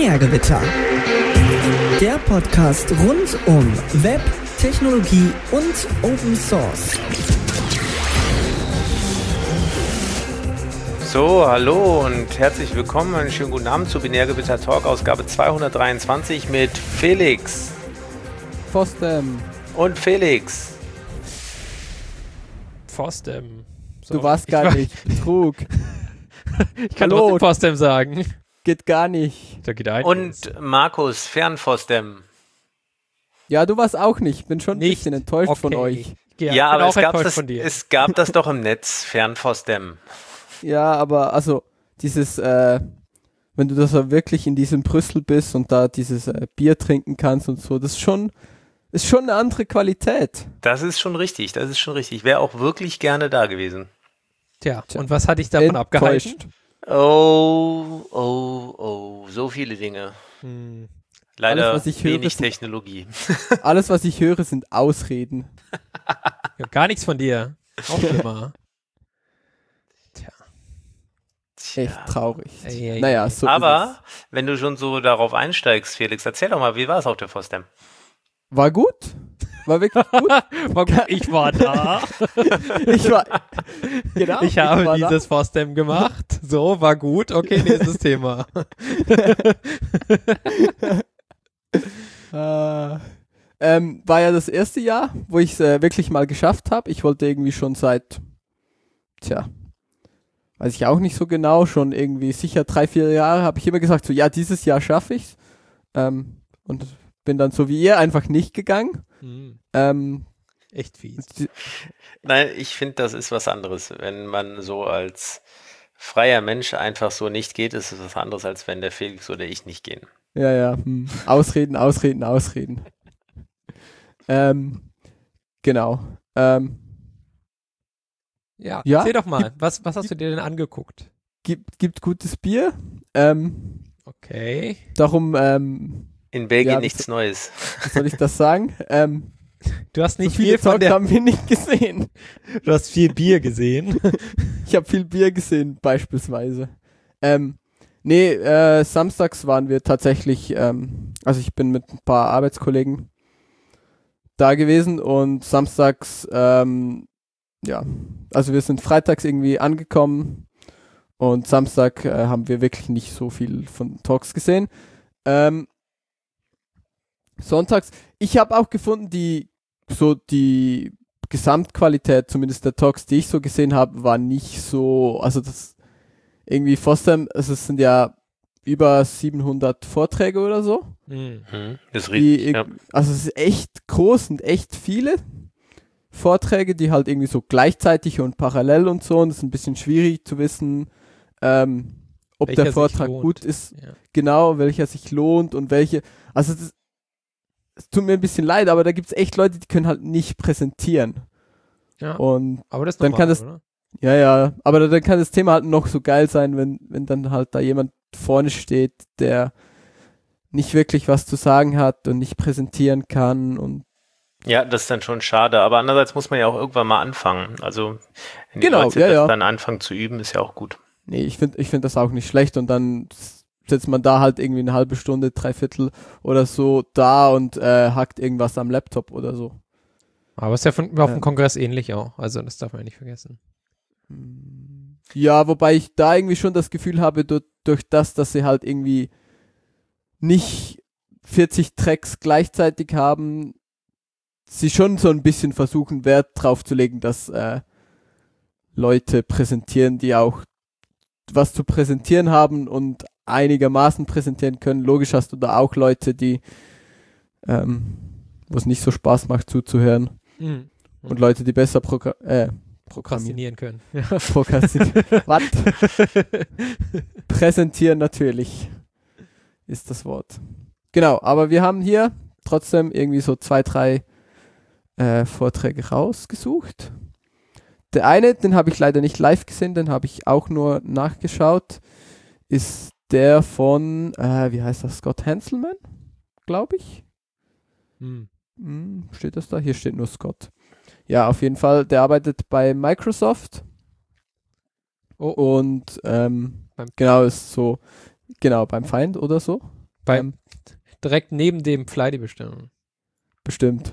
Binärgewitter. Der Podcast rund um Web, Technologie und Open Source. So, hallo und herzlich willkommen. Einen schönen guten Abend zu Binärgewitter Talk, Ausgabe 223 mit Felix. Fosdem. Und Felix. Fosdem. So, du warst gar nicht. Betrug. Ich kann trotzdem Fosdem sagen. Geht gar nicht. Da geht Und Markus, Fernfosdem. Ja, du warst auch nicht. Bin schon ein bisschen enttäuscht von euch. Ja, aber es gab das doch im Netz, Fernfosdem. Ja, aber also dieses, wenn du da so wirklich in diesem Brüssel bist und da dieses Bier trinken kannst und so, das ist schon eine andere Qualität. Das ist schon richtig, Ich wäre auch wirklich gerne da gewesen. Tja, und was hat dich davon abgehalten? Oh, so viele Dinge. Leider alles, wenig Technologie. Alles, was ich höre, sind Ausreden. Ja, gar nichts von dir. Auch schlimmer. Tja. Echt traurig. Naja, so aber wenn du schon so darauf einsteigst, Felix, erzähl doch mal, wie war es auf der Fosdem? War gut. War wirklich gut. Ich war da. Ich habe dieses Fosdem gemacht. So, war gut. Okay, nächstes Thema. War ja das erste Jahr, wo ich es wirklich mal geschafft habe. Ich wollte irgendwie schon seit, weiß ich auch nicht so genau, schon irgendwie sicher 3-4 Jahre habe ich immer gesagt, so ja, dieses Jahr schaffe ich's. Und bin dann so wie ihr einfach nicht gegangen. Echt fies. Nein, ich finde, das ist was anderes. Wenn man so als freier Mensch einfach so nicht geht, ist es was anderes, als wenn der Felix oder ich nicht gehen. Ja. Ausreden. Genau. Ja, erzähl doch mal, was hast du dir denn angeguckt? Gibt gutes Bier. Okay. Darum, in Belgien nichts Neues. Was soll ich das sagen? Du hast nicht so viel von der... haben wir nicht gesehen. Du hast viel Bier gesehen. Ich habe viel Bier gesehen, beispielsweise. Samstags waren wir tatsächlich, also ich bin mit ein paar Arbeitskollegen da gewesen und samstags, also wir sind freitags irgendwie angekommen und Samstag haben wir wirklich nicht so viel von Talks gesehen. Sonntags, ich habe auch gefunden, die Gesamtqualität, zumindest der Talks, die ich so gesehen habe, war nicht so, also das irgendwie Fosdem, also es sind ja über 700 Vorträge oder so. Das ist riesig, ja. Also es ist echt groß und echt viele Vorträge, die halt irgendwie so gleichzeitig und parallel und so, und es ist ein bisschen schwierig zu wissen, ob der Vortrag gut ist, genau, welcher sich lohnt und welche, also es tut mir ein bisschen leid, aber da gibt es echt Leute, die können halt nicht präsentieren. Ja, und aber das ist dann normal, kann das, oder? Ja, aber dann kann das Thema halt noch so geil sein, wenn dann halt da jemand vorne steht, der nicht wirklich was zu sagen hat und nicht präsentieren kann und ja, das ist dann schon schade, aber andererseits muss man ja auch irgendwann mal anfangen. Also wenn die Leute das dann anfangen zu üben, ist ja auch gut. Nee, ich find das auch nicht schlecht und dann setzt man da halt irgendwie eine halbe Stunde, 3/4 oder so da und hackt irgendwas am Laptop oder so. Aber es ist ja auf dem Kongress ähnlich auch, also das darf man ja nicht vergessen. Ja, wobei ich da irgendwie schon das Gefühl habe, durch das, dass sie halt irgendwie nicht 40 Tracks gleichzeitig haben, sie schon so ein bisschen versuchen, Wert drauf zu legen, dass Leute präsentieren, die auch was zu präsentieren haben und einigermaßen präsentieren können. Logisch hast du da auch Leute, die wo es nicht so Spaß macht zuzuhören. Und Leute, die besser prokrastinieren können. Was? Präsentieren natürlich ist das Wort. Genau, aber wir haben hier trotzdem irgendwie so 2-3 Vorträge rausgesucht. Der eine, den habe ich leider nicht live gesehen, den habe ich auch nur nachgeschaut, ist der von, wie heißt das, Scott Hanselman, glaube ich. Steht das da? Hier steht nur Scott. Ja, auf jeden Fall, der arbeitet bei Microsoft. Und genau, ist so, genau, beim Feind oder so. Direkt neben dem Fly-Bestellung. Bestimmt.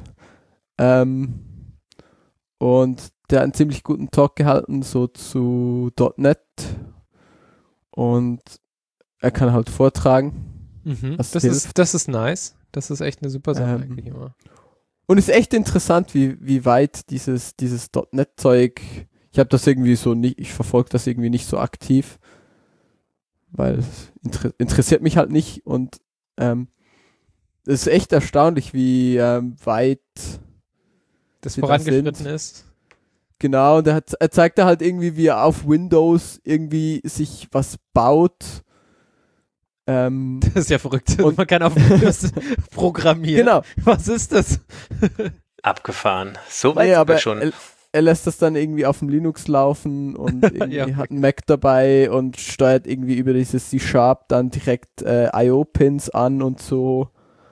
Und der hat einen ziemlich guten Talk gehalten, so zu .NET. Und er kann halt vortragen. Mhm. Was Das ist nice. Das ist echt eine super Sache eigentlich immer. Und ist echt interessant, wie weit dieses .NET-Zeug, ich habe das irgendwie so nicht, ich verfolge das irgendwie nicht so aktiv, weil es interessiert mich halt nicht. Und es ist echt erstaunlich, wie weit Das sie vorangeschritten ist. Genau, und er zeigt da halt irgendwie, wie er auf Windows irgendwie sich was baut. Das ist ja verrückt. Und man kann auf Windows programmieren. Genau. Was ist das? Abgefahren. So weit Nee, sind aber wir schon. er lässt das dann irgendwie auf dem Linux laufen und irgendwie hat einen Mac dabei und steuert irgendwie über dieses C# dann direkt IO-Pins an und so.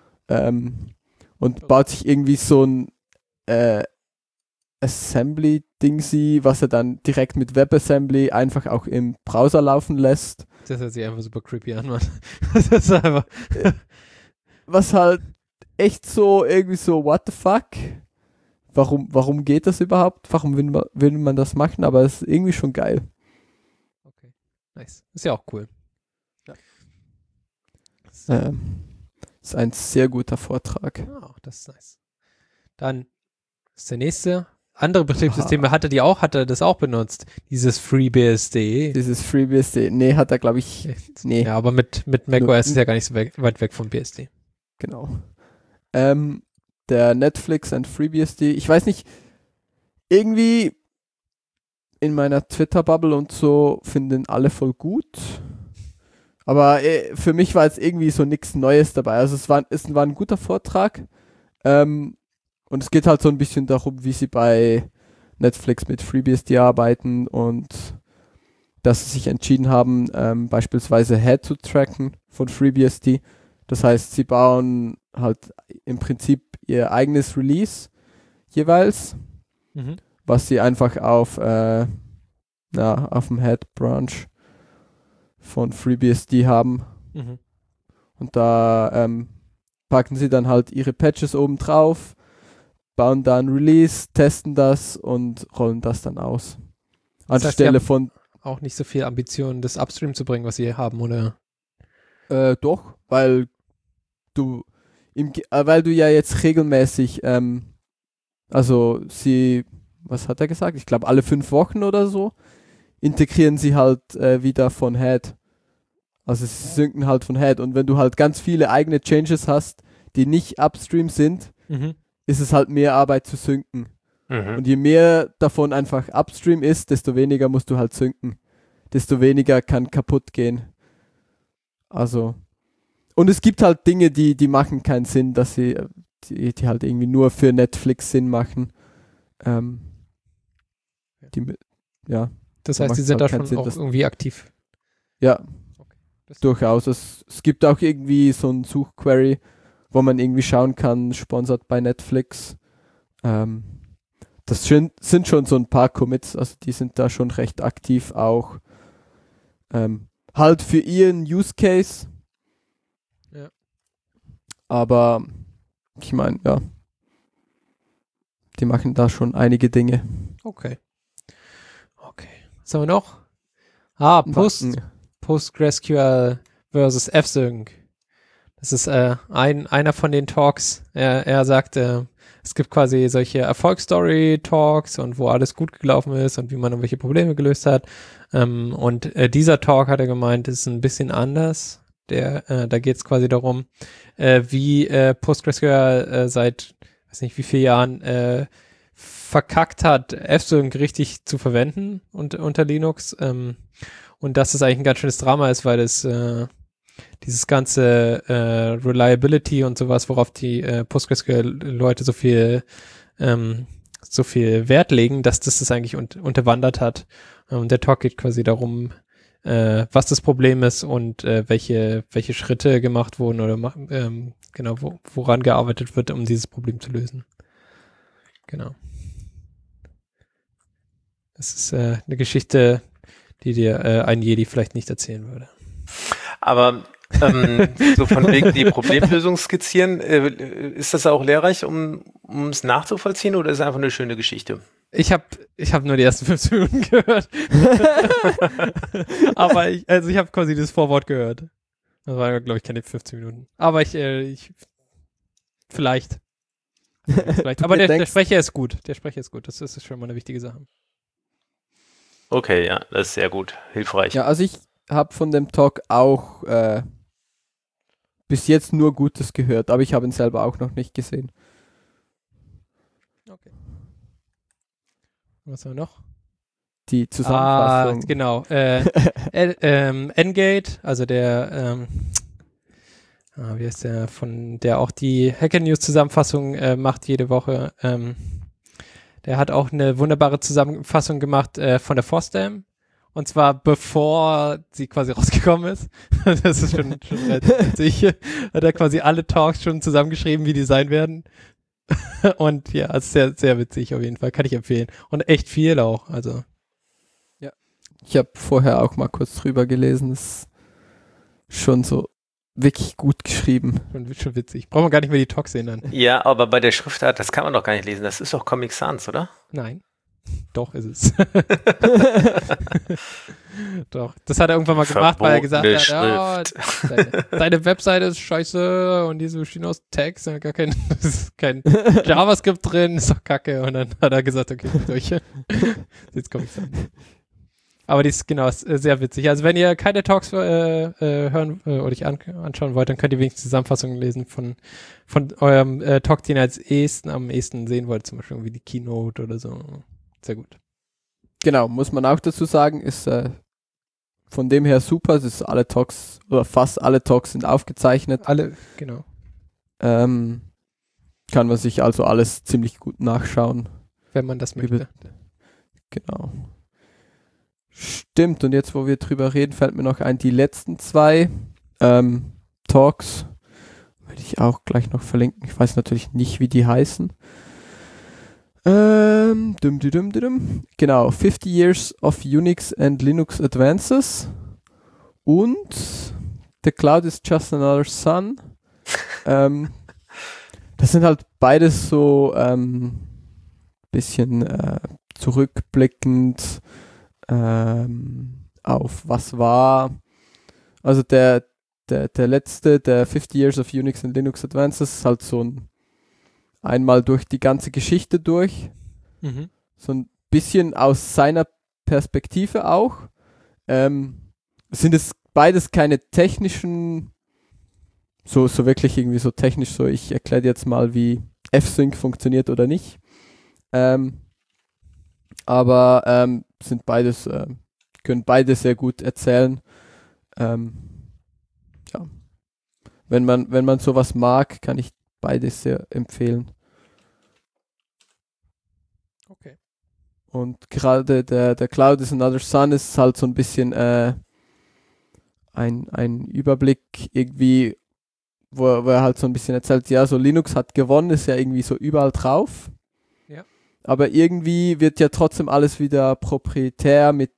Und baut sich irgendwie so ein Assembly-Dingsy, was er dann direkt mit WebAssembly einfach auch im Browser laufen lässt. Das hört sich einfach super creepy an, Mann. Das ist einfach... Was halt echt so irgendwie so, what the fuck? Warum geht das überhaupt? Warum will man das machen? Aber es ist irgendwie schon geil. Okay, nice. Ist ja auch cool. Ja. Ist ein sehr guter Vortrag. Oh, das ist nice. Dann ist der nächste. Andere Betriebssysteme hat er das auch benutzt? Dieses FreeBSD. Dieses FreeBSD. Nee, hat er, glaube ich. Nee. Ja, aber mit macOS ist ja gar nicht so weit weg vom BSD. Genau. Der Netflix und FreeBSD. Ich weiß nicht, irgendwie in meiner Twitter-Bubble und so finden alle voll gut. Aber für mich war jetzt irgendwie so nichts Neues dabei. Also es war ein guter Vortrag. Und es geht halt so ein bisschen darum, wie sie bei Netflix mit FreeBSD arbeiten und dass sie sich entschieden haben, beispielsweise Head zu tracken von FreeBSD. Das heißt, sie bauen halt im Prinzip ihr eigenes Release jeweils, was sie einfach auf dem Head Branch von FreeBSD haben. Und da packen sie dann halt ihre Patches oben drauf, bauen da ein Release, testen das und rollen das dann aus. Anstelle von auch nicht so viel Ambitionen, das Upstream zu bringen, was sie haben, oder? Doch, weil du ja jetzt regelmäßig, was hat er gesagt? Ich glaube alle 5 Wochen oder so, integrieren sie halt wieder von Head. Also sie synken halt von Head. Und wenn du halt ganz viele eigene Changes hast, die nicht upstream sind, ist es halt mehr Arbeit zu synken. Und je mehr davon einfach upstream ist, desto weniger musst du halt synken. Desto weniger kann kaputt gehen. Also. Und es gibt halt Dinge, die machen keinen Sinn, dass die halt irgendwie nur für Netflix Sinn machen. Das heißt, die sind halt da schon Sinn, auch irgendwie aktiv. Ja, durchaus. Es gibt auch irgendwie so ein Suchquery, wo man irgendwie schauen kann, sponsert bei Netflix. Das sind schon so ein paar Commits, also die sind da schon recht aktiv auch. Halt für ihren Use Case. Ja. Aber ich meine, ja. Die machen da schon einige Dinge. Okay. Was haben wir noch? PostgreSQL versus FSync. Das ist einer von den Talks. Er sagt, es gibt quasi solche Erfolgsstory-Talks und wo alles gut gelaufen ist und wie man irgendwelche Probleme gelöst hat. Und dieser Talk, hat er gemeint, ist ein bisschen anders. Da geht es quasi darum, wie PostgreSQL seit, weiß nicht wie vielen Jahren, verkackt hat, FSync richtig zu verwenden unter Linux. Und dass es eigentlich ein ganz schönes Drama ist, weil es dieses ganze Reliability und sowas, worauf die PostgreSQL-Leute so viel Wert legen, dass das eigentlich unterwandert hat. Der Talk geht quasi darum, was das Problem ist und welche Schritte gemacht wurden oder woran gearbeitet wird, um dieses Problem zu lösen. Genau. Das ist eine Geschichte, die dir ein Jedi vielleicht nicht erzählen würde. Aber So von wegen die Problemlösung skizzieren. Ist das auch lehrreich, um es nachzuvollziehen, oder ist es einfach eine schöne Geschichte? Ich hab nur die ersten 15 Minuten gehört. Aber ich habe quasi das Vorwort gehört. Das war, glaube ich, keine 15 Minuten. Aber vielleicht. Aber der Sprecher ist gut. Der Sprecher ist gut. Das ist schon mal eine wichtige Sache. Okay, ja, das ist sehr gut. Hilfreich. Ja, also ich habe von dem Talk auch bis jetzt nur Gutes gehört, aber ich habe ihn selber auch noch nicht gesehen. Okay. Was haben wir noch? Die Zusammenfassung. Genau. Engate, also der wie heißt der, der auch die Hacker News Zusammenfassung macht jede Woche. Der hat auch eine wunderbare Zusammenfassung gemacht von der FOSDEM. Und zwar bevor sie quasi rausgekommen ist. Das ist schon witzig. Hat er quasi alle Talks schon zusammengeschrieben, wie die sein werden. Und ja, ist sehr, sehr witzig auf jeden Fall. Kann ich empfehlen. Und echt viel auch. Also. Ja. Ich habe vorher auch mal kurz drüber gelesen. Ist schon so wirklich gut geschrieben. Schon witzig. Braucht man gar nicht mehr die Talks sehen dann. Ja, aber bei der Schriftart, das kann man doch gar nicht lesen. Das ist doch Comic Sans, oder? Nein. Doch, ist es. Doch. Das hat er irgendwann mal gemacht, weil er gesagt hat, deine Webseite ist scheiße und diese bestehen aus Text und gar kein JavaScript drin, ist doch kacke. Und dann hat er gesagt, okay, solche. Jetzt komme ich an. Aber die ist genau sehr witzig. Also wenn ihr keine Talks hören oder euch anschauen wollt, dann könnt ihr wenigstens Zusammenfassungen lesen von eurem Talk, den ihr am ehesten sehen wollt, zum Beispiel wie die Keynote oder so. Sehr gut. Genau, muss man auch dazu sagen, ist von dem her super. Es ist alle Talks oder fast alle Talks sind aufgezeichnet. Alle, genau. Kann man sich also alles ziemlich gut nachschauen. Wenn man das möchte. Genau. Stimmt, und jetzt, wo wir drüber reden, fällt mir noch ein, die letzten 2 Talks würde ich auch gleich noch verlinken. Ich weiß natürlich nicht, wie die heißen. Genau, 50 Years of Unix and Linux Advances und The Cloud is Just Another Sun. Das sind halt beides so bisschen zurückblickend auf was war. Also der letzte, der 50 Years of Unix and Linux Advances, ist halt so einmal durch die ganze Geschichte durch. Mhm. So ein bisschen aus seiner Perspektive auch. Sind es beides keine technischen, so wirklich irgendwie so technisch, so ich erkläre dir jetzt mal, wie F-Sync funktioniert oder nicht. Aber sind beides, können beide sehr gut erzählen. Ja. Wenn man sowas mag, kann ich beides sehr empfehlen. Okay. Und gerade der Cloud is Another Sun ist halt so ein bisschen ein Überblick irgendwie, wo er halt so ein bisschen erzählt, ja, so Linux hat gewonnen, ist ja irgendwie so überall drauf. Ja. Aber irgendwie wird ja trotzdem alles wieder proprietär mit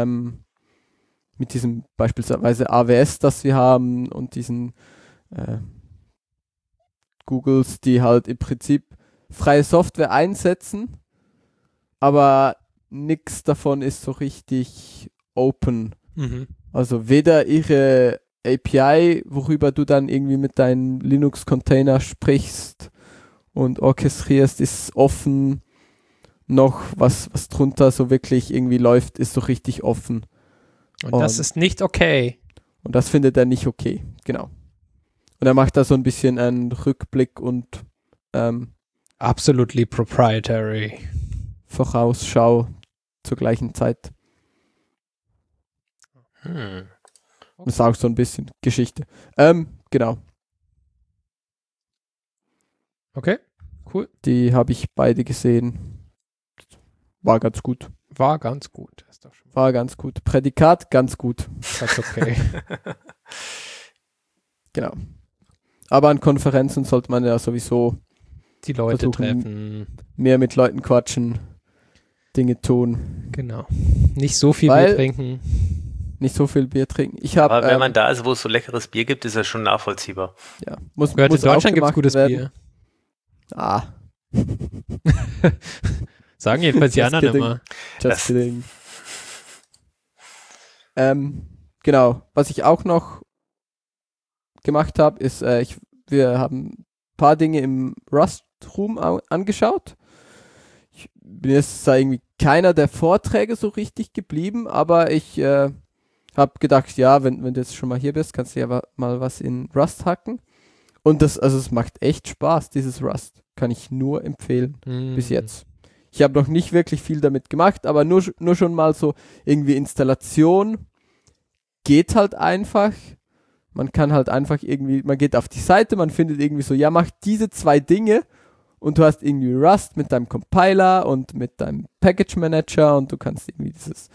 diesem beispielsweise AWS, das wir haben und diesen Googles, die halt im Prinzip freie Software einsetzen, aber nichts davon ist so richtig open. Mhm. Also weder ihre API, worüber du dann irgendwie mit deinem Linux-Container sprichst und orchestrierst, ist offen, noch was drunter so wirklich irgendwie läuft, ist so richtig offen. Und das ist nicht okay. Und das findet er nicht okay, genau. Und er macht da so ein bisschen einen Rückblick und Absolutely proprietary. Vorausschau zur gleichen Zeit. Das ist auch so ein bisschen Geschichte. Genau. Okay, cool. Die habe ich beide gesehen. War ganz gut. War ganz gut. Ist doch schon War ganz gut. Prädikat, ganz gut. ganz okay. Genau. Aber an Konferenzen sollte man ja sowieso Die Leute versuchen, treffen. mehr mit Leuten quatschen, Dinge tun. Genau. Nicht so viel Weil- Bier trinken. nicht so viel Bier trinken. Ich habe. Aber wenn man da ist, wo es so leckeres Bier gibt, ist das schon nachvollziehbar. Ja, muss Gehört, muss in Deutschland gibt es auch gutes gemacht Bier. werden. Sagen jedenfalls die Just anderen kidding. immer. Just kidding. Genau. Was ich auch noch gemacht habe, ist, wir haben ein paar Dinge im Rust-Room angeschaut. Mir ist da irgendwie keiner der Vorträge so richtig geblieben, aber ich habe gedacht, ja, wenn du jetzt schon mal hier bist, kannst du ja mal was in Rust hacken. Und es macht echt Spaß, dieses Rust. Kann ich nur empfehlen, bis jetzt. Ich habe noch nicht wirklich viel damit gemacht, aber nur schon mal so irgendwie Installation geht halt einfach. Man kann halt einfach irgendwie, man geht auf die Seite, man findet irgendwie so, ja, mach diese 2 Dinge und du hast irgendwie Rust mit deinem Compiler und mit deinem Package Manager und du kannst irgendwie dieses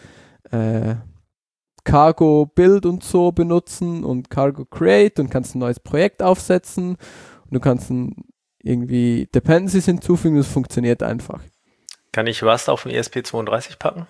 Cargo Build und so benutzen und Cargo Create und kannst ein neues Projekt aufsetzen und du kannst irgendwie Dependencies hinzufügen, das funktioniert einfach. Kann ich Rust auf den ESP32 packen?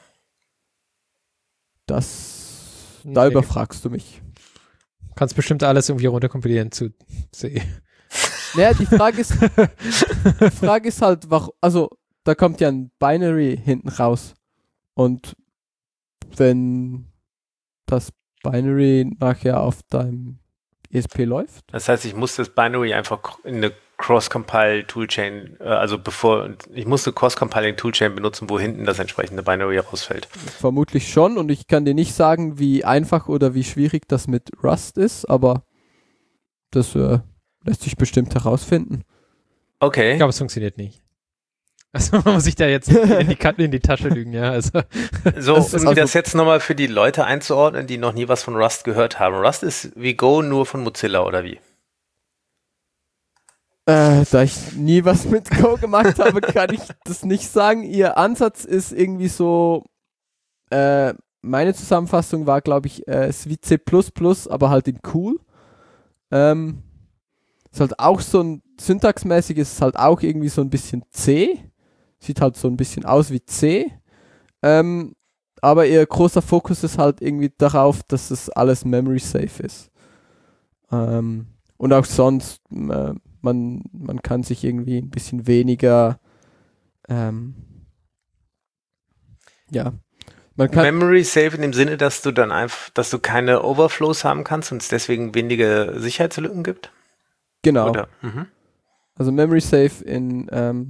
Da Nee. überfragst du mich. Kannst bestimmt alles irgendwie runterkompilieren zu C. Naja, die Frage ist halt, also da kommt ja ein Binary hinten raus und wenn das Binary nachher auf deinem ESP läuft. Das heißt, ich muss das Binary einfach in eine Cross-Compile-Toolchain, ich musste Cross-Compiling-Toolchain benutzen, wo hinten das entsprechende Binary rausfällt. Vermutlich schon und ich kann dir nicht sagen, wie einfach oder wie schwierig das mit Rust ist, aber das lässt sich bestimmt herausfinden. Okay. Ich glaube, es funktioniert nicht. Also man muss sich da jetzt in die Tasche lügen, ja. Also. So, um das jetzt nochmal für die Leute einzuordnen, die noch nie was von Rust gehört haben. Rust ist wie Go, nur von Mozilla, oder wie? Da ich nie was mit Go gemacht habe, kann ich das nicht sagen. Ihr Ansatz ist irgendwie so, meine Zusammenfassung war, glaube ich, ist wie C++, aber halt in cool. Ist halt auch so ein syntaxmäßig, ist halt auch irgendwie so ein bisschen C. Sieht halt so ein bisschen aus wie C. Aber ihr großer Fokus ist halt irgendwie darauf, dass es alles memory safe ist. Und auch sonst, man kann sich irgendwie ein bisschen weniger, man kann Memory safe in dem Sinne, dass du dann einfach, dass du keine Overflows haben kannst und es deswegen weniger Sicherheitslücken gibt? genau. Oder? Also memory safe in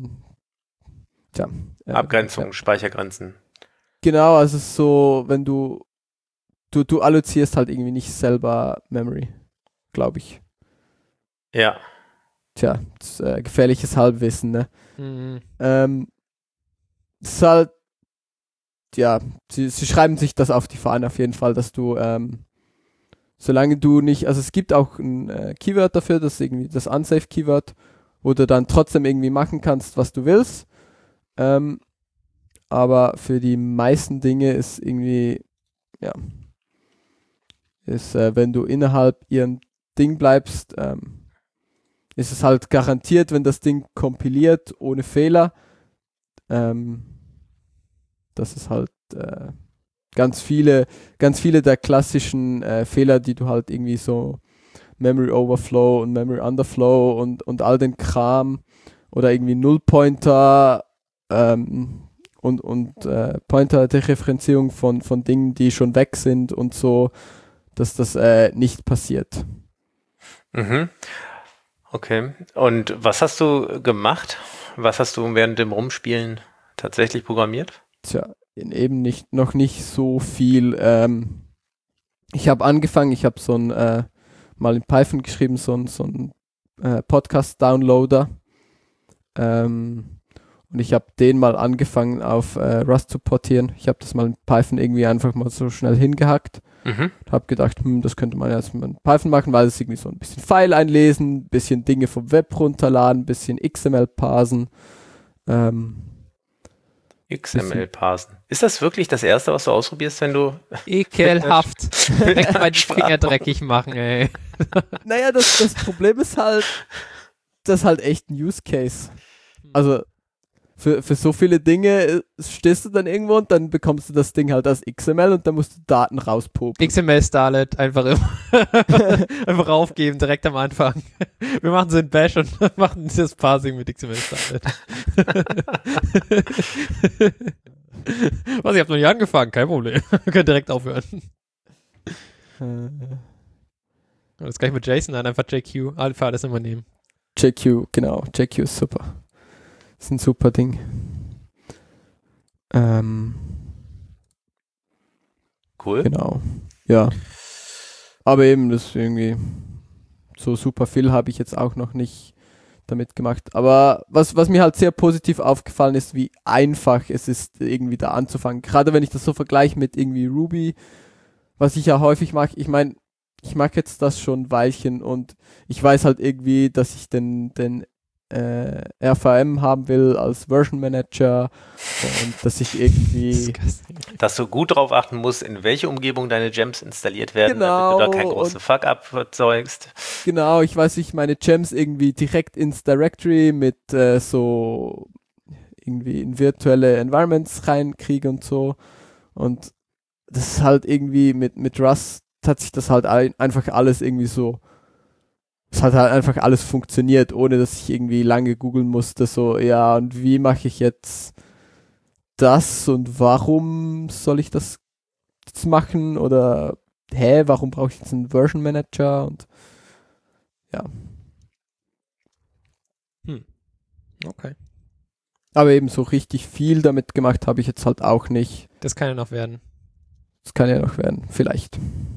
Abgrenzung, Speichergrenzen. Genau, also so, wenn du allozierst halt irgendwie nicht selber Memory, glaube ich. Ja. Tja, das ist, gefährliches Halbwissen, ne? Mhm. Das ist halt, ja, sie schreiben sich das auf die Fahne auf jeden Fall, dass du, solange du nicht, also es gibt auch ein Keyword dafür, das ist irgendwie das Unsafe-Keyword, wo du dann trotzdem irgendwie machen kannst, was du willst. Aber für die meisten Dinge ist irgendwie, ja, wenn du innerhalb ihrem Ding bleibst, ist es halt garantiert, wenn das Ding kompiliert ohne Fehler. Das ist halt ganz viele der klassischen Fehler, die du halt irgendwie so Memory Overflow und Memory Underflow und all den Kram oder irgendwie Nullpointer und Pointer-Dereferenzierung von Dingen, die schon weg sind und so, dass das nicht passiert. Mhm. Okay. Und was hast du gemacht? Was hast du während dem Rumspielen tatsächlich programmiert? Tja, eben noch nicht so viel. Ich habe angefangen, ich habe so ein mal in Python geschrieben, so ein Podcast-Downloader. Und ich habe den mal angefangen auf Rust zu portieren. Ich habe das mal in Python irgendwie einfach mal so schnell hingehackt. Habe gedacht, das könnte man jetzt mal in Python machen, weil es irgendwie so ein bisschen File einlesen, ein bisschen Dinge vom Web runterladen, ein bisschen XML parsen. XML parsen. Ist das wirklich das Erste, was du ausprobierst, wenn du... Ekelhaft. Direkt mal die Finger dreckig machen, ey. Naja, das Problem ist halt, das ist halt echt ein Use Case. Also für so viele Dinge stehst du dann irgendwo und dann bekommst du das Ding halt als XML und dann musst du Daten rauspopeln. XML Starlet einfach einfach aufgeben, direkt am Anfang. Wir machen so ein Bash und machen das Parsing mit XML Starlet. Was, ich habe noch nicht angefangen, kein Problem. Wir können direkt aufhören. Das kann ich mit JSON an, einfach JQ, Alpha, alles immer nehmen. JQ, genau. JQ ist super. Ist ein super Ding. Cool. Genau. Ja. Aber eben, das ist irgendwie so super viel habe ich jetzt auch noch nicht damit gemacht. Aber was mir halt sehr positiv aufgefallen ist, wie einfach es ist, irgendwie da anzufangen. Gerade wenn ich das so vergleiche mit irgendwie Ruby, was ich ja häufig mag. Ich meine, ich mag jetzt das schon ein Weilchen und ich weiß halt irgendwie, dass ich den RVM haben will als Version Manager und dass ich irgendwie... Dass du gut drauf achten musst, in welche Umgebung deine Gems installiert werden, Genau, damit du da keinen großen Fuck-up erzeugst. Genau, ich weiß, wie ich meine Gems irgendwie direkt ins Directory mit so irgendwie in virtuelle Environments reinkriege und so. Und das ist halt irgendwie mit Rust hat sich das halt einfach alles irgendwie so, es hat halt einfach alles funktioniert, ohne dass ich irgendwie lange googeln musste, so, ja, und wie mache ich jetzt das und warum soll ich das jetzt machen oder warum brauche ich jetzt einen Version Manager und ja. Okay. Aber eben so richtig viel damit gemacht habe ich jetzt halt auch nicht. Das kann ja noch werden. Das kann ja noch werden, vielleicht.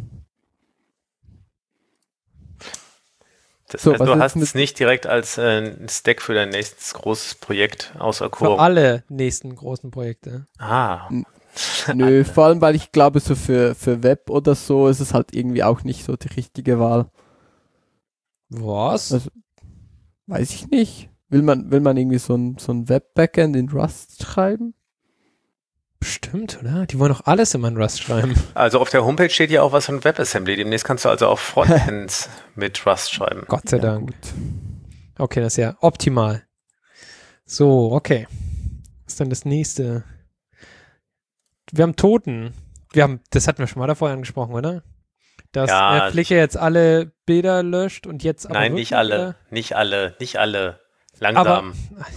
Das So, heißt, was du ist hast mit- es nicht direkt als Stack für dein nächstes großes Projekt außer Für Quorum. alle nächsten großen Projekte. Ah, Nö, vor allem, weil ich glaube, so für Web oder so ist es halt irgendwie auch nicht so die richtige Wahl. Was? Also, weiß ich nicht. Will man irgendwie so ein Web-Backend in Rust schreiben? Bestimmt, oder? Die wollen doch alles immer in Rust schreiben. also auf der Homepage steht ja auch was von WebAssembly. Demnächst kannst du also auch Frontends mit Rust schreiben. Gott sei Ja, Dank. gut. Okay, das ist ja optimal. So, okay. Was ist denn das nächste? Wir haben Toten. Das hatten wir schon mal davor angesprochen, oder? Dass Ja, Flickr jetzt alle Bilder löscht und jetzt aber Nein, wirklich, nicht alle. Langsam.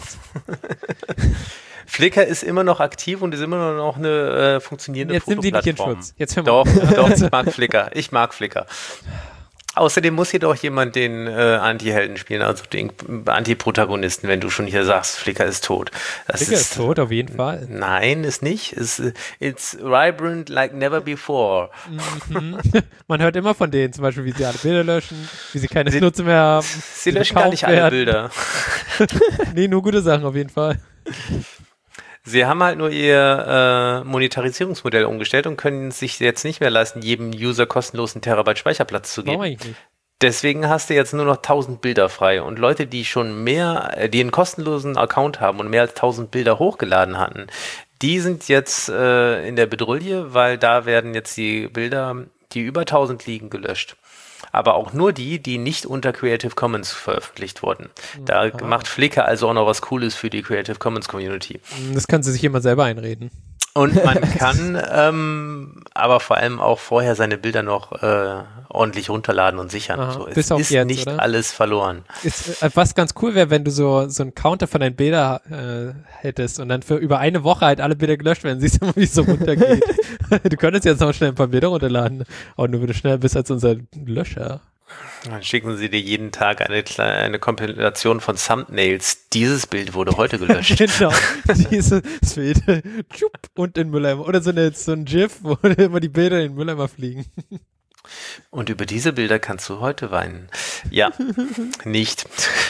Flickr ist immer noch aktiv und ist immer noch eine funktionierende jetzt nimmt sie nicht in Fotoplattform. Schutz. Jetzt hör mal. Doch, ich mag Flickr. Außerdem muss hier doch jemand den Anti-Helden spielen, also den Anti-Protagonisten, wenn du schon hier sagst, Flickr ist tot. Flickr ist tot, auf jeden Fall. Nein, ist nicht. It's vibrant like never before. Man hört immer von denen, zum Beispiel, wie sie alle Bilder löschen, wie sie keine Nutzer mehr haben. Sie löschen gar nicht alle Bilder. Nee, nur gute Sachen auf jeden Fall. Sie haben halt nur ihr Monetarisierungsmodell umgestellt und können es sich jetzt nicht mehr leisten, jedem User kostenlos einen Terabyte Speicherplatz zu Warum geben. eigentlich nicht? Deswegen hast du jetzt nur noch 1000 Bilder frei. Und Leute, die schon die einen kostenlosen Account haben und mehr als 1000 Bilder hochgeladen hatten, die sind jetzt in der Bedrulle, weil da werden jetzt die Bilder, die über 1000 liegen, gelöscht. Aber auch nur die nicht unter Creative Commons veröffentlicht wurden. Da macht Flickr also auch noch was Cooles für die Creative Commons Community. Das kann sie sich immer selber einreden. Und man kann aber vor allem auch vorher seine Bilder noch ordentlich runterladen und sichern. Aha, So, es bis auf ist jetzt, nicht oder? alles verloren. Was ganz cool wäre, wenn du so einen Counter von deinen Bildern hättest und dann für über eine Woche halt alle Bilder gelöscht werden, siehst du mal, wie es so runtergeht. Du könntest jetzt noch schnell ein paar Bilder runterladen, aber nur wenn du schneller bist als unser Löscher. Dann schicken sie dir jeden Tag eine Kompilation von Thumbnails. Dieses Bild wurde heute gelöscht. Genau, dieses Bild. Und in den Mülleimer. Oder so ein GIF, wo immer die Bilder in den Mülleimer fliegen. Und über diese Bilder kannst du heute weinen. Ja, nicht.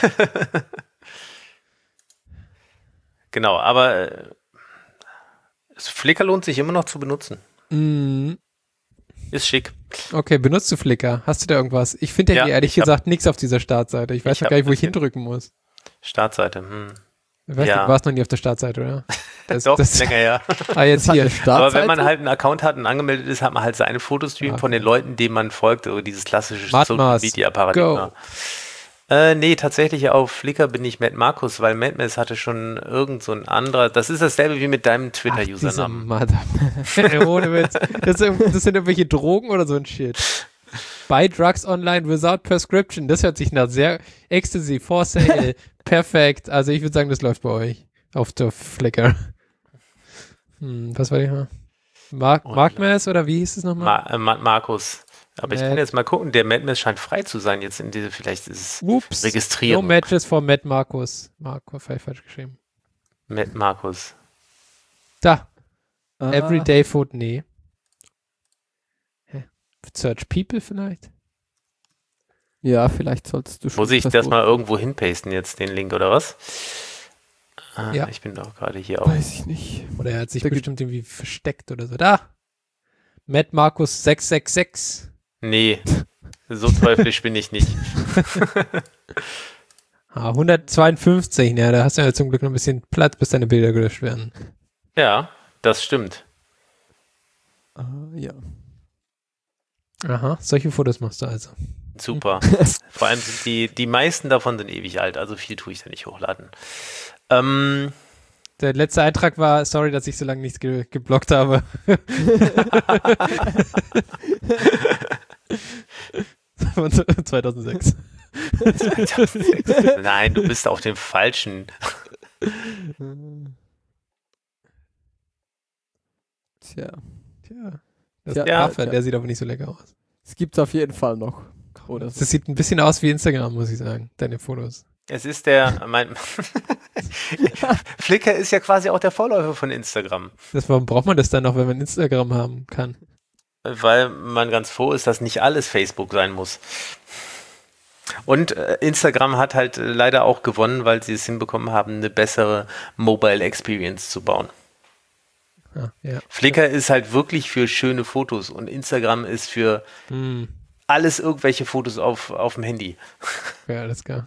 Genau, aber Flickr lohnt sich immer noch zu benutzen. Ist schick. Okay, benutzt du Flickr? Hast du da irgendwas? Ich finde ja Ja, ehrlich ich hab- gesagt nichts auf dieser Startseite. Ich weiß Ich noch hab gar nicht, wo ein ich hindrücken muss. Startseite. Ich weiß, Ja. du warst noch nie auf der Startseite, oder? Doch, länger her. Jetzt Das hat hier. eine Startseite? Aber wenn man halt einen Account hat und angemeldet ist, hat man halt seinen Fotostream Ja. von den Leuten, denen man folgt, so dieses klassische Matmas, Social Media Paradigma. Nee, tatsächlich auf Flickr bin ich Matt Markus, weil Madness hatte schon irgend so ein anderer. Das ist dasselbe wie mit deinem Twitter-Usernamen. Ohne Witz. Das sind irgendwelche Drogen oder so ein Shit. Buy drugs online without prescription. Das hört sich nach sehr Ecstasy, for sale. Perfekt. Also ich würde sagen, das läuft bei euch. Auf der Flickr. Was war ich mal? Markmas oder wie hieß es nochmal? Markus. Aber ich kann jetzt mal gucken, der Madness scheint frei zu sein jetzt in diese, vielleicht ist es Registrierung. No matches for Matt Markus. Marco, falsch geschrieben. Matt Markus. Da. Everyday Food, nee. Search People vielleicht? Ja, vielleicht solltest du schon. Muss ich das mal irgendwo hinpasten jetzt, den Link, oder was? Ja. Ich bin doch gerade hier auch. Weiß ich nicht. Oder er hat sich bestimmt irgendwie versteckt oder so. Da. Matt Markus 666. Nee, so teuflisch bin ich nicht. 152, ja, da hast du ja zum Glück noch ein bisschen Platz, bis deine Bilder gelöscht werden. Ja, das stimmt. Ja. Aha, solche Fotos machst du also. Super. Vor allem sind die meisten davon sind ewig alt, also viel tue ich da nicht hochladen. Der letzte Eintrag war, sorry, dass ich so lange nichts geblockt habe. Von 2006. 2006. Nein, du bist auf dem falschen. Tja. Das Ja, Affe, der sieht aber nicht so lecker aus. Es gibt's auf jeden Fall noch. Oder so. Das sieht ein bisschen aus wie Instagram, muss ich sagen, deine Fotos. Es ist Flickr ist ja quasi auch der Vorläufer von Instagram. Warum braucht man das dann noch, wenn man Instagram haben kann? Weil man ganz froh ist, dass nicht alles Facebook sein muss. Und Instagram hat halt leider auch gewonnen, weil sie es hinbekommen haben, eine bessere Mobile Experience zu bauen. Ja. Flickr ist halt wirklich für schöne Fotos und Instagram ist für alles irgendwelche Fotos auf dem Handy. Ja, alles klar.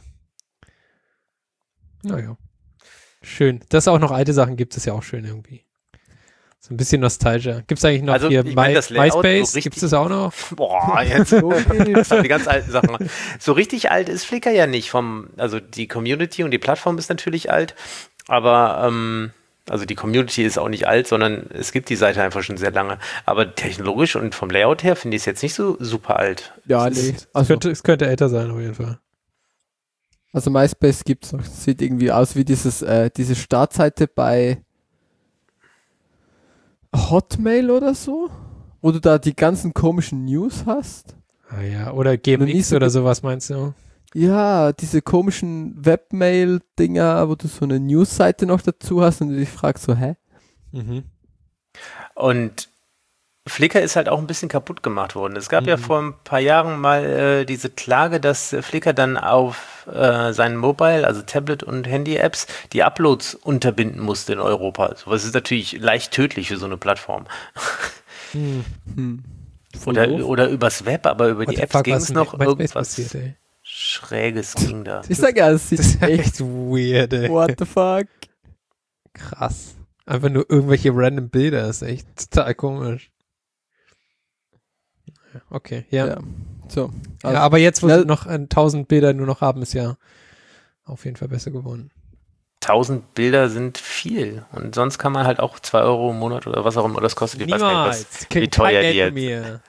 Naja. Schön. Dass es auch noch alte Sachen gibt, ist ja auch schön irgendwie. So ein bisschen Nostalgia. Gibt es eigentlich noch also, hier MySpace? So gibt es das auch noch? Boah, jetzt das sind die ganz alten Sachen. So richtig alt ist Flickr ja nicht. Also die Community und die Plattform ist natürlich alt, aber also die Community ist auch nicht alt, sondern es gibt die Seite einfach schon sehr lange. Aber technologisch und vom Layout her finde ich es jetzt nicht so super alt. Ja, nee. Also, es könnte älter sein auf jeden Fall. Also MySpace gibt's noch. Sieht irgendwie aus wie diese Startseite bei Hotmail oder so, wo du da die ganzen komischen News hast. Ah ja, oder GMX oder sowas meinst du? Ja, diese komischen Webmail-Dinger, wo du so eine News-Seite noch dazu hast und du dich fragst so, hä? Mhm. Und Flickr ist halt auch ein bisschen kaputt gemacht worden. Es gab ja vor ein paar Jahren mal diese Klage, dass Flickr dann auf seinen Mobile, also Tablet- und Handy-Apps, die Uploads unterbinden musste in Europa. Sowas ist natürlich leicht tödlich für so eine Plattform. Oder übers Web, aber über die Apps ging es noch irgendwas passiert, Schräges ging da. Ich sag ja, es sieht echt weird, ey. What the fuck? Krass. Einfach nur irgendwelche random Bilder, ist echt total komisch. Okay, ja. So. Also, ja, aber jetzt, wo sie noch 1000 Bilder nur noch haben, ist ja auf jeden Fall besser geworden. 1000 Bilder sind viel. Und sonst kann man halt auch 2 Euro im Monat oder was auch immer das kostet. Ich weiß gar nicht, wie teuer die jetzt.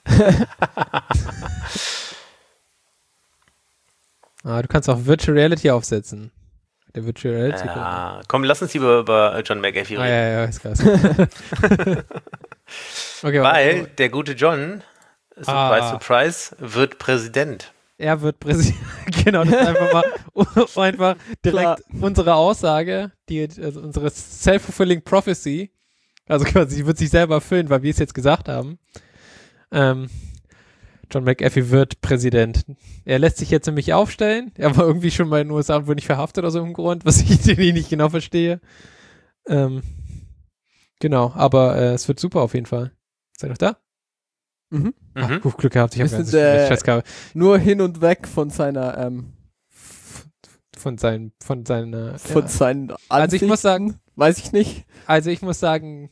Du kannst auch Virtual Reality aufsetzen. Der Virtual Reality. Ja, komm, lass uns lieber über John McAfee reden. Ja, ist krass. Okay, weil der gute John, Surprise, wird Präsident. Er wird Präsident. Genau, das ist einfach direkt unsere Aussage, also unsere self-fulfilling prophecy. Also quasi, sie wird sich selber erfüllen, weil wir es jetzt gesagt haben. John McAfee wird Präsident. Er lässt sich jetzt nämlich aufstellen. Er war irgendwie schon mal in den USA und wurde nicht verhaftet aus irgendeinem Grund, was ich nicht genau verstehe. Genau, aber es wird super auf jeden Fall. Seid ihr noch da? Mhm. Ach, Glück gehabt, ich habe Scheißgabe. Nur hin und weg von seiner von seinen also ich muss sagen, weiß ich nicht. Also ich muss sagen,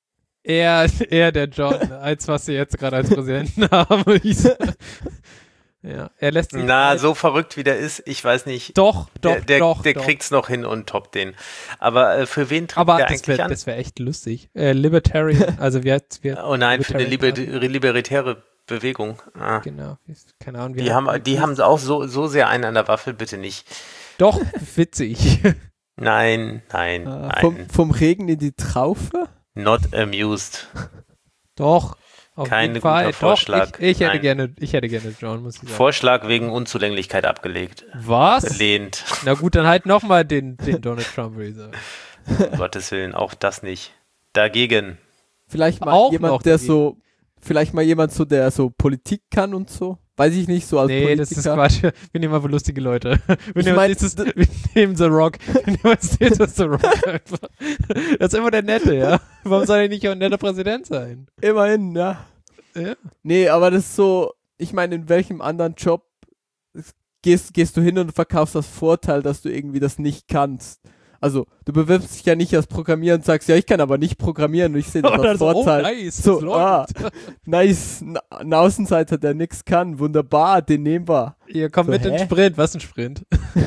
eher der John, als was sie jetzt gerade als Präsidenten haben. Ja, er lässt sich Na, so verrückt wie der ist, ich weiß nicht. Doch. Der kriegt's noch hin und toppt den. Aber für wen tritt Aber der das eigentlich an? wäre echt lustig. Libertarian, also wir Oh nein, für eine Libertarian libertäre Bewegung. Ah. Genau, keine Ahnung. Die haben auch so sehr einen an der Waffel, bitte nicht. Doch, witzig. Nein. Vom Regen in die Traufe? Not amused. Doch, auf Kein jeden Fall. guter Vorschlag. Doch, ich hätte Nein. gerne John, muss ich sagen. Vorschlag wegen Unzulänglichkeit abgelegt. Was? Lehnt. Na gut, dann halt nochmal den Donald Trump, würde ich sagen. Um Gottes Willen, auch das nicht. Dagegen. Vielleicht mal Auch jemand, noch der dagegen. so, vielleicht mal jemand so, der so Politik kann und so. Weiß ich nicht, so als Nee, Politiker. das ist Quatsch. Wir nehmen aber lustige Leute. Wir mein, nehmen The Rock. Wir nehmen als nächstes The Rock einfach. Das ist immer der Nette, ja. Warum soll er nicht auch ein netter Präsident sein? Immerhin, ja. Ja. Nee, aber das ist so, ich meine, in welchem anderen Job gehst du hin und verkaufst das Vorteil, dass du irgendwie das nicht kannst. Also, du bewirbst dich ja nicht als Programmierer und sagst, ja, ich kann aber nicht programmieren und ich sehe das Oder als so, Vorteil. nice, So, das läuft. Nice, ein Außenseiter, der nichts kann, wunderbar, den nehmen wir. Ihr kommt So, mit in den hä? Sprint. Was ein Sprint?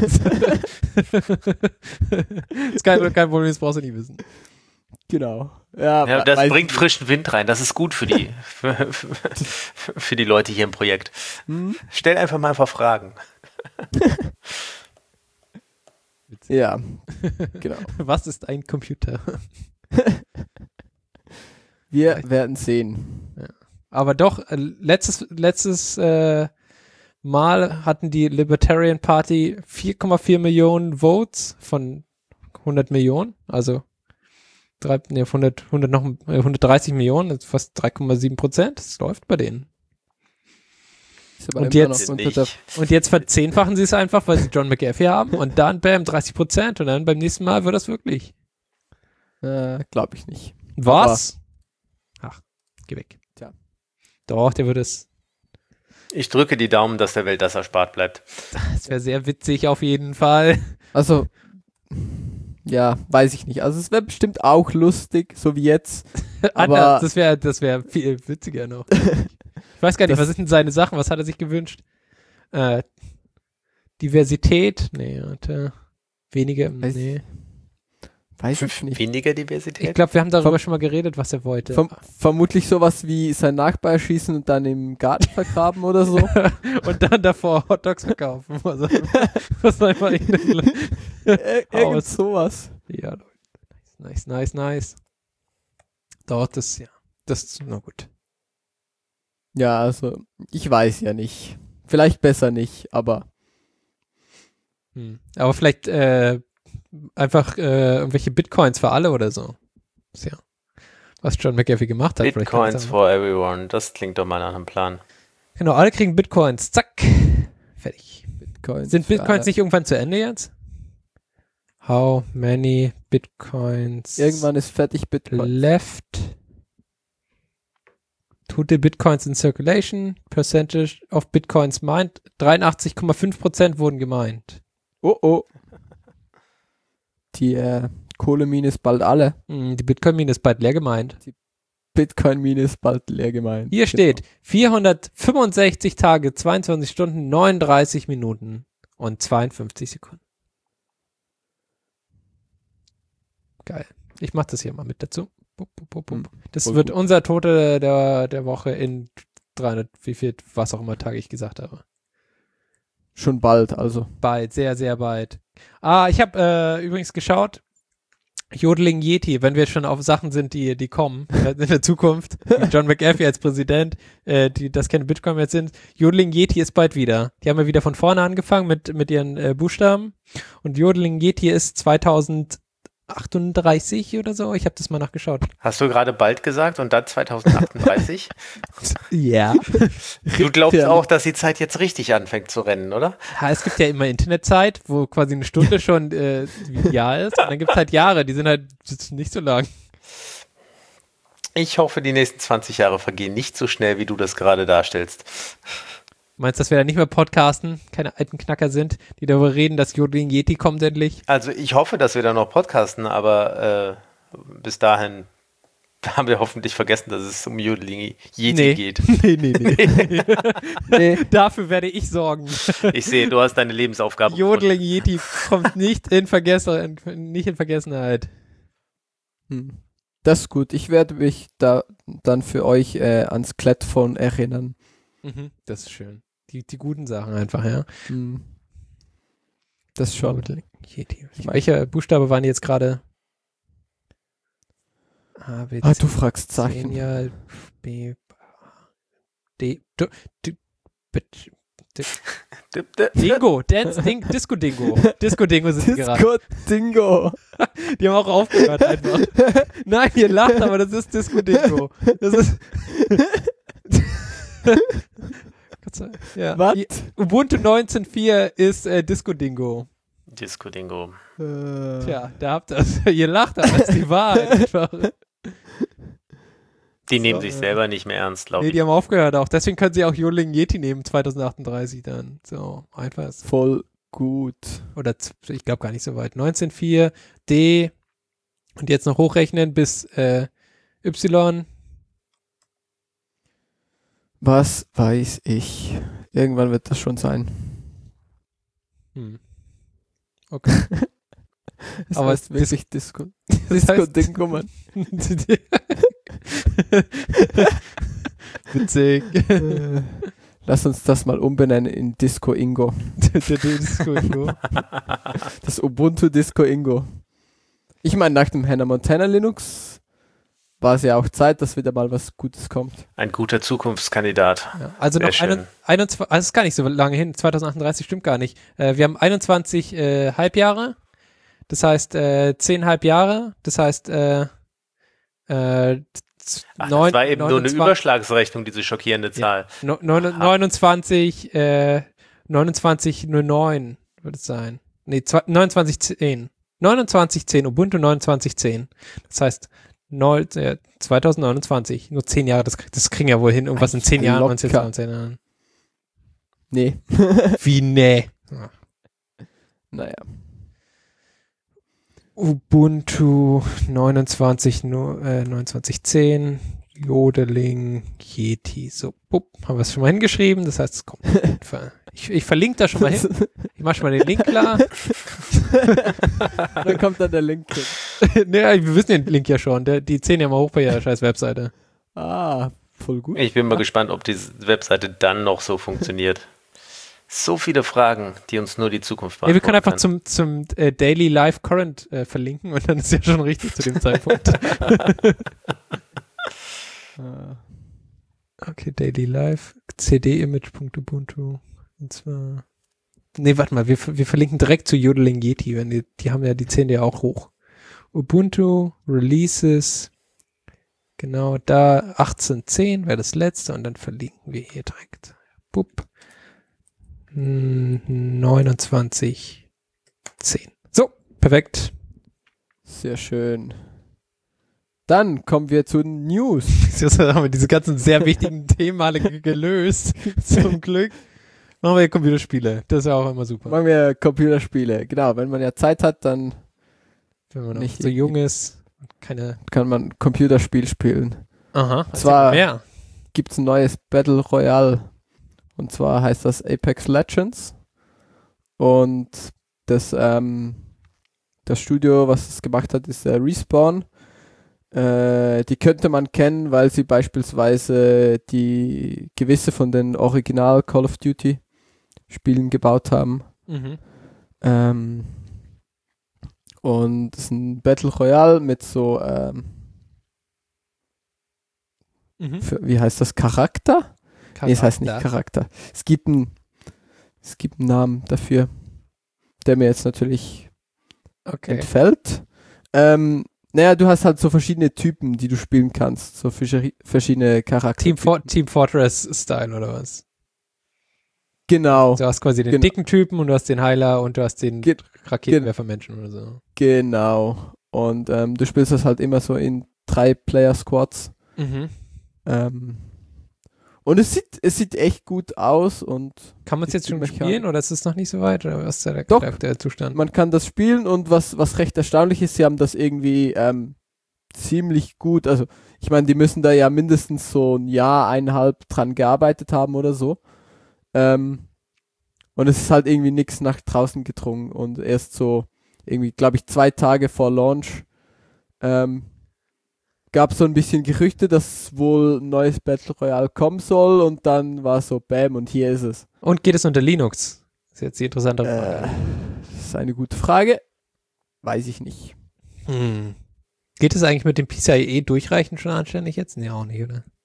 ist kein Problem, das brauchst du nicht wissen. Genau. Ja, Ja, das weiß bringt ich frischen Wind rein. Das ist gut für die, für die Leute hier im Projekt. Hm? Stell einfach mal ein paar Fragen. nicht. Ja, genau. Was ist ein Computer? Wir werden sehen. Aber doch, letztes Mal hatten die Libertarian Party 4,4 Millionen Votes von 100 Millionen, also 130 Millionen, das ist fast 3,7%. Das läuft bei denen. Ist aber Und immer jetzt noch unter der, Und jetzt verzehnfachen sie es einfach, weil sie John McAfee haben und dann bam, 30% und dann beim nächsten Mal wird das wirklich. glaube ich nicht. Was? Ach, geh weg. Tja. Doch, der würde es. Ich drücke die Daumen, dass der Welt das erspart bleibt. Das wäre sehr witzig auf jeden Fall. Also, ja, weiß ich nicht. Also es wäre bestimmt auch lustig, so wie jetzt. Aber Das wäre viel witziger noch. Ich weiß gar nicht, was sind denn seine Sachen? Was hat er sich gewünscht? Diversität? Nee, weniger, nee. weiß ich nicht. Weniger Diversität? Ich glaube, wir haben darüber schon mal geredet, was er wollte. Vermutlich sowas wie sein Nachbar erschießen und dann im Garten vergraben oder so. Und dann davor Hotdogs verkaufen. Also, was einfach Irgend sowas. Ja, nice. Doch, das, na gut. Ja, also, ich weiß ja nicht. Vielleicht besser nicht, aber Aber vielleicht einfach irgendwelche Bitcoins für alle oder so. Ist ja, was John McAfee gemacht hat. Bitcoins for everyone. Das klingt doch mal nach einem Plan. Genau, alle kriegen Bitcoins. Zack. Fertig. Bitcoins. Sind für Bitcoins alle. nicht irgendwann zu Ende jetzt? How many Bitcoins Irgendwann ist fertig Bitcoin. left? Total Bitcoins in circulation. Percentage of Bitcoins mined. 83,5% wurden gemeint. Oh. Die Kohlemine ist bald alle. Die Bitcoin-Mine ist bald leer gemeint. Bitcoin-Mine ist bald leer gemeint. Hier steht 465 Tage, 22 Stunden, 39 Minuten und 52 Sekunden. Geil. Ich mach das hier mal mit dazu. Das Voll wird gut. unser Tote der Woche in 300, wie viel, was auch immer Tage ich gesagt habe. Schon bald, also. Bald, sehr, sehr bald. Ich habe übrigens geschaut, Jodeling Yeti, wenn wir schon auf Sachen sind, die kommen in der Zukunft, wie John McAfee als Präsident, das keine Bitcoin mehr sind. Jodeling Yeti ist bald wieder. Die haben ja wieder von vorne angefangen mit ihren Buchstaben. Und Jodeling Yeti ist 2038 oder so. Ich habe das mal nachgeschaut. Hast du gerade bald gesagt und dann 2038? Ja. Du glaubst auch, dass die Zeit jetzt richtig anfängt zu rennen, oder? Es gibt ja immer Internetzeit, wo quasi eine Stunde schon wie ein Jahr ist. Und dann gibt es halt Jahre, die sind halt nicht so lang. Ich hoffe, die nächsten 20 Jahre vergehen nicht so schnell, wie du das gerade darstellst. Meinst du, dass wir da nicht mehr podcasten, keine alten Knacker sind, die darüber reden, dass Jodeling Yeti kommt endlich? Also ich hoffe, dass wir da noch podcasten, aber bis dahin Da haben wir hoffentlich vergessen, dass es um Yodeling Yeti geht. Nee. Dafür werde ich sorgen. Ich sehe, du hast deine Lebensaufgabe Yodeling Yeti kommt nicht in Vergessenheit. Das ist gut. Ich werde mich da dann für euch ans Klettphone erinnern. Das ist schön. Die guten Sachen einfach, ja. Das schon. Yodeling Yeti. Welche Buchstabe waren jetzt gerade? A, B, C, du fragst Zeichen. Ja, B, D, Dingo, Disco Dingo. Disco Dingo sind die gerade. Disco Dingo. Die haben auch aufgehört einfach. Nein, ihr lacht, aber das ist Disco Dingo. Das ist... ja. Was? Ubuntu 19.4 ist Disco Dingo. Disco Dingo. Tja, da habt ihr es. Ihr lacht, aber das ist die Wahrheit einfach. Die nehmen sich selber nicht mehr ernst, glaube Nee, ich. die haben aufgehört auch. Deswegen können sie auch Yodeling Yeti nehmen, 2038 dann. So, einfach ist. Voll gut. Oder ich glaube gar nicht so weit. 19.4, D und jetzt noch hochrechnen bis Y. Was weiß ich? Irgendwann wird das schon sein. Okay. Das Aber heißt wirklich Disco. Das Disco heißt- Dingo, Mann. Witzig. Lass uns das mal umbenennen in Disco Ingo. Der Disco Ingo. Das Ubuntu Disco Ingo. Ich meine, nach dem Hannah Montana Linux war es ja auch Zeit, dass wieder mal was Gutes kommt. Ein guter Zukunftskandidat. Ja, also Sehr noch schön. 21, also es ist gar nicht so lange hin, 2038 stimmt gar nicht. Wir haben 21 Halbjahre, das heißt 10,5 Jahre, das heißt Das war eben nur eine Überschlagsrechnung, diese schockierende Zahl. 2909 wird es sein. Nee, 2910. 2910, Ubuntu 2910. Das heißt 2029, nur 10 Jahre, das kriegen ja wohl hin, irgendwas in 10 Jahren, Locker. 19 Jahren. Nee. Wie nee. Ja. Naja. Ubuntu 2910, Yodeling, Yeti. So, bupp, haben wir es schon mal hingeschrieben. Das heißt, es kommt. Ich verlinke da schon mal hin. Ich mache schon mal den Link klar. Dann kommt dann der Link hin. Ne, wir wissen den Link ja schon. Die 10 ja mal hoch bei ihrer scheiß Webseite. Ah, voll gut. Ich bin mal gespannt, ob diese Webseite dann noch so funktioniert. So viele Fragen, die uns nur die Zukunft Ja, wir können einfach kann. zum Daily Live Current verlinken und dann ist ja schon richtig zu dem Zeitpunkt. Okay, Daily Live, cdimage.ubuntu. Und zwar. Nee, warte mal, wir verlinken direkt zu Yodeling Yeti, wenn die haben ja die 10 ja auch hoch. Ubuntu, Releases, genau da, 18.10 wäre das letzte und dann verlinken wir hier direkt. Bupp. 29.10. So, perfekt. Sehr schön. Dann kommen wir zu den News. Jetzt haben wir diese ganzen sehr wichtigen Themen alle gelöst. Zum Glück. Machen wir ja Computerspiele. Das ist ja auch immer super. Machen wir Computerspiele. Genau, wenn man ja Zeit hat, dann Wenn man noch nicht so jung ist. Keine. kann man ein Computerspiel spielen. Aha. Zwar- mehr. Gibt es ein neues Battle Royale. Und zwar heißt das Apex Legends. Und das Studio, was es gemacht hat, ist Respawn. Die könnte man kennen, weil sie beispielsweise die gewisse von den Original Call of Duty Spielen gebaut haben. Mhm. Und es ist ein Battle Royale mit so, Mhm. wie heißt das, Charakter? Nee, es heißt nicht Charakter. Es gibt einen Namen dafür, der mir jetzt natürlich Okay. entfällt. Naja, du hast halt so verschiedene Typen, die du spielen kannst. So verschiedene Charaktere. Team Fortress Style oder was? Genau, Du hast quasi den Genau. dicken Typen und du hast den Heiler und du hast den Ge- Raketenwerfermenschen oder so. genau. Und du spielst das halt immer so in 3-Player-Squads. Mhm. Und es sieht echt gut aus und Kann man es jetzt Die schon Mechanik. spielen oder ist es noch nicht so weit? Oder was ist da Doch. der Zustand? man kann das spielen und was recht erstaunlich ist, sie haben das irgendwie ziemlich gut. Also ich meine, die müssen da ja mindestens so ein Jahr, 1,5 dran gearbeitet haben oder so. Und es ist halt irgendwie nichts nach draußen gedrungen und erst so irgendwie, glaube ich, 2 Tage vor Launch gab es so ein bisschen Gerüchte, dass wohl ein neues Battle Royale kommen soll und dann war so bam und hier ist es. Und geht es unter Linux? Das ist jetzt die interessante Frage. Das ist eine gute Frage. Weiß ich nicht. Geht es eigentlich mit dem PCIe durchreichen schon anständig jetzt? Nee, auch nicht, oder?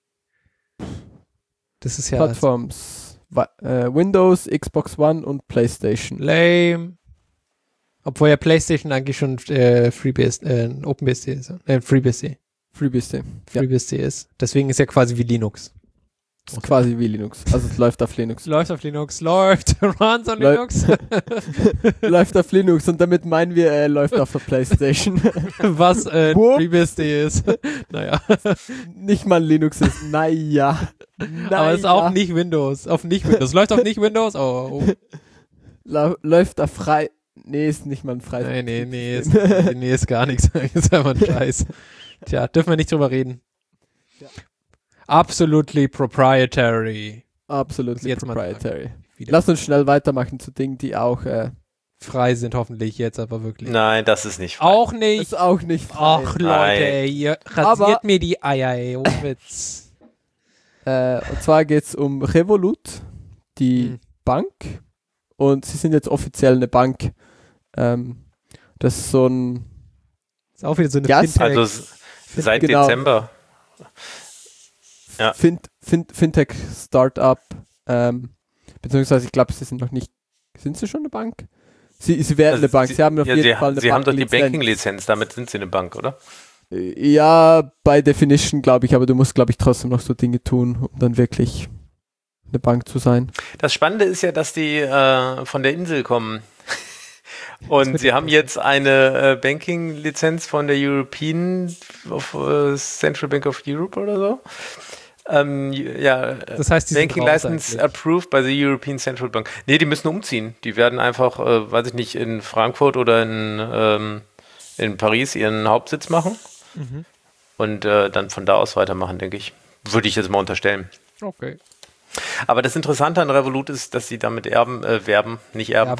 Das ist ja Plattforms. Windows, Xbox One und PlayStation. lame. Obwohl ja PlayStation eigentlich schon OpenBSD ist. FreeBSD. FreeBSD. Ja, FreeBSD ist. Deswegen ist ja quasi wie Linux. ist quasi wie Linux. Also es läuft auf Linux. Läuft auf Linux, runs on Linux. Läuft auf Linux und damit meinen wir, läuft auf der PlayStation. Was Wo? FreeBSD ist. Naja. Nicht mal Linux ist. Naja. Aber es ist auch nicht Windows. Auf nicht Windows. Läuft auf nicht Windows? Oh. Läuft da frei. Nee, ist nicht mal ein freies. Nee, ist gar nichts. Ist einfach ein Scheiß. Tja, dürfen wir nicht drüber reden. Ja. Absolutely proprietary. Absolutely Jetzt mal proprietary. Wieder. Lass uns schnell weitermachen zu Dingen, die auch Frei sind hoffentlich jetzt aber wirklich. Nein, das ist nicht frei. Auch nicht. ist auch nicht frei. Ach Leute, Nein. ey, ihr rasiert Aber- mir die Eier, ey, ohne Witz. Und zwar geht es um Revolut, die Bank. Und sie sind jetzt offiziell eine Bank. Das ist so ein Ist auch wieder so eine Ja, Fintech. Also seit Genau. Dezember. Ja. Fintech-Startup. Beziehungsweise ich glaube, sie sind noch nicht. Sind sie schon eine Bank? Sie werden eine Bank. Sie haben auf jeden Fall eine Sie haben doch die Bankenlizenz. Banking-Lizenz, damit sind sie eine Bank, oder? Ja, by definition glaube ich, aber du musst, glaube ich, trotzdem noch so Dinge tun, um dann wirklich eine Bank zu sein. Das Spannende ist ja, dass die von der Insel kommen. Und sie haben jetzt eine Banking-Lizenz von der Central Bank of Europe oder so. Das heißt, die sind Banking raus License eigentlich. approved by the European Central Bank. Nee, die müssen umziehen. Die werden einfach, weiß ich nicht, in Frankfurt oder in Paris ihren Hauptsitz machen und dann von da aus weitermachen, denke ich. Würde ich jetzt mal unterstellen. Okay. Aber das Interessante an Revolut ist, dass sie damit werben, nicht erben.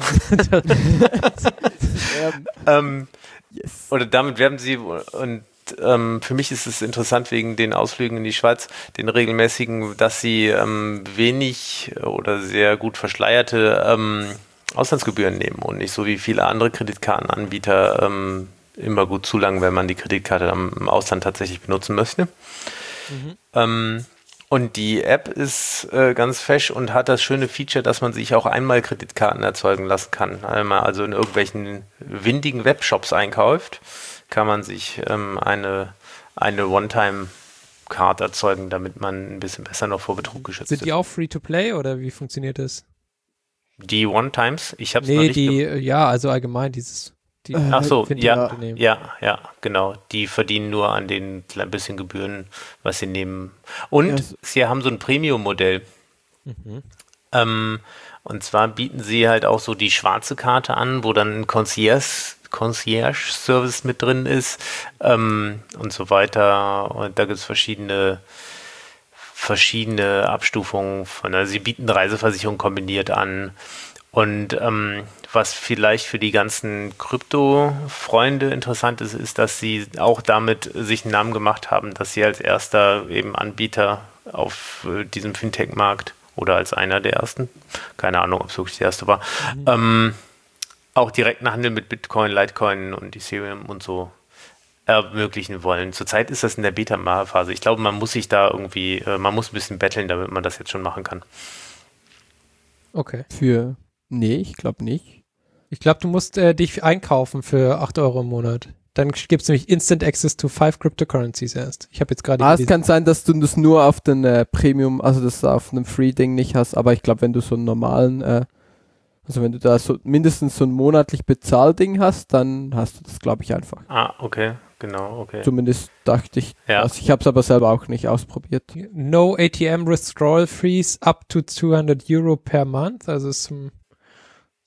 Yes. Oder damit werben sie und für mich ist es interessant wegen den Ausflügen in die Schweiz, den regelmäßigen, dass sie wenig oder sehr gut verschleierte Auslandsgebühren nehmen und nicht so wie viele andere Kreditkartenanbieter immer gut zulangen, wenn man die Kreditkarte im Ausland tatsächlich benutzen möchte. Und die App ist ganz fesch und hat das schöne Feature, dass man sich auch einmal Kreditkarten erzeugen lassen kann. Wenn man also in irgendwelchen windigen Webshops einkauft, kann man sich eine One-Time-Card erzeugen, damit man ein bisschen besser noch vor Betrug geschützt Sind die ist. auch Free-to-Play oder wie funktioniert das? Die One-Times? Ich habe es noch Nee, nicht also allgemein dieses. Ach so, Fintech-Unternehmen. ja, genau. Die verdienen nur an den kleinen bisschen Gebühren, was sie nehmen. Und sie haben so ein Premium-Modell. Und zwar bieten sie halt auch so die schwarze Karte an, wo dann ein Concierge-Service mit drin ist und so weiter. Und da gibt es verschiedene Abstufungen von. Also sie bieten Reiseversicherung kombiniert an. Und was vielleicht für die ganzen Krypto-Freunde interessant ist, ist, dass sie auch damit sich einen Namen gemacht haben, dass sie als erster eben Anbieter auf diesem Fintech-Markt oder als einer der ersten, keine Ahnung, ob es wirklich der erste war, auch direkten Handel mit Bitcoin, Litecoin und Ethereum und so ermöglichen wollen. Zurzeit ist das in der Beta-Phase. Ich glaube, man muss sich da irgendwie, man muss ein bisschen betteln, damit man das jetzt schon machen kann. Okay. Nee, ich glaube nicht. Ich glaube, du musst dich einkaufen für 8 Euro im Monat. Dann gibt es nämlich Instant Access to 5 Cryptocurrencies erst. Ich habe jetzt gerade Es kann sein, dass du das nur auf den Premium, also das auf einem Free-Ding nicht hast, aber ich glaube, wenn du so einen normalen, also wenn du da so mindestens so ein monatlich Bezahlding hast, dann hast du das, glaube ich, einfach. Ah, okay, genau, okay. Zumindest dachte ich Ja. das. Ich habe es aber selber auch nicht ausprobiert. No ATM Withdrawal Fees up to 200 Euro per month. Also ist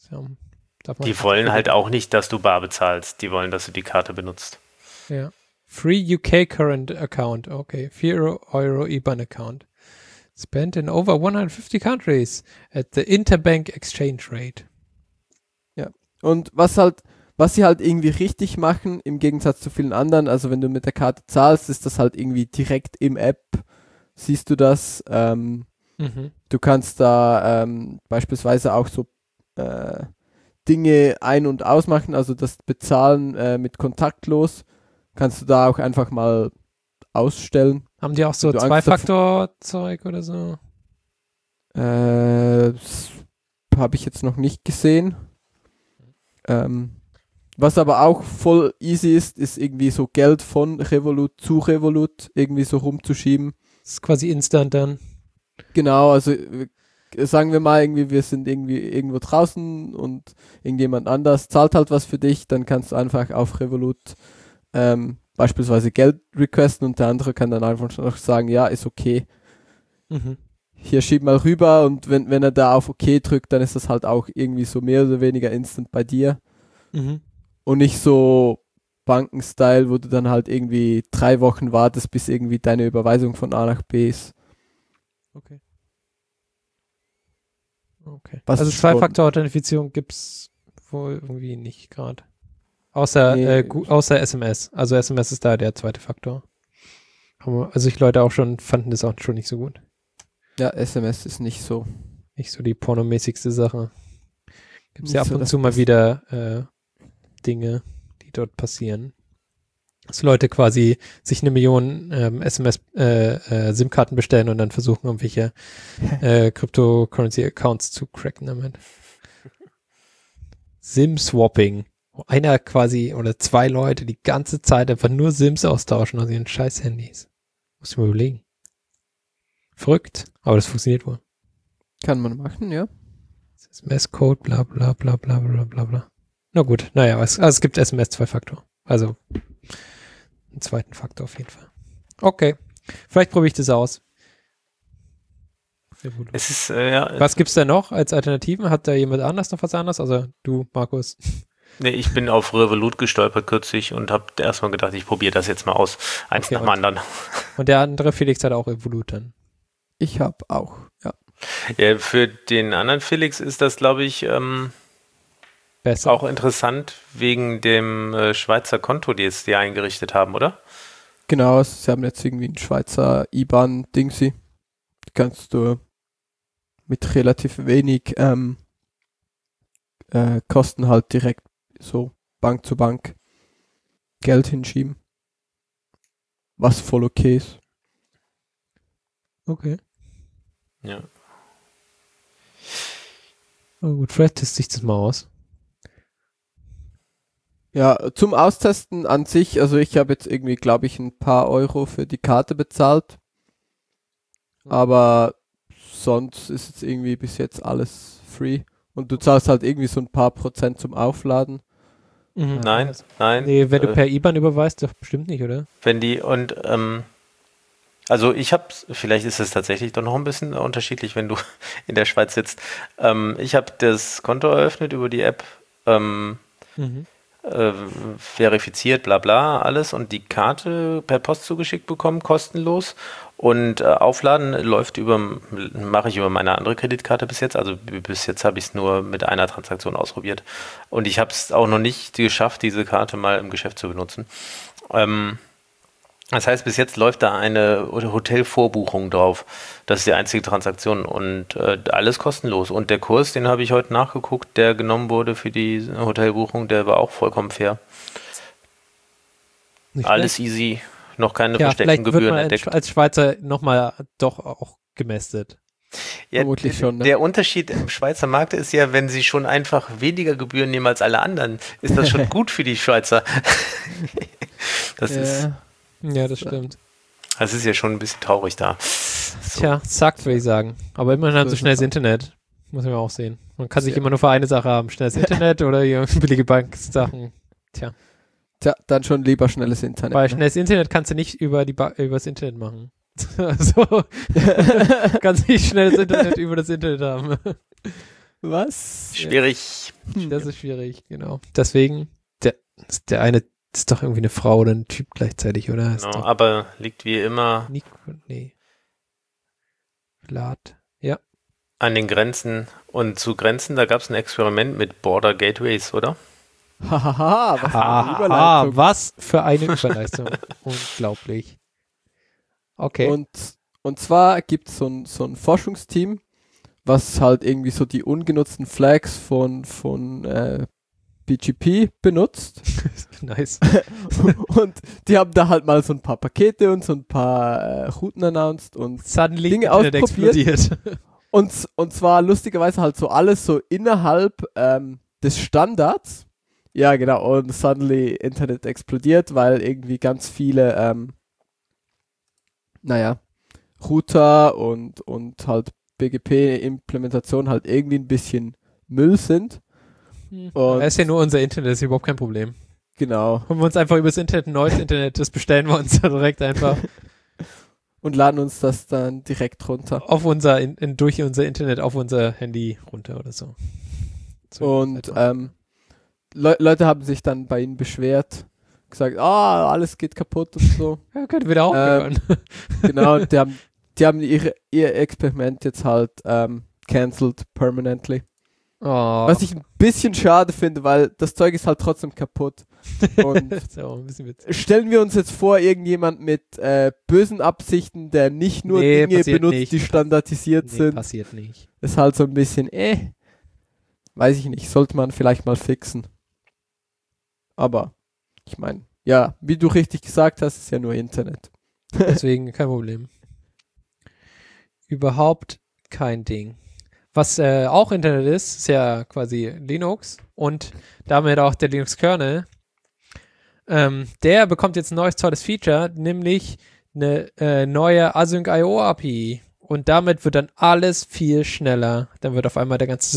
darf man Die wollen halt auch nicht, dass du bar bezahlst. Die wollen, dass du die Karte benutzt. Ja. Free UK current account. Okay. 4 Euro IBAN account. Spent in over 150 countries at the interbank exchange rate. Ja. Und was sie halt irgendwie richtig machen, im Gegensatz zu vielen anderen, also wenn du mit der Karte zahlst, ist das halt irgendwie direkt im App, siehst du das. Du kannst da beispielsweise auch so Dinge ein- und ausmachen, also das Bezahlen mit kontaktlos, kannst du da auch einfach mal ausstellen. Haben die auch so Zwei-Faktor-Zeug oder so? Das habe ich jetzt noch nicht gesehen. Was aber auch voll easy ist irgendwie so Geld von Revolut zu Revolut irgendwie so rumzuschieben. Das ist quasi instant dann. Genau, also sagen wir mal irgendwie, wir sind irgendwie irgendwo draußen und irgendjemand anders zahlt halt was für dich, dann kannst du einfach auf Revolut beispielsweise Geld requesten und der andere kann dann einfach noch sagen, ja, ist okay. Hier schieb mal rüber und wenn er da auf okay drückt, dann ist das halt auch irgendwie so mehr oder weniger instant bei dir. Und nicht so Banken-Style, wo du dann halt irgendwie 3 Wochen wartest, bis irgendwie deine Überweisung von A nach B ist. Okay. Was Also schon- Zwei-Faktor-Authentifizierung gibt's wohl irgendwie nicht gerade. Außer außer SMS. Also SMS ist da der zweite Faktor. Also Leute auch schon fanden das auch schon nicht so gut. Ja, SMS ist nicht so. Nicht so die pornomäßigste Sache. Gibt es Nicht ja ab so und das zu mal Beste. wieder Dinge, die dort passieren. Dass Leute quasi sich 1 Million SMS SIM-Karten bestellen und dann versuchen, irgendwelche Cryptocurrency-Accounts zu cracken damit. SIM-Swapping. Wo einer quasi oder 2 Leute die ganze Zeit einfach nur SIMs austauschen aus ihren scheiß Handys. Muss ich mal überlegen. Verrückt, aber das funktioniert wohl. Kann man machen, ja. SMS-Code, bla bla bla bla bla bla bla. Na gut, naja, es gibt SMS 2-Faktor. Also einen zweiten Faktor auf jeden Fall. Okay, vielleicht probiere ich das aus. Sehr gut. Es ist, ja. Was gibt's denn noch als Alternativen? Hat da jemand anders noch was anderes? Also du, Markus. Nee, ich bin auf Revolut gestolpert kürzlich und habe erstmal gedacht, ich probiere das jetzt mal aus. Eins Okay, nach dem anderen. Und der andere Felix hat auch Evolut dann. Ich habe auch, ja. Ja, für den anderen Felix ist das, glaube ich, Besser. auch interessant wegen dem Schweizer Konto, das die eingerichtet haben, oder? Genau, also sie haben jetzt irgendwie ein Schweizer IBAN-Dingsy. Kannst du mit relativ wenig Kosten halt direkt so Bank zu Bank Geld hinschieben. Was voll okay ist. Okay. Ja. Oh gut, vielleicht teste ich das mal aus. Ja, zum Austesten an sich, also ich habe jetzt irgendwie, glaube ich, ein paar Euro für die Karte bezahlt. Aber sonst ist jetzt irgendwie bis jetzt alles free. Und du zahlst halt irgendwie so ein paar Prozent zum Aufladen. Nein. Nee, wenn du per IBAN überweist, doch bestimmt nicht, oder? Wenn die und also ich habe, vielleicht ist es tatsächlich doch noch ein bisschen unterschiedlich, wenn du in der Schweiz sitzt. Ich habe das Konto eröffnet über die App, verifiziert, bla bla, alles und die Karte per Post zugeschickt bekommen, kostenlos. Und Aufladen mache ich über meine andere Kreditkarte bis jetzt. Also bis jetzt habe ich es nur mit einer Transaktion ausprobiert. Und ich habe es auch noch nicht geschafft, diese Karte mal im Geschäft zu benutzen. Das heißt, bis jetzt läuft da eine Hotelvorbuchung drauf. Das ist die einzige Transaktion und alles kostenlos. Und der Kurs, den habe ich heute nachgeguckt, der genommen wurde für die Hotelbuchung, der war auch vollkommen fair. Nicht Alles schlecht. easy, noch keine Ja, versteckten vielleicht wird Gebühren man entdeckt. als Schweizer nochmal doch auch gemästet. Ja, Vermutlich schon, ne? Der Unterschied im Schweizer Markt ist ja, wenn sie schon einfach weniger Gebühren nehmen als alle anderen, ist das schon gut für die Schweizer. Das ist Ja, das stimmt. ja schon ein bisschen traurig da. So. Tja, sagt, würde ich sagen. Aber immerhin haben sie schnelles Internet. Muss man auch sehen. Man kann sich immer nur für eine Sache haben. Schnelles Internet oder hier billige Banksachen. Tja. Tja, dann schon lieber schnelles Internet. Weil Ne? schnelles Internet kannst du nicht übers Internet machen. Also, kannst nicht schnelles Internet über das Internet haben. Was? Schwierig. Das ist schwierig, genau. Deswegen, der eine Das ist doch irgendwie eine Frau oder ein Typ gleichzeitig, oder? Ist Genau, doch aber liegt wie immer Nee. Vlad. Ja. an den Grenzen. Und zu Grenzen, da gab es ein Experiment mit Border Gateways, oder? Hahaha, was für eine Haha, Überleitung. was für eine Überleistung. Unglaublich. Okay. Und zwar gibt es so ein Forschungsteam, was halt irgendwie so die ungenutzten Flags von BGP benutzt. Nice. Und die haben da halt mal so ein paar Pakete und so ein paar Routen announced und Suddenly Dinge Internet ausprobiert. explodiert. und zwar lustigerweise halt so alles so innerhalb des Standards. Ja, genau. Und suddenly Internet explodiert, weil irgendwie ganz viele Router und halt BGP-Implementationen halt irgendwie ein bisschen Müll sind. Und Das ist ja nur unser Internet, das ist überhaupt kein Problem. genau. Holen wir uns einfach übers Internet ein neues Internet, das bestellen wir uns dann direkt einfach Und laden uns das dann direkt runter. auf durch unser Internet auf unser Handy runter oder so. Und Leute haben sich dann bei ihnen beschwert, gesagt, alles geht kaputt und so. Ja, könnte wieder aufgehören. Genau, die haben ihr Experiment jetzt halt cancelled permanently. Oh. Was ich ein bisschen schade finde, weil das Zeug ist halt trotzdem kaputt. Und Das ist ja auch ein bisschen witzig. stellen wir uns jetzt vor, irgendjemand mit bösen Absichten, der nicht nur Nee, Dinge passiert benutzt, nicht. die standardisiert Nee, sind, passiert nicht. ist halt so ein bisschen, weiß ich nicht, sollte man vielleicht mal fixen. Aber, ich meine, ja, wie du richtig gesagt hast, ist ja nur Internet. Deswegen kein Problem. Überhaupt kein Ding. Was auch Internet ist ja quasi Linux und damit auch der Linux-Kernel. Der bekommt jetzt ein neues tolles Feature, nämlich eine neue Async.io-API. Und damit wird dann alles viel schneller. Dann wird auf einmal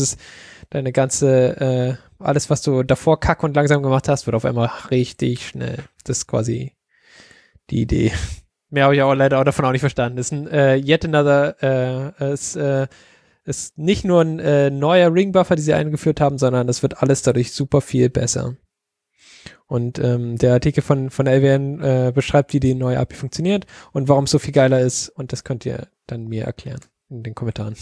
alles, was du davor kack und langsam gemacht hast, wird auf einmal richtig schnell. Das ist quasi die Idee. Mehr habe ich auch leider davon auch nicht verstanden. Das ist ein yet another, ist nicht nur ein neuer Ring-Buffer, die sie eingeführt haben, sondern es wird alles dadurch super viel besser. Und der Artikel von LWN beschreibt, wie die neue API funktioniert und warum es so viel geiler ist. Und das könnt ihr dann mir erklären in den Kommentaren.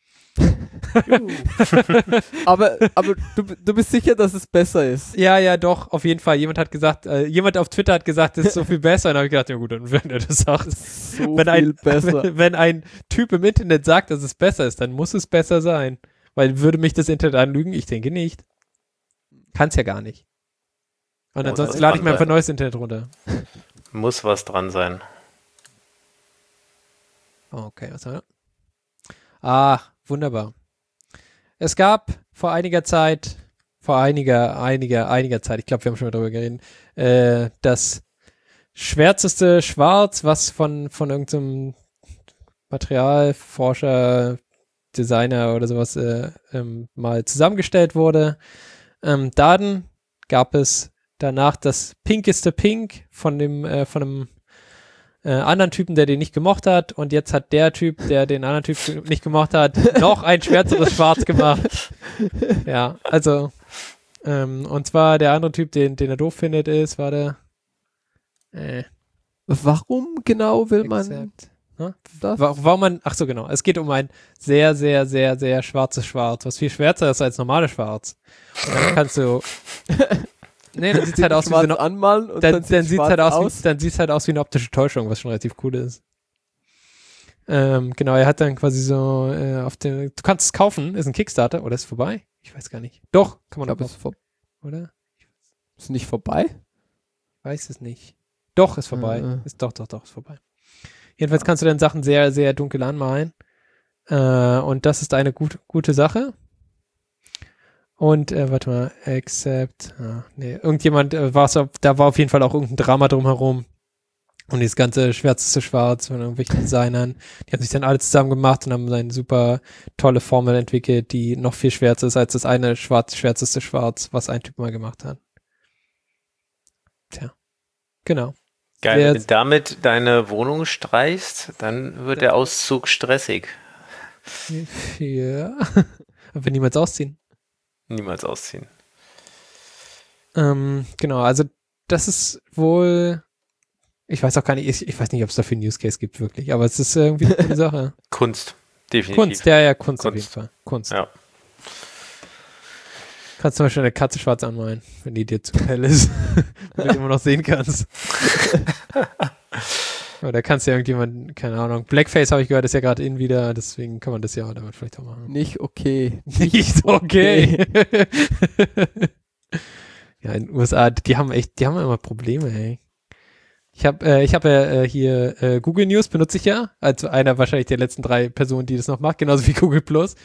aber du bist sicher, dass es besser ist? Ja, doch, auf jeden Fall. Jemand auf Twitter hat gesagt, das ist so viel besser. Und dann habe ich gedacht, ja gut, dann wenn er das sagt. So viel besser. Wenn ein Typ im Internet sagt, dass es besser ist, dann muss es besser sein. Weil würde mich das Internet anlügen? Ich denke nicht. Kann es ja gar nicht. Und ansonsten lade ich mir einfach neues Internet runter. Muss was dran sein. Okay, was haben wir? Ach, wunderbar. Es gab vor einiger Zeit, ich glaube, wir haben schon mal drüber geredet, das schwärzeste Schwarz, was von irgendeinem Materialforscher, Designer oder sowas mal zusammengestellt wurde. Dann gab es danach das pinkeste Pink von einem anderen Typen, der den nicht gemocht hat, und jetzt hat der Typ, der den anderen Typ nicht gemocht hat, noch ein schwärzeres Schwarz gemacht. Ja, also und zwar der andere Typ, den er doof findet, ist, Warum genau will man Except, das? warum man, ach so, genau, es geht um ein sehr, sehr, sehr, sehr schwarzes Schwarz, was viel schwärzer ist als normales Schwarz. Und dann kannst du dann sieht es halt aus wie so eine, anmalen und dann sieht halt es halt aus wie eine optische Täuschung, was schon relativ cool ist. Genau, er hat dann quasi so du kannst es kaufen, ist ein Kickstarter, oder ist vorbei? Ich weiß gar nicht. Doch, kann man Ich glaube, auch kaufen, oder? Ist nicht vorbei? Weiß es nicht. Doch, ist vorbei. Ist doch, ist vorbei. Jedenfalls kannst du dann Sachen sehr, sehr dunkel anmalen. Und das ist eine gute Sache. Und, warte mal, irgendjemand da war auf jeden Fall auch irgendein Drama drumherum. Und dieses ganze schwärzeste Schwarz von irgendwelchen Designern, die haben sich dann alle zusammen gemacht und haben eine super tolle Formel entwickelt, die noch viel schwärzer ist als das eine schwärzeste Schwarz, was ein Typ mal gemacht hat. Tja, genau. Geil, wenn du damit deine Wohnung streichst, dann wird der Auszug stressig. Ja, aber niemals ausziehen. Niemals ausziehen. Genau, also das ist wohl, ich weiß auch gar nicht, ich weiß nicht, ob es dafür einen Use Case gibt wirklich, aber es ist irgendwie eine coole Sache. Kunst, definitiv. Kunst, ja, Kunst auf jeden Fall. Kunst. Ja. Kannst zum Beispiel eine Katze schwarz anmalen, wenn die dir zu hell ist, wenn du immer noch sehen kannst. Oder kannst du ja irgendjemand, keine Ahnung, Blackface habe ich gehört, ist ja gerade in wieder, deswegen kann man das ja damit vielleicht auch machen. Nicht okay. Nicht okay. Ja, in den USA, die haben immer Probleme, ey. Ich habe hier Google News benutze ich ja, als einer wahrscheinlich der letzten 3 Personen, die das noch macht, genauso wie Google Plus.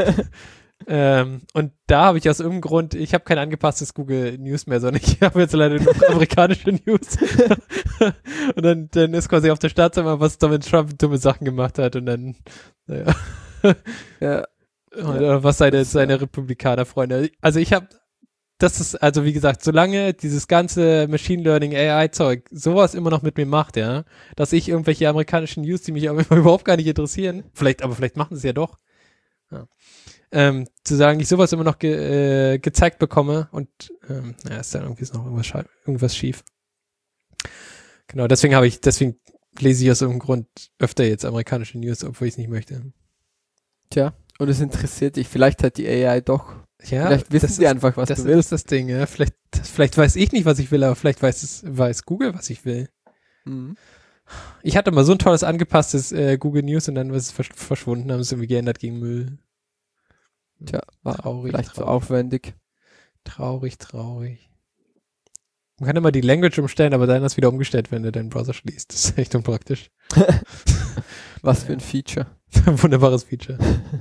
Und da habe ich aus irgendeinem Grund, ich habe kein angepasstes Google News mehr, sondern ich habe jetzt leider nur amerikanische News. Und dann ist quasi auf der Startseite, was Donald Trump dumme Sachen gemacht hat und dann, naja. Ja. Oder was seine Republikaner-Freunde. Also das ist, also wie gesagt, solange dieses ganze Machine Learning AI-Zeug sowas immer noch mit mir macht, ja, dass ich irgendwelche amerikanischen News, die mich aber überhaupt gar nicht interessieren, vielleicht machen sie es ja doch, ja. Zu sagen, ich sowas immer noch gezeigt bekomme und ist dann irgendwie noch irgendwas schief. Genau, deswegen lese ich aus irgendeinem Grund öfter jetzt amerikanische News, obwohl ich es nicht möchte. Tja, und es interessiert dich. Vielleicht hat die AI doch. Ja, vielleicht wissen sie einfach, was du willst. Das ist das Ding, ja. Vielleicht weiß ich nicht, was ich will, aber vielleicht weiß Google, was ich will. Mhm. Ich hatte mal so ein tolles angepasstes Google News und dann ist es verschwunden, haben es irgendwie geändert gegen Müll. Tja, war traurig, vielleicht so aufwendig. Traurig. Man kann immer die Language umstellen, aber dann ist wieder umgestellt, wenn du deinen Browser schließt. Das ist echt unpraktisch. Was für ein Feature. Wunderbares Feature.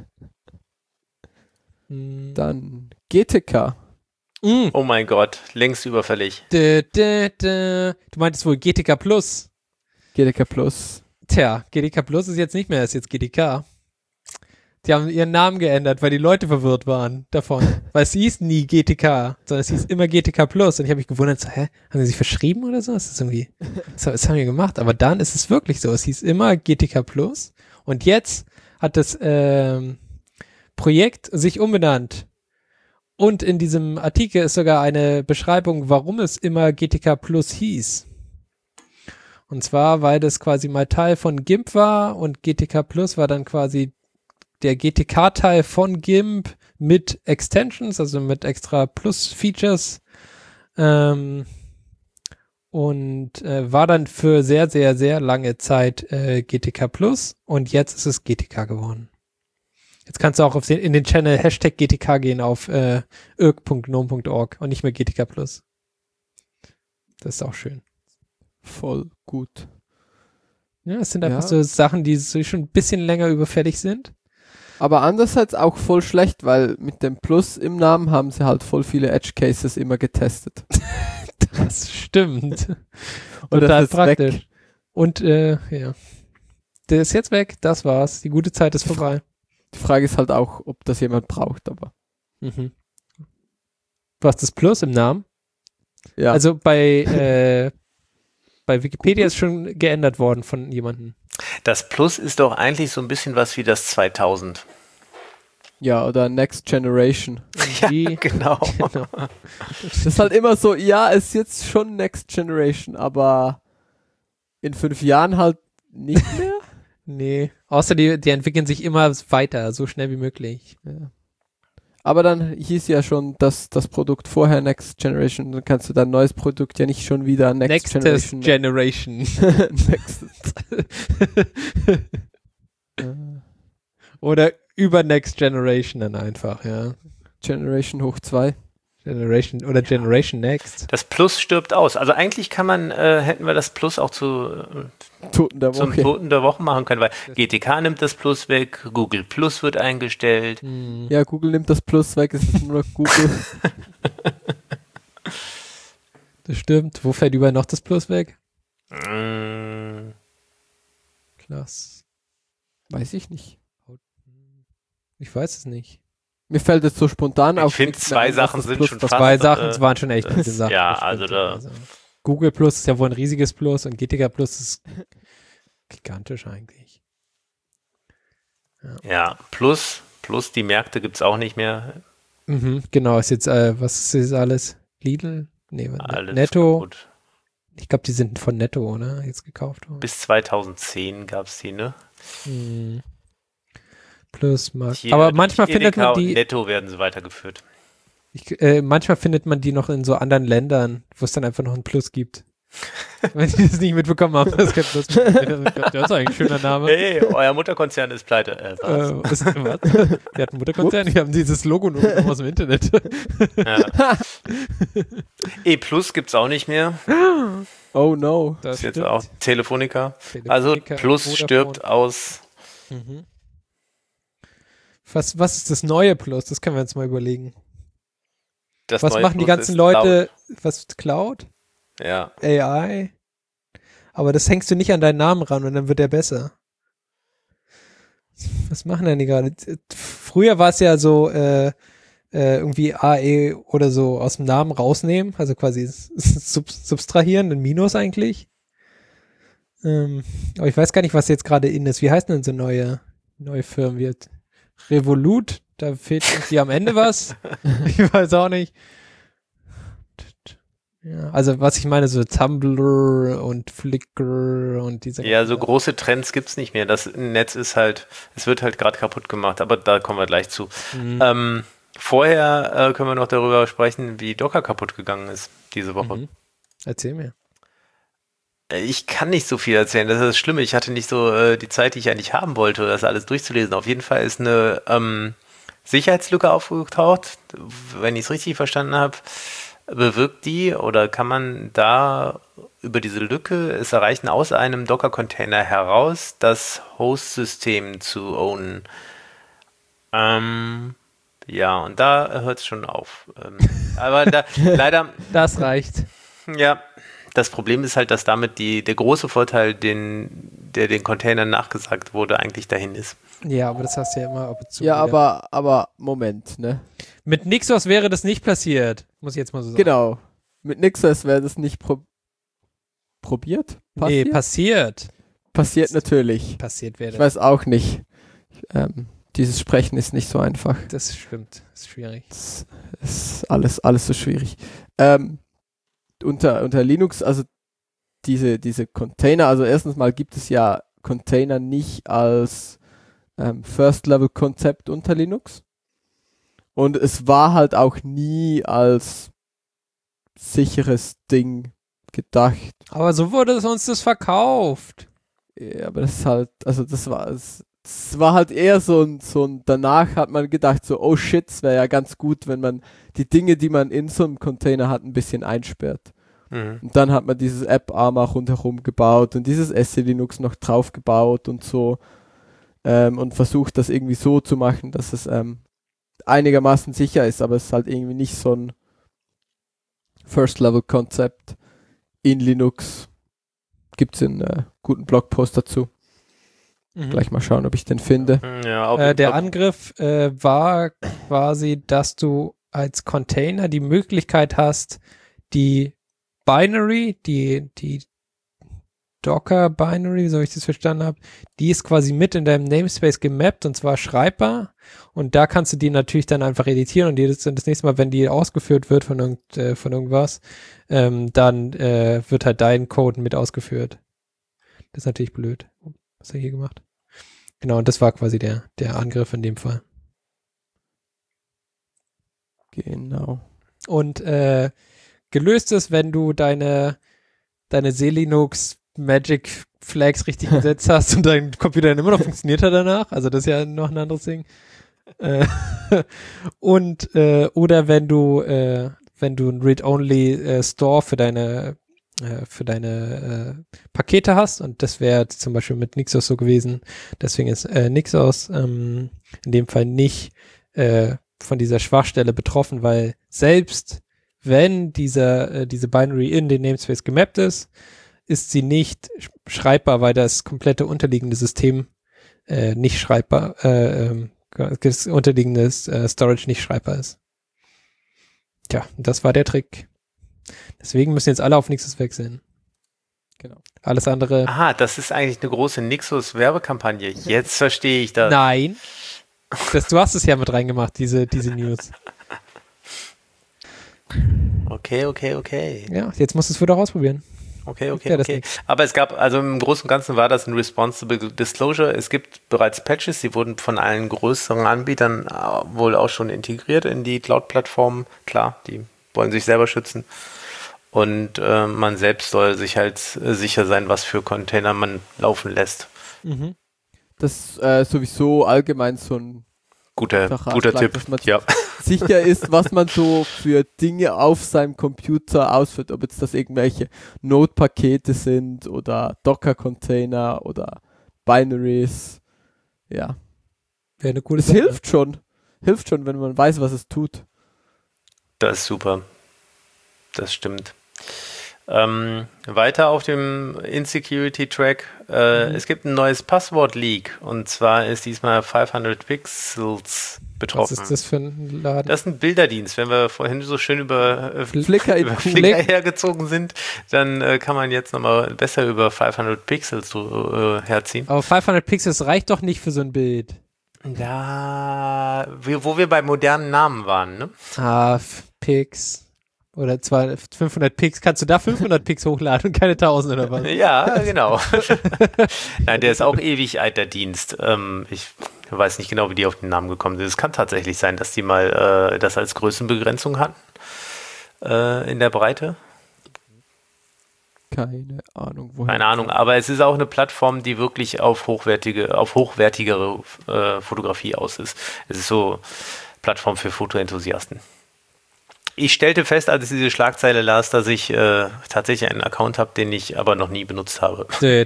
Dann GTK. Oh mein Gott, längst überfällig. Du meintest wohl GTK Plus. GTK Plus. Tja, GTK Plus ist jetzt nicht mehr, ist jetzt GTK. Die haben ihren Namen geändert, weil die Leute verwirrt waren davon. Weil es hieß nie GTK, sondern es hieß immer GTK Plus. Und ich habe mich gewundert, so, haben sie sich verschrieben oder so? Das ist irgendwie, was haben wir gemacht? Aber dann ist es wirklich so. Es hieß immer GTK Plus. Und jetzt hat das Projekt sich umbenannt. Und in diesem Artikel ist sogar eine Beschreibung, warum es immer GTK Plus hieß. Und zwar, weil das quasi mal Teil von GIMP war und GTK Plus war dann quasi der GTK-Teil von GIMP mit Extensions, also mit extra Plus-Features und war dann für sehr, sehr, sehr lange Zeit GTK Plus und jetzt ist es GTK geworden. Jetzt kannst du auch in den Channel Hashtag GTK gehen auf irk.gnome.org und nicht mehr GTK Plus. Das ist auch schön. Voll gut. Ja, es sind einfach so Sachen, die so schon ein bisschen länger überfällig sind. Aber andererseits auch voll schlecht, weil mit dem Plus im Namen haben sie halt voll viele Edge Cases immer getestet. Das stimmt. Und total das ist praktisch. Weg. Und ja. Der ist jetzt weg, das war's. Die gute Zeit ist vorbei. Die Frage ist halt auch, ob das jemand braucht, aber. Mhm. Du hast das Plus im Namen? Ja. Also bei Wikipedia ist schon geändert worden von jemandem. Das Plus ist doch eigentlich so ein bisschen was wie das 2000. Ja, oder Next Generation. Ja, genau. Das ist halt immer so, ja, es ist jetzt schon Next Generation, aber in 5 Jahren halt nicht mehr. Nee, außer die entwickeln sich immer weiter, so schnell wie möglich. Ja. Aber dann hieß ja schon, dass das Produkt vorher Next Generation, dann kannst du dein neues Produkt ja nicht schon wieder Next Generation. Next. Oder über Next Generation dann einfach, ja. Generation hoch 2. Generation oder Generation Next. Das Plus stirbt aus. Also eigentlich hätten wir das Plus auch zum Toten der Woche machen können, weil GTK nimmt das Plus weg, Google Plus wird eingestellt. Ja, Google nimmt das Plus weg, es ist nur Google. Das stimmt. Wo fällt überall noch das Plus weg? Klasse. Weiß ich nicht. Ich weiß es nicht. Mir fällt es so spontan auf. Ich finde, 2 Sachen sind schon fast... 2 Sachen waren schon echt gute Sachen. Ja, also da... Google Plus ist ja wohl ein riesiges Plus und GTK Plus ist gigantisch eigentlich. Ja, Plus, die Märkte gibt es auch nicht mehr. Mhm, genau, ist jetzt, was ist jetzt alles? Lidl? Nee, alles Netto? kaputt. Ich glaube, die sind von Netto, oder? Jetzt gekauft worden. Bis 2010 gab es die, ne? Plus Mark. Hier Aber durch manchmal findet Edeka man und die. Netto werden sie weitergeführt. Manchmal findet man die noch in so anderen Ländern, wo es dann einfach noch ein Plus gibt. Wenn die das nicht mitbekommen haben, dass kein Plus gibt. Das ist eigentlich ein schöner Name. Hey, euer Mutterkonzern ist pleite. Was? Was? Die hatten Mutterkonzern, die haben dieses Logo nur genommen aus dem Internet. Ja. E Plus gibt's auch nicht mehr. Oh no. Das Ist jetzt stimmt. auch Telefonica. Telefonica, Also Plus Vodafone. stirbt aus. Mhm. Was ist das neue Plus? Das können wir uns mal überlegen. Das Was neue machen die Plus ganzen ist Leute? Was Cloud? Ja. AI? Aber das hängst du nicht an deinen Namen ran und dann wird der besser. Was machen denn die gerade? Früher war es ja so irgendwie AE oder so aus dem Namen rausnehmen, also quasi subtrahieren, ein Minus eigentlich. Aber ich weiß gar nicht, was jetzt gerade in ist. Wie heißen denn so neue Firmen? Wie Revolut? Da fehlt irgendwie am Ende was. Ich weiß auch nicht. Ja, also was ich meine, so Tumblr und Flickr und diese. Ja, so große Trends gibt's nicht mehr. Das Netz ist halt, es wird halt gerade kaputt gemacht, aber da kommen wir gleich zu. Vorher können wir noch darüber sprechen, wie Docker kaputt gegangen ist diese Woche. Erzähl mir. Ich kann nicht so viel erzählen, das ist das Schlimme. Ich hatte nicht so die Zeit, die ich eigentlich haben wollte, das alles durchzulesen. Auf jeden Fall ist eine Sicherheitslücke aufgetaucht, wenn ich es richtig verstanden habe. Bewirkt die oder kann man da über diese Lücke es erreichen, aus einem Docker-Container heraus das Host-System zu ownen? Ja, und da hört es schon auf. Aber da, leider... Das reicht. Ja, das Problem ist halt, dass damit der große Vorteil, der den Containern nachgesagt wurde, eigentlich dahin ist. Ja, aber das hast du ja immer ab und zu. Ja, wieder. aber Moment, ne? Mit Nixos wäre das nicht passiert. Muss ich jetzt mal so sagen. Genau. Mit Nixos wäre das nicht probiert? Nee, passiert. Passiert natürlich. Passiert wäre Ich weiß auch nicht. Dieses Sprechen ist nicht so einfach. das. Stimmt. Das ist schwierig. Das ist alles so schwierig. Unter Linux, also diese Container, also erstens mal gibt es ja Container nicht als First-Level-Konzept unter Linux. Und es war halt auch nie als sicheres Ding gedacht. Aber so wurde uns das verkauft. Ja, aber das ist halt, also das war halt eher so ein, danach hat man gedacht so, oh shit, es wäre ja ganz gut, wenn man die Dinge, die man in so einem Container hat, ein bisschen einsperrt. Und dann hat man dieses App-Arm auch rundherum gebaut und dieses SC-Linux noch drauf gebaut und so. Und versucht das irgendwie so zu machen, dass es einigermaßen sicher ist, aber es ist halt irgendwie nicht so ein First-Level-Konzept in Linux. Gibt es einen guten Blogpost dazu. Gleich mal schauen, ob ich den finde. Ja, Der Angriff war quasi, dass du als Container die Möglichkeit hast, die Binary, die Docker-Binary, so ich das verstanden habe, die ist quasi mit in deinem Namespace gemappt und zwar schreibbar und da kannst du die natürlich dann einfach editieren und das nächste Mal, wenn die ausgeführt wird von irgendwas, dann wird halt dein Code mit ausgeführt. Das ist natürlich blöd. Was hat er hier gemacht? Genau, und das war quasi der Angriff in dem Fall. Genau. Und gelöst ist, wenn du deine Selinux Magic Flags richtig gesetzt hast und dein Computer dann immer noch funktioniert hat danach. Also das ist ja noch ein anderes Ding. Oder wenn du ein Read-Only Store für deine Pakete hast und das wäre zum Beispiel mit Nixos so gewesen. Deswegen ist Nixos in dem Fall nicht von dieser Schwachstelle betroffen, weil selbst wenn diese Binary in den Namespace gemappt ist sie nicht schreibbar, weil das komplette unterliegende System nicht schreibbar, das unterliegende Storage nicht schreibbar ist. Tja, das war der Trick. Deswegen müssen jetzt alle auf Nixos wechseln. Genau. Alles andere. Aha, das ist eigentlich eine große Nixos-Werbekampagne. Jetzt verstehe ich das. Nein. Du hast es ja mit reingemacht, diese News. Okay. Ja, jetzt musst du es wieder ausprobieren. Okay. das nix. Aber es gab, also im Großen und Ganzen war das ein Responsible Disclosure. Es gibt bereits Patches, die wurden von allen größeren Anbietern wohl auch schon integriert in die Cloud-Plattformen. Klar, die wollen sich selber schützen. Und man selbst soll sich halt sicher sein, was für Container man laufen lässt. Mhm. Das ist sowieso allgemein so ein Guter Ratschlag, Tipp. dass man Ja. sicher ist, was man so für Dinge auf seinem Computer ausführt, ob jetzt das irgendwelche Node-Pakete sind oder Docker-Container oder Binaries. Ja. Wäre eine coole Es Sache. hilft schon. Hilft schon, wenn man weiß, was es tut. Das ist super. Das stimmt. Weiter auf dem Insecurity-Track. Es gibt ein neues Passwort-Leak. Und zwar ist diesmal 500 Pixels betroffen. Was ist das für ein Laden? Das ist ein Bilderdienst. Wenn wir vorhin so schön über Flickr hergezogen sind, dann kann man jetzt nochmal besser über 500 Pixels herziehen. Aber 500 Pixels reicht doch nicht für so ein Bild. Da, wo wir bei modernen Namen waren, ne? Pix. Oder 500 Pix. Kannst du da 500 Pix hochladen und keine 1000 oder was? Ja, genau. Nein, der ist auch ewig alt, der Dienst. Ich weiß nicht genau, wie die auf den Namen gekommen sind. Es kann tatsächlich sein, dass die mal das als Größenbegrenzung hatten in der Breite. Keine Ahnung, woher. Keine Ahnung, aber es ist auch eine Plattform, die wirklich auf hochwertigere Fotografie aus ist. Es ist so Plattform für Fotoenthusiasten. Ich stellte fest, als ich diese Schlagzeile las, dass ich tatsächlich einen Account habe, den ich aber noch nie benutzt habe.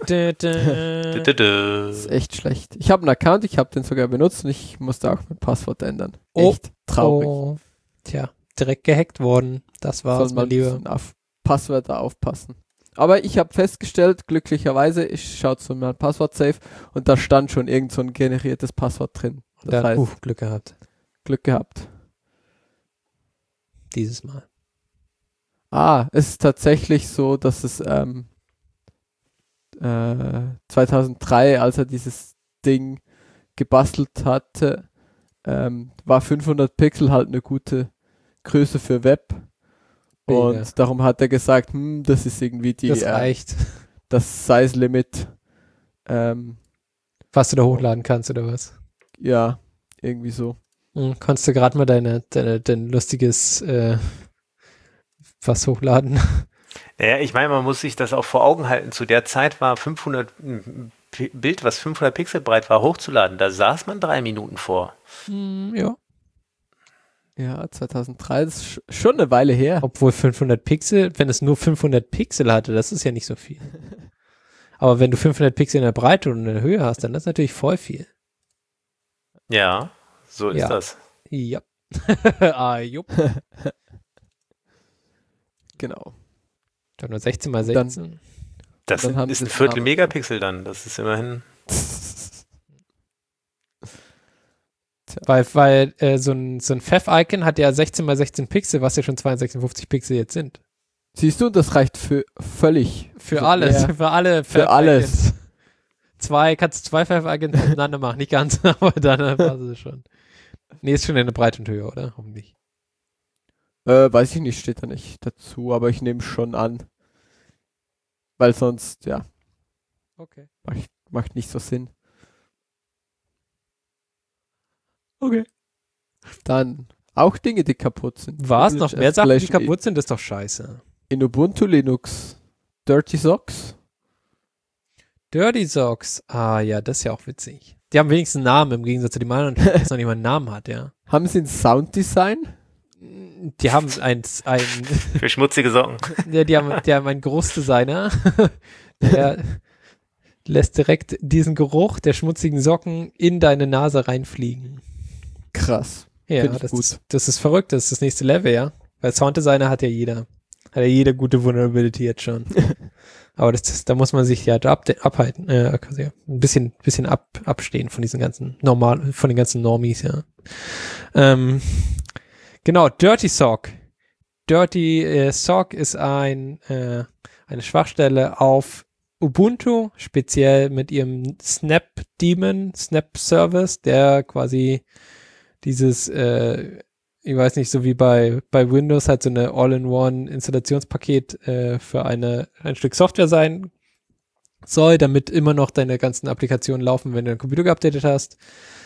Das ist echt schlecht. Ich habe einen Account, ich habe den sogar benutzt und ich musste auch mein Passwort ändern. Echt traurig. Oh. Tja, direkt gehackt worden. Das war's, Soll mein man Lieber. auf Passwörter aufpassen. Aber ich habe festgestellt, glücklicherweise, ich schaue zu meinem Passwort-Safe und da stand schon irgend so ein generiertes Passwort drin. Das Dann, heißt, Glück gehabt. Glück gehabt. Dieses Mal. Es ist tatsächlich so, dass es 2003, als er dieses Ding gebastelt hatte, war 500 Pixel halt eine gute Größe für Web. Und Ja. darum hat er gesagt, das ist irgendwie Das reicht. das Size-Limit. Was du da hochladen kannst, oder was? Ja, irgendwie so. Konntest du gerade mal dein lustiges was hochladen? Naja, ich meine, man muss sich das auch vor Augen halten. Zu der Zeit war 500 Bild, was 500 Pixel breit war, hochzuladen. Da saß man 3 Minuten vor. Ja. Ja, 2003, das ist schon eine Weile her. Obwohl 500 Pixel, wenn es nur 500 Pixel hatte, das ist ja nicht so viel. Aber wenn du 500 Pixel in der Breite und in der Höhe hast, dann ist das natürlich voll viel. Ja, so ist Ja. das. Ja. Jupp. Genau. Dann nur 16 mal Dann- 16. Das Dann haben ist sie ein es Viertel nach- Megapixel dann. Das ist immerhin. Weil so ein Pfeff-Icon hat ja 16 mal 16 Pixel, was ja schon 256 Pixel jetzt sind. Siehst du, das reicht für völlig. Für Also alles, mehr- für alle Für alles. Kannst du zwei Pfeff-Icons miteinander machen, nicht ganz, aber dann war es schon. Nee, ist schon in der Breite und Höhe, oder? Hoffentlich. Weiß ich nicht, steht da nicht dazu, aber ich nehme schon an. Weil sonst, ja, Okay. macht nicht so Sinn. Okay. Dann auch Dinge, die kaputt sind. War es noch Privilege mehr Sachen, die Escalation kaputt sind? Das ist doch scheiße. In Ubuntu Linux. Dirty Socks. Dirty Socks. Ah ja, das ist ja auch witzig. Die haben wenigstens einen Namen, im Gegensatz zu dem anderen, das noch nicht mal einen Namen hat, ja. Haben sie ein Sounddesign? Die haben Für schmutzige Socken. ja, die haben einen Großdesigner, der lässt direkt diesen Geruch der schmutzigen Socken in deine Nase reinfliegen. Krass. Ja, Find ich das gut. ist verrückt, das ist das nächste Level, ja. Weil Sounddesigner hat ja jeder. Hat ja jede gute Vulnerability jetzt schon. Aber da muss man sich ja abhalten, quasi ein bisschen abstehen von diesen ganzen von den ganzen Normies, ja. Genau, Dirty Sock. Dirty Sock ist eine Schwachstelle auf Ubuntu, speziell mit ihrem Snap Service, der quasi dieses ich weiß nicht, so wie bei Windows halt so eine All-in-One-Installationspaket für ein Stück Software sein soll, damit immer noch deine ganzen Applikationen laufen, wenn du deinen Computer geupdatet hast.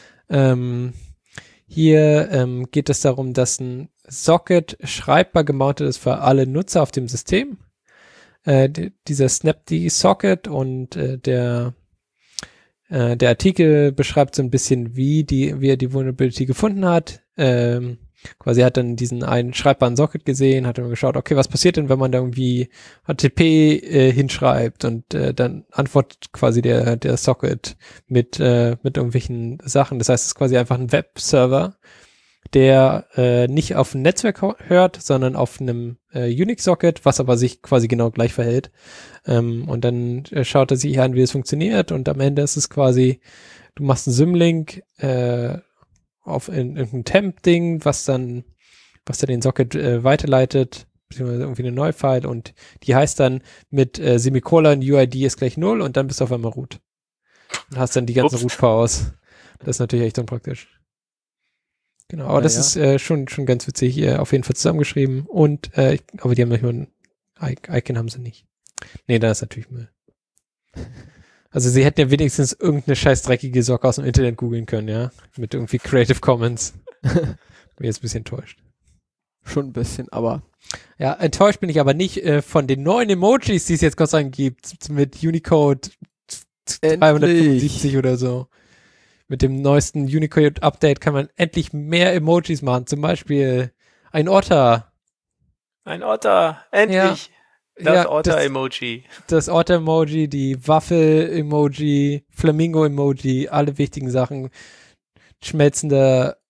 Hier geht es darum, dass ein Socket schreibbar gemountet ist für alle Nutzer auf dem System. Dieser Snapd-Socket und der Artikel beschreibt so ein bisschen, wie er die Vulnerability gefunden hat. Quasi hat dann diesen einen schreibbaren Socket gesehen, hat dann geschaut, okay, was passiert denn, wenn man da irgendwie HTTP hinschreibt und dann antwortet quasi der Socket mit irgendwelchen Sachen. Das heißt, es ist quasi einfach ein Webserver, der nicht auf ein Netzwerk hört, sondern auf einem Unix-Socket, was aber sich quasi genau gleich verhält. Und dann schaut er sich an, wie es funktioniert, und am Ende ist es quasi, du machst einen Symlink auf irgendein Temp-Ding, was dann den Socket weiterleitet, beziehungsweise irgendwie eine neue File, und die heißt dann mit Semikolon UID ist gleich 0 und dann bist du auf einmal root. Und hast dann die ganzen Root-Powers. Das ist natürlich echt unpraktisch. Genau, aber das ist schon ganz witzig, auf jeden Fall zusammengeschrieben, und aber die haben manchmal ein Icon, haben sie nicht. Nee, da ist natürlich Müll. Also sie hätten ja wenigstens irgendeine scheiß dreckige Socke aus dem Internet googeln können, ja? Mit irgendwie Creative Commons. Bin jetzt ein bisschen enttäuscht. Schon ein bisschen, aber... Ja, enttäuscht bin ich aber nicht von den neuen Emojis, die es jetzt Gott sei Dank gibt, mit Unicode 375 oder so. Mit dem neuesten Unicode-Update kann man endlich mehr Emojis machen. Zum Beispiel ein Otter. Ein Otter, endlich. Ja, das Otter-Emoji. Das Otter-Emoji, die Waffel-Emoji, Flamingo-Emoji, alle wichtigen Sachen. Schmelzender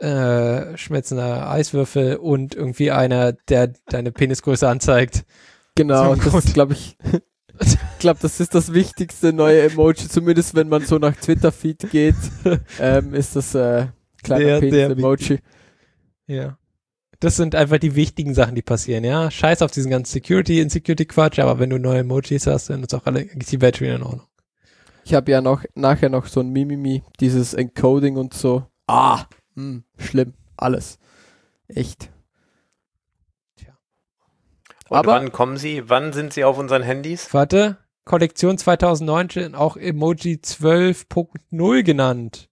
Eiswürfel und irgendwie einer, der deine Penisgröße anzeigt. Genau, das glaube ich... Ich glaube, das ist das wichtigste neue Emoji, zumindest wenn man so nach Twitter-Feed geht, ist das kleiner Penis-Emoji. Ja. Das sind einfach die wichtigen Sachen, die passieren, ja. Scheiß auf diesen ganzen Insecurity-Quatsch, aber wenn du neue Emojis hast, dann ist auch die Welt wieder in Ordnung. Ich habe ja nachher noch so ein Mimimi, dieses Encoding und so. Schlimm, alles. Echt. Und aber wann kommen sie? Wann sind sie auf unseren Handys? Warte, Kollektion 2019, auch Emoji 12.0 genannt.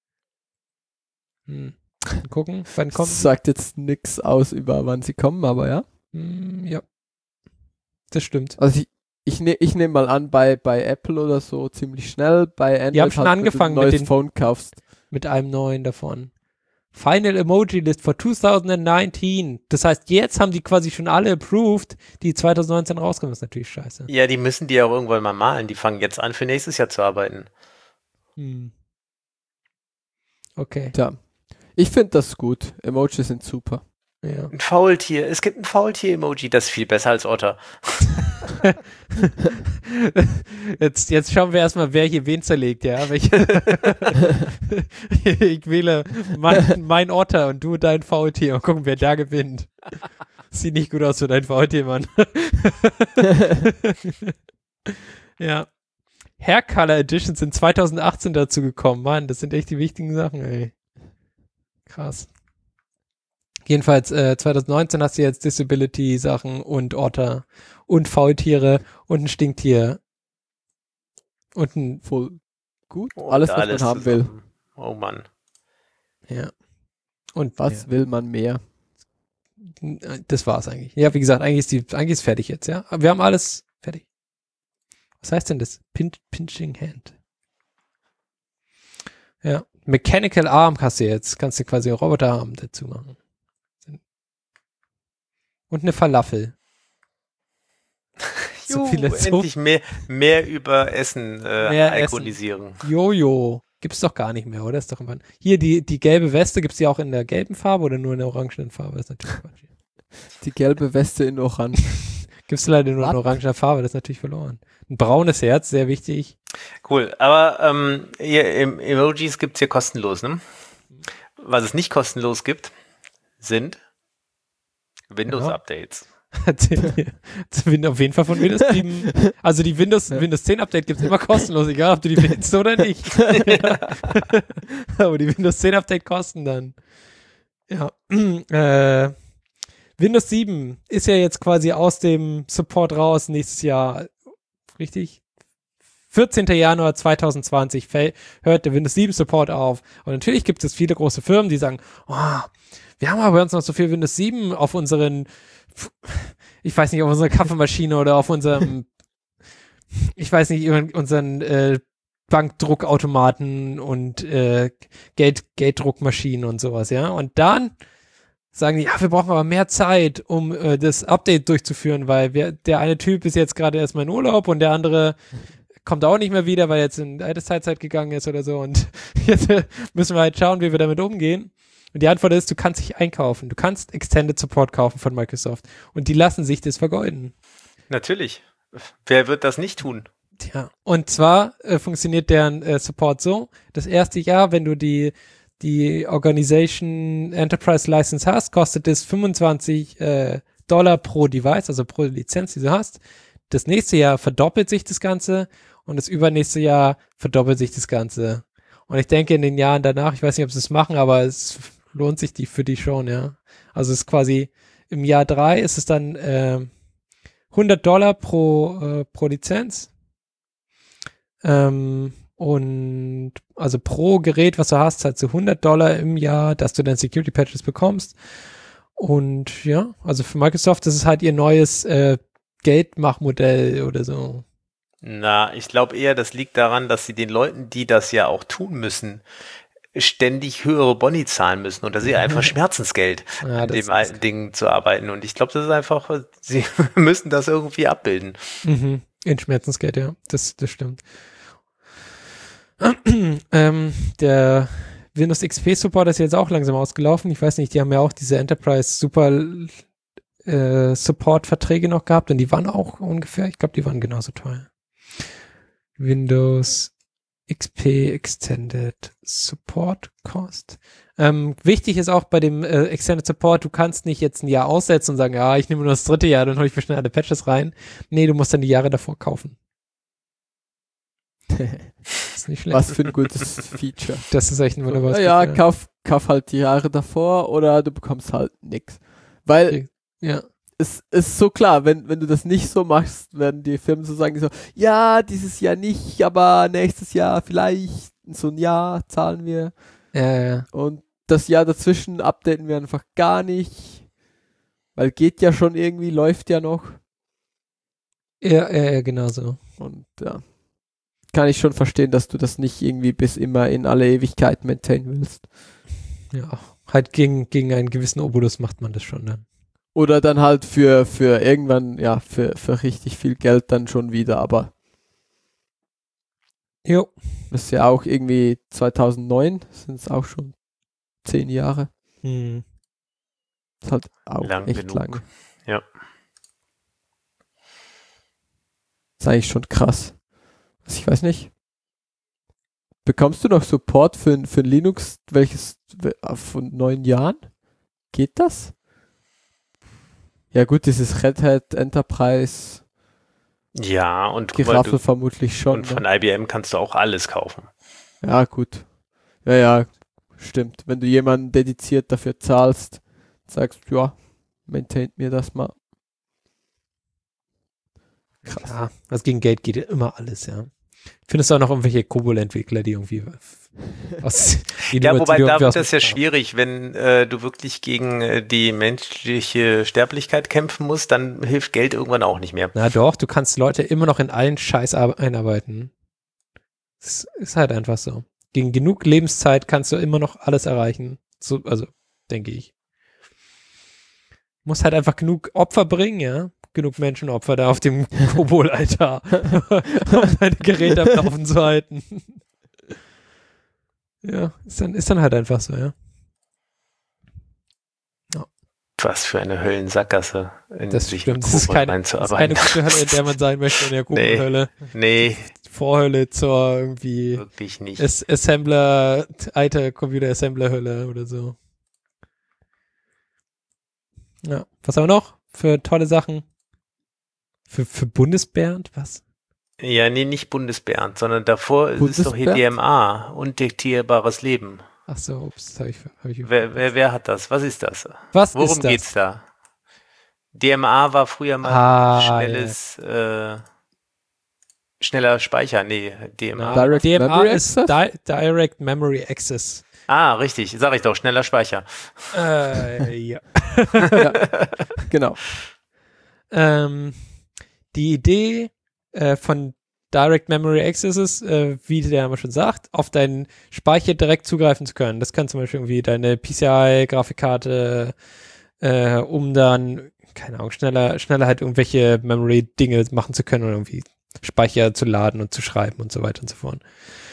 Gucken, wann kommen sie? Sagt jetzt nichts aus über wann sie kommen, aber ja. Ja, das stimmt. Also ich nehme mal an, bei Apple oder so ziemlich schnell, bei Android, die haben schon angefangen, wenn du ein neues Phone kaufst. Mit einem neuen davon. Final Emoji List for 2019. Das heißt, jetzt haben die quasi schon alle approved, die 2019 rauskommen. Das ist natürlich scheiße. Ja, die müssen die auch irgendwann mal malen. Die fangen jetzt an, für nächstes Jahr zu arbeiten. Okay. Tja, ich finde das gut. Emojis sind super. Ja. Ein Faultier. Es gibt ein Faultier-Emoji, das ist viel besser als Otter. Jetzt schauen wir erstmal, wer hier wen zerlegt, ja. Ich wähle mein Otter und du dein Faultier und gucken, wer da gewinnt. Sieht nicht gut aus für dein Faultier, Mann. Ja. Hair Color Editions sind 2018 dazu gekommen, Mann. Das sind echt die wichtigen Sachen, ey. Krass. Jedenfalls 2019 hast du jetzt Disability-Sachen und Otter und Faultiere und ein Stinktier und ein voll gut. Alles, was man haben will. Oh Mann. Ja. Und was will man mehr? Das war's eigentlich. Ja, wie gesagt, eigentlich ist fertig jetzt, ja. Aber wir haben alles fertig. Was heißt denn das? Pinching Hand. Ja. Mechanical Arm kannst du quasi einen Roboterarm dazu machen. Und eine Falafel. Endlich mehr über Essen ikonisieren. Jojo. Gibt's doch gar nicht mehr, oder? Ist doch immer... Hier, die gelbe Weste, gibt's die auch in der gelben Farbe oder nur in der orangenen Farbe? Das ist natürlich Quatsch. Die gelbe Weste in Orange. Gibt's leider nur in oranger Farbe, das ist natürlich verloren. Ein braunes Herz, sehr wichtig. Cool, aber Emojis gibt's hier kostenlos, ne? Was es nicht kostenlos gibt, sind Windows-Updates. Auf jeden Fall von Windows 7. Also die Windows 10 Update gibt es immer kostenlos, egal ob du die willst oder nicht. Aber die Windows 10 Update kosten dann. Ja. Windows 7 ist ja jetzt quasi aus dem Support raus nächstes Jahr, richtig? 14. Januar 2020 hört der Windows 7 Support auf. Und natürlich gibt es viele große Firmen, die sagen, wir haben aber uns noch so viel Windows 7 auf unseren, ich weiß nicht, auf unserer Kaffeemaschine oder auf unserem, ich weiß nicht, unseren Bankdruckautomaten und Gelddruckmaschinen und sowas, ja. Und dann sagen die, ja, wir brauchen aber mehr Zeit, um das Update durchzuführen, weil der eine Typ ist jetzt gerade erstmal in Urlaub und der andere kommt auch nicht mehr wieder, weil er jetzt in Teilzeit gegangen ist oder so. Und jetzt müssen wir halt schauen, wie wir damit umgehen. Und die Antwort ist, du kannst dich einkaufen. Du kannst Extended Support kaufen von Microsoft. Und die lassen sich das vergeuden. Natürlich. Wer wird das nicht tun? Ja. Und zwar funktioniert deren Support so, das erste Jahr, wenn du die Organization Enterprise License hast, kostet es $25 pro Device, also pro Lizenz, die du hast. Das nächste Jahr verdoppelt sich das Ganze und das übernächste Jahr verdoppelt sich das Ganze. Und ich denke in den Jahren danach, ich weiß nicht, ob sie es machen, aber es lohnt sich für die schon, ja. Also es ist quasi im Jahr 3 ist es dann $100 pro Lizenz. Und also pro Gerät, was du hast, zahlst du $100 im Jahr, dass du dann Security Patches bekommst. Und ja, also für Microsoft ist es halt ihr neues Geldmachmodell oder so. Na, ich glaube eher, das liegt daran, dass sie den Leuten, die das ja auch tun müssen, ständig höhere Boni zahlen müssen. Und das ist ja einfach Schmerzensgeld, an dem alten Ding zu arbeiten. Und ich glaube, das ist einfach, sie müssen das irgendwie abbilden. Mhm. In Schmerzensgeld, ja. Das stimmt. Der Windows XP Support ist jetzt auch langsam ausgelaufen. Ich weiß nicht, die haben ja auch diese Enterprise Super Support Verträge noch gehabt und die waren auch ungefähr, ich glaube, die waren genauso teuer. Windows XP Extended Support Cost. Wichtig ist auch bei dem Extended Support, du kannst nicht jetzt ein Jahr aussetzen und sagen, ja, ich nehme nur das 3. Jahr, dann hole ich mir schnell alle Patches rein. Nee, du musst dann die Jahre davor kaufen. Das ist nicht schlecht. Was für ein gutes Feature. Das ist echt ein wunderbares Ja, Feature. kauf halt die Jahre davor oder du bekommst halt nix. Weil ja. Es ist so klar, wenn du das nicht so machst, werden die Firmen so sagen, so, ja, dieses Jahr nicht, aber nächstes Jahr vielleicht, so ein Jahr zahlen wir. Ja. Und das Jahr dazwischen updaten wir einfach gar nicht, weil geht ja schon irgendwie, läuft ja noch. Ja, genau so. Und ja, kann ich schon verstehen, dass du das nicht irgendwie bis immer in alle Ewigkeit maintainen willst. Ja, halt gegen einen gewissen Obolus macht man das schon dann. Oder dann halt für irgendwann, ja, für richtig viel Geld dann schon wieder, aber jo. Das ist ja auch irgendwie 2009, sind es auch schon 10 Jahre. Hm. Das ist halt auch Lang echt genug. lang. Ja. Das ist eigentlich schon krass. Also ich weiß nicht. Bekommst du noch Support für Linux, welches von 9 Jahren? Geht das? Ja gut, dieses Red Hat Enterprise Ja, und Geraffel vermutlich schon. Und von IBM kannst du auch alles kaufen. Ja, gut. Ja, stimmt. Wenn du jemanden dediziert dafür zahlst, sagst, ja, maintaint mir das mal. Krass. Ja, also gegen Geld geht ja immer alles, ja. Findest du auch noch irgendwelche Kobol-Entwickler, die irgendwie ja, wobei da wird das ja schwierig, wenn du wirklich gegen die menschliche Sterblichkeit kämpfen musst, dann hilft Geld irgendwann auch nicht mehr. Na doch, du kannst Leute immer noch in allen Scheiß einarbeiten. Das ist halt einfach so. Gegen genug Lebenszeit kannst du immer noch alles erreichen. So, also, denke ich. Muss halt einfach genug Opfer bringen, ja. Genug Menschenopfer da auf dem Kobol-Altar, um deine Geräte am Laufen zu halten. Ja, ist dann halt einfach so, ja. Was für eine Höllensackgasse, in das sich stimmt. mit Das ist keine einzuarbeiten. gute Hölle, in der man sein möchte, in der Kobol-Hölle. Nee. Vorhölle zur irgendwie wirklich nicht. Assembler, alte Computer-Assembler-Hölle oder so. Ja, was haben wir noch für tolle Sachen? Für Bundesbernd, was? Ja, nee, nicht Bundesbernd, sondern davor ist es doch hier DMA, undiktierbares Leben. Ach so, ups, hab ich Wer hat das? Was ist das? Was Worum ist das? geht's da? DMA war früher mal schneller Speicher. Nee, DMA. Direct DMA Memory ist Direct Memory Access. Ah, richtig. Sag ich doch, schneller Speicher. Ja. Ja, genau. Die Idee von Direct Memory Access ist, wie der Name schon sagt, auf deinen Speicher direkt zugreifen zu können. Das kann zum Beispiel irgendwie deine PCI-Grafikkarte, um dann, keine Ahnung, schneller halt irgendwelche Memory-Dinge machen zu können oder irgendwie Speicher zu laden und zu schreiben und so weiter und so fort.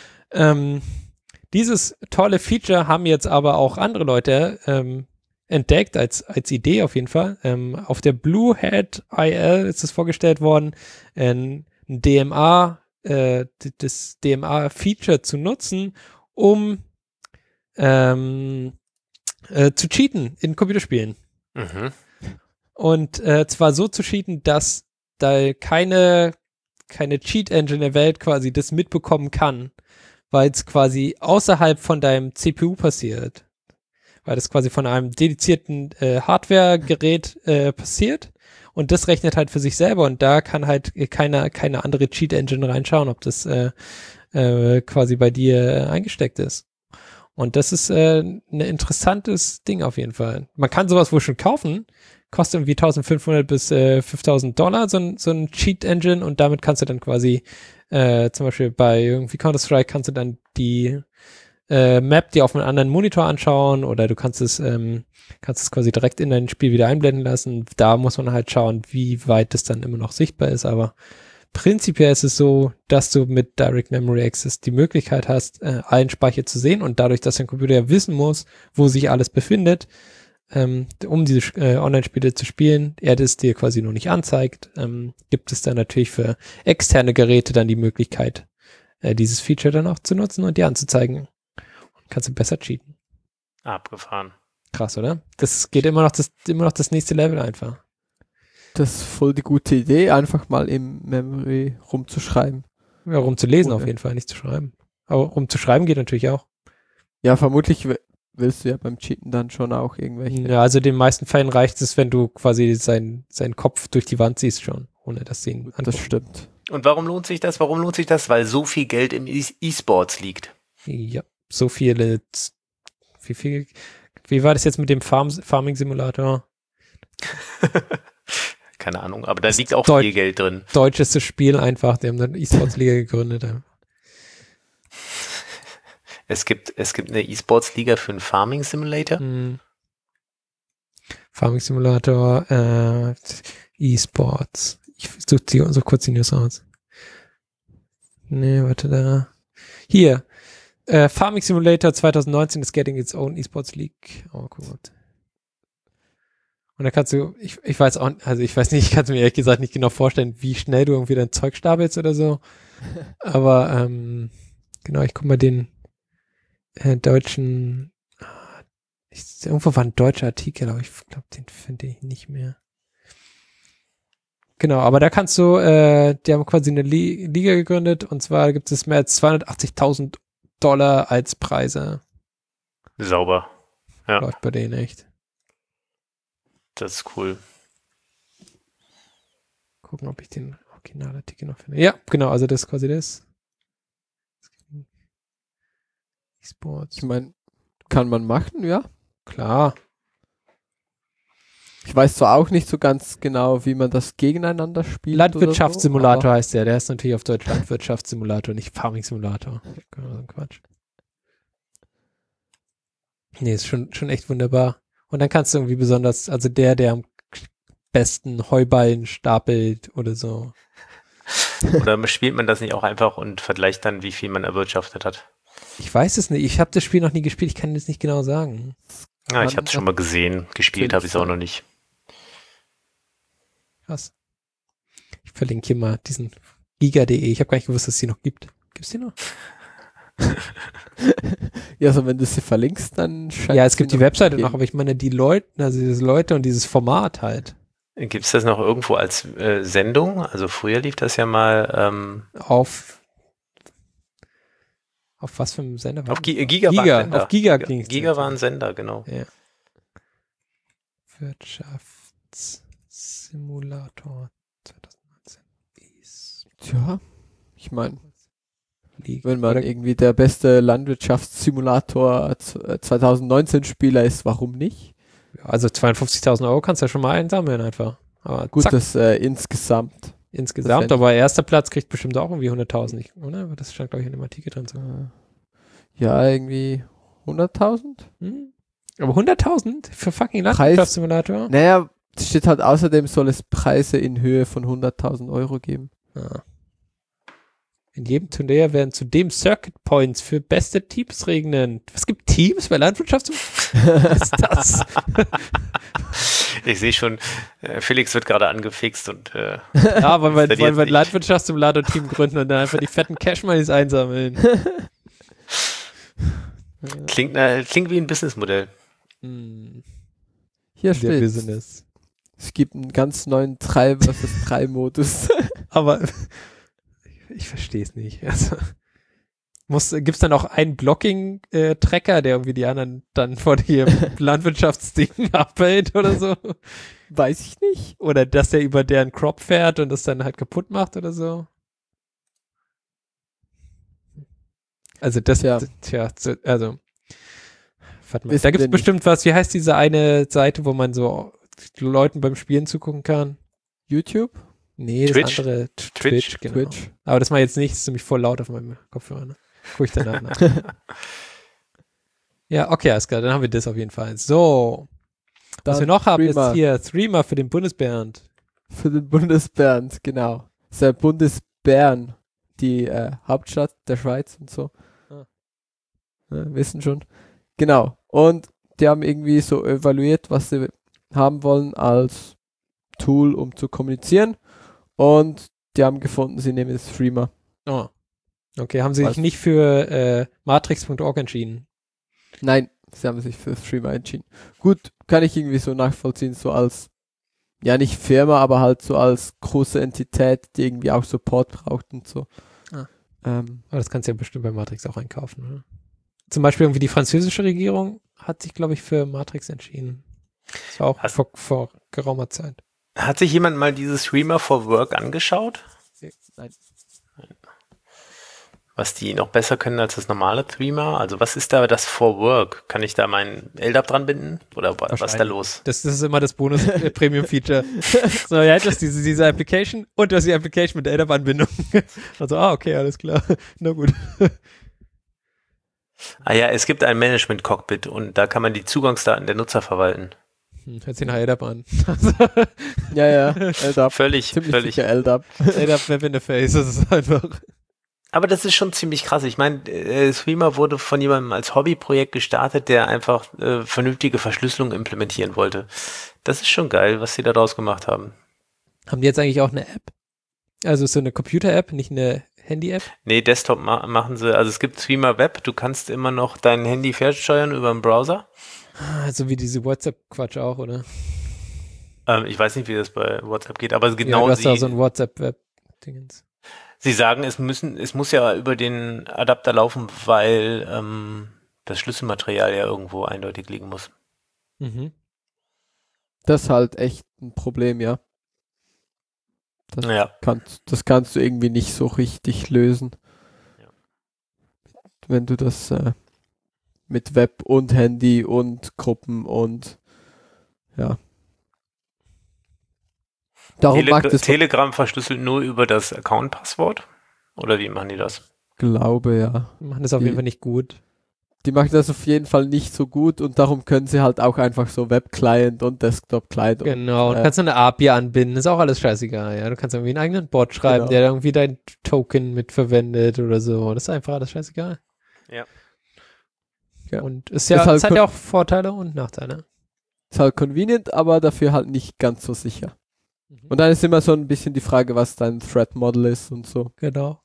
Dieses tolle Feature haben jetzt aber auch andere Leute entdeckt, als Idee auf jeden Fall. Auf der Bluehead IL ist es vorgestellt worden, ein DMA, das DMA-Feature zu nutzen, um zu cheaten in Computerspielen. Mhm. Und zwar so zu cheaten, dass da keine Cheat-Engine der Welt quasi das mitbekommen kann, weil es quasi außerhalb von deinem CPU passiert. Weil das quasi von einem dedizierten Hardware-Gerät passiert und das rechnet halt für sich selber und da kann halt keine andere Cheat-Engine reinschauen, ob das quasi bei dir eingesteckt ist. Und das ist ein interessantes Ding auf jeden Fall. Man kann sowas wohl schon kaufen, kostet irgendwie $1.500 bis $5.000 so ein Cheat-Engine und damit kannst du dann quasi zum Beispiel bei irgendwie Counter-Strike kannst du dann die Map dir auf einem anderen Monitor anschauen oder du kannst es quasi direkt in dein Spiel wieder einblenden lassen. Da muss man halt schauen, wie weit das dann immer noch sichtbar ist, aber prinzipiell ist es so, dass du mit Direct Memory Access die Möglichkeit hast, allen Speicher zu sehen und dadurch, dass dein Computer ja wissen muss, wo sich alles befindet, um diese Online-Spiele zu spielen, er das dir quasi nur nicht anzeigt, gibt es dann natürlich für externe Geräte dann die Möglichkeit, dieses Feature dann auch zu nutzen und dir anzuzeigen. Kannst du besser cheaten. Abgefahren. Krass, oder? Das geht immer noch das nächste Level einfach. Das ist voll die gute Idee, einfach mal im Memory rumzuschreiben. Ja, rumzulesen Cool, auf jeden Fall, nicht zu schreiben. Aber rumzuschreiben geht natürlich auch. Ja, vermutlich willst du ja beim Cheaten dann schon auch irgendwelche. Ja, also den meisten Fällen reicht es, wenn du quasi seinen Kopf durch die Wand siehst schon, ohne dass sie ihn angucken. Das stimmt. Und warum lohnt sich das? Weil so viel Geld im E-Sports liegt. Ja, so viele. Wie war das jetzt mit dem Farming-Simulator? Keine Ahnung, aber da liegt auch viel Geld drin. Deutschestes Spiel einfach, die haben dann E-Sports-Liga gegründet. Es gibt eine E-Sports-Liga für einen Farming-Simulator? Farming-Simulator, E-Sports. Ich suche so kurz die News aus. Nee, warte da. Hier. Farming Simulator 2019 is getting its own E-Sports League. Oh, gut. Und da kannst du, ich weiß auch, also ich weiß nicht, ich kann es mir ehrlich gesagt nicht genau vorstellen, wie schnell du irgendwie dein Zeug stapelst oder so. Aber genau, ich guck mal den deutschen, irgendwo war ein deutscher Artikel, aber ich glaube, den finde ich nicht mehr. Genau, aber da kannst du, die haben quasi eine Liga gegründet und zwar gibt es mehr als $280.000 als Preise. Sauber. Ja. Läuft bei denen echt. Das ist cool. Gucken, ob ich den Originalartikel noch finde. Ja, genau, also das ist quasi das. E-Sports. Ich meine, kann man machen, ja. Klar. Ich weiß zwar auch nicht so ganz genau, wie man das gegeneinander spielt. Landwirtschaftssimulator heißt der. Der ist natürlich auf Deutsch Landwirtschaftssimulator, nicht Farming-Simulator. Quatsch. Nee, ist schon echt wunderbar. Und dann kannst du irgendwie besonders, also der am besten Heuballen stapelt oder so. Oder spielt man das nicht auch einfach und vergleicht dann, wie viel man erwirtschaftet hat? Ich weiß es nicht. Ich habe das Spiel noch nie gespielt. Ich kann das nicht genau sagen. Ja, ich habe es schon mal gesehen. Gespielt habe ich es auch noch nicht. Krass. Ich verlinke hier mal diesen giga.de. Ich habe gar nicht gewusst, dass es die noch gibt. Gibt es die noch? Ja, also wenn du sie verlinkst, dann scheint ja, es gibt die Webseite noch, aber ich meine, die Leute, also diese Leute und dieses Format halt. Gibt es das noch irgendwo als Sendung? Also früher lief das ja mal auf Auf was für einem Sender war Auf Giga war ein Sender. Auf Giga ging es. Giga war ein Sender, genau. Ja. Wirtschaftssimulator 2019. Tja, ich meine, League. wenn man Oder- irgendwie der beste Landwirtschaftssimulator 2019 Spieler ist, warum nicht? Also 52.000 Euro kannst du ja schon mal einsammeln einfach. Aber Gut, zack, das insgesamt. insgesamt. das- Aber erster Platz kriegt bestimmt auch irgendwie 100.000, oder? Aber das stand, glaube ich, in dem Artikel drin. So. Ja, irgendwie 100.000? Hm? Aber 100.000 für fucking Preis- Landwirtschaftssimulator? Naja, es steht halt außerdem, soll es Preise in Höhe von 100.000 Euro geben. Ah. In jedem Turnier werden zudem Circuit Points für beste Teams regnen. Was gibt Teams bei Landwirtschaft? Was ist das? Ich sehe schon, Felix wird gerade angefixt und Ja, wollen wir jetzt ein nicht. Landwirtschaftssimulator-Team gründen und dann einfach die fetten Cash-Moneys einsammeln. klingt wie ein Businessmodell. Hm, Hier der steht, Business. es gibt einen ganz neuen 3 vs 3 Modus. Aber ich verstehe es nicht. Also, gibt es dann auch einen Blocking-Tracker, der irgendwie die anderen dann vor dem Landwirtschaftsding abhält oder so? Weiß ich nicht. Oder dass der über deren Crop fährt und das dann halt kaputt macht oder so? Also das, Tja. also warte mal, Wissen da gibt wir es nicht. bestimmt was, wie heißt diese eine Seite, wo man so Leuten beim Spielen zugucken kann? YouTube? Nee, das Twitch? andere Twitch? genau. Twitch? Aber das mal jetzt nicht, das ist nämlich voll laut auf meinem Kopfhörer. Ne? Guck ich danach nach. Ja, okay, alles klar, dann haben wir das auf jeden Fall. So, was Dann wir noch haben, Streamer ist hier Streamer für den Bundesbernd. für den Bundesbern, genau. Das ist ja Bundesbern, die Hauptstadt der Schweiz und so. Ah. Ja, wissen schon. Genau. Und die haben irgendwie so evaluiert, was sie haben wollen als Tool, um zu kommunizieren. Und die haben gefunden, sie nehmen jetzt Streamer. Oh. Okay, haben sie Was? sich nicht für matrix.org entschieden? Nein, sie haben sich für Streamer entschieden. Gut, kann ich irgendwie so nachvollziehen, so als, ja nicht Firma, aber halt so als große Entität, die irgendwie auch Support braucht und so. Ah. Ähm, Aber das kannst du ja bestimmt bei Matrix auch einkaufen, oder? Zum Beispiel irgendwie die französische Regierung hat sich, glaube ich, für Matrix entschieden. Das war auch vor geraumer Zeit. Hat sich jemand mal dieses Streamer for Work angeschaut? nein. Was die noch besser können als das normale Streamer? Also was ist da das for Work? Kann ich da meinen LDAP dran binden? Oder was ist da los? Das ist immer das Bonus-Premium-Feature. So, ja, du hast diese Application und du hast die Application mit der LDAP-Anbindung. Also, okay, alles klar. Na gut. Ah ja, es gibt ein Management-Cockpit und da kann man die Zugangsdaten der Nutzer verwalten. Hört sich nach LDAP an. Ja, LDAP. Völlig. Ziemlich sicher LDAP. LDAP Web Interface, das ist einfach. Aber das ist schon ziemlich krass. Ich meine, Streamer wurde von jemandem als Hobbyprojekt gestartet, der einfach vernünftige Verschlüsselung implementieren wollte. Das ist schon geil, was sie da draus gemacht haben. Haben die jetzt eigentlich auch eine App? Also so eine Computer-App, nicht eine Handy-App? Nee, Desktop machen sie. Also es gibt Streamer Web, du kannst immer noch dein Handy fernsteuern über den Browser. Also wie diese WhatsApp-Quatsch auch, oder? Ich weiß nicht, wie das bei WhatsApp geht, aber Ja, genau du hast da so ein WhatsApp-Web-Dingens. sie sagen, es muss ja über den Adapter laufen, weil das Schlüsselmaterial ja irgendwo eindeutig liegen muss. Mhm. Das ist halt echt ein Problem, ja. Ja. Das kannst du irgendwie nicht so richtig lösen. Ja. Wenn du das mit Web und Handy und Gruppen und ja. Darum mag das Telegram verschlüsselt nur über das Account-Passwort? Oder wie machen die das? Glaube, ja. Die machen das auf jeden Fall nicht gut. Die machen das auf jeden Fall nicht so gut und darum können sie halt auch einfach so Web-Client und Desktop-Client. Genau, und du kannst eine API anbinden, ist auch alles scheißegal, ja. Du kannst irgendwie einen eigenen Bot schreiben, Genau. der irgendwie dein Token mitverwendet oder so. Das ist einfach alles scheißegal. Ja. Ja. Und es Ist halt hat ja auch Vorteile und Nachteile. Ist halt convenient, aber dafür halt nicht ganz so sicher. Und dann ist immer so ein bisschen die Frage, was dein Threat Model ist und so. Genau.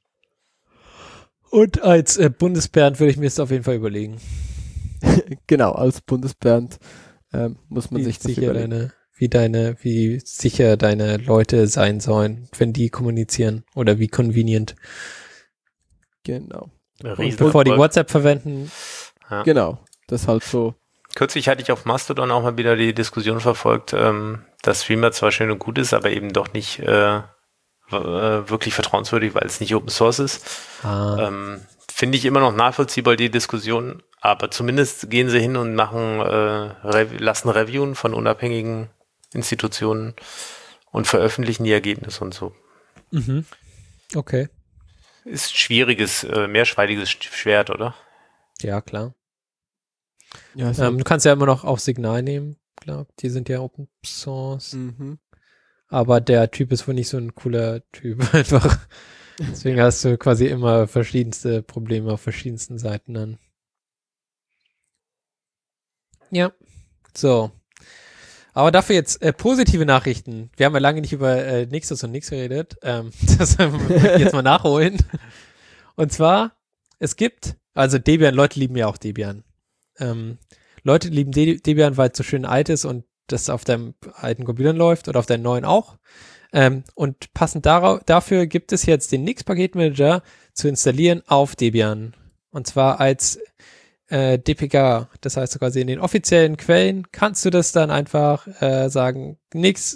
Und als Bundesbernd würde ich mir das auf jeden Fall überlegen. Genau, als Bundesbernd muss man Wie sich das sicher überlegen. wie sicher deine Leute sein sollen, wenn die kommunizieren oder wie convenient. Genau. bevor die WhatsApp verwenden. Ja. Genau, das ist halt so. Kürzlich hatte ich auf Mastodon auch mal wieder die Diskussion verfolgt, dass Streamer zwar schön und gut ist, aber eben doch nicht wirklich vertrauenswürdig, weil es nicht Open Source ist. Finde ich immer noch nachvollziehbar, die Diskussion, aber zumindest gehen sie hin und machen, lassen Reviewen von unabhängigen Institutionen und veröffentlichen die Ergebnisse und so. Mhm. Okay. Ist schwieriges, mehrschweidiges Schwert, oder? Ja, klar. Ja, Du kannst ja immer noch auch Signal nehmen, klar. Die sind ja Open Source. Aber der Typ ist wohl nicht so ein cooler Typ einfach. Deswegen hast du quasi immer verschiedenste Probleme auf verschiedensten Seiten dann. Ja, so. Aber dafür jetzt positive Nachrichten. Wir haben ja lange nicht über Nixos und Nix geredet. Das müssen wir jetzt mal nachholen. Und zwar, es gibt, also Debian, Leute lieben ja auch Debian. Leute lieben Debian, weil es so schön alt ist und das auf deinem alten Computern läuft oder auf deinen neuen auch. Und passend dafür gibt es jetzt den Nix-Paketmanager zu installieren auf Debian. Und zwar als DPK. Das heißt quasi in den offiziellen Quellen kannst du das dann einfach sagen, Nix,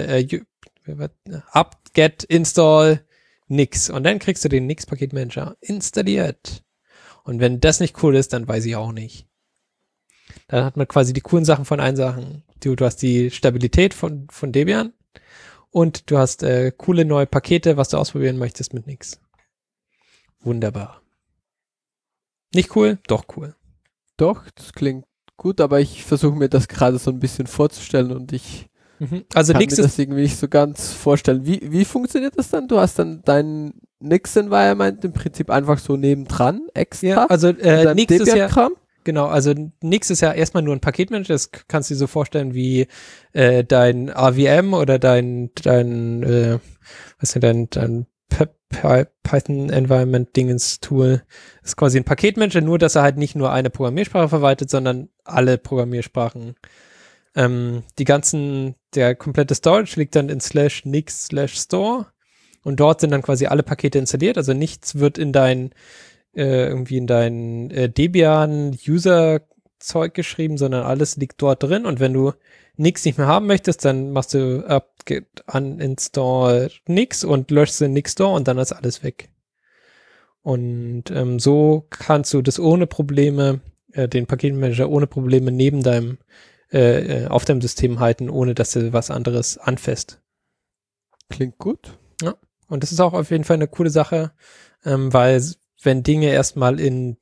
apt-get install Nix. Und dann kriegst du den Nix-Paketmanager installiert. Und wenn das nicht cool ist, dann weiß ich auch nicht. Dann hat man quasi die coolen Sachen von allen Sachen. Du hast die Stabilität von Debian und du hast coole neue Pakete, was du ausprobieren möchtest mit Nix. Wunderbar. Nicht cool? Doch cool. Doch, das klingt gut, aber ich versuche mir das gerade so ein bisschen vorzustellen und ich also kann Nix mir das irgendwie nicht so ganz vorstellen. Wie funktioniert das dann? Du hast dann dein Nix-Environment im Prinzip einfach so nebendran, extra? Ja, also Nix ist ja, Debian-Kram? genau, also Nix ist ja erstmal nur ein Paketmanager, das kannst du dir so vorstellen wie dein AVM oder dein Python Environment Dingens Tool. Das ist quasi ein Paketmanager, nur dass er halt nicht nur eine Programmiersprache verwaltet, sondern alle Programmiersprachen. Der komplette Storage liegt dann in /nix/store und dort sind dann quasi alle Pakete installiert, also nichts wird in dein Debian-User-Zeug geschrieben, sondern alles liegt dort drin und wenn du Nix nicht mehr haben möchtest, dann machst du apt-get uninstall Nix und löschst den Nix-Store und dann ist alles weg. Und so kannst du das ohne Probleme, den Paketmanager ohne Probleme neben deinem auf deinem System halten, ohne dass du was anderes anfasst. Klingt gut. Ja, und das ist auch auf jeden Fall eine coole Sache, weil wenn Dinge erstmal in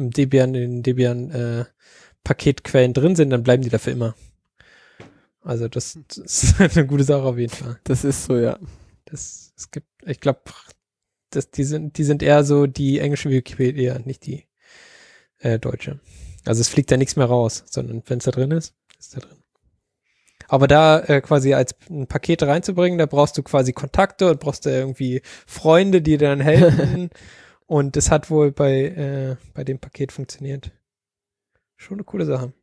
Debian Paketquellen drin sind, dann bleiben die dafür immer. Also das ist eine gute Sache auf jeden Fall. Das ist so, ja. Ich glaube, die sind eher so die englische Wikipedia, nicht die deutsche. Also es fliegt da nichts mehr raus, sondern wenn es da drin ist, ist da drin. Aber da quasi als ein Paket reinzubringen, da brauchst du quasi Kontakte und brauchst da irgendwie Freunde, die dir dann helfen. Und das hat wohl bei dem Paket funktioniert. Schon eine coole Sache.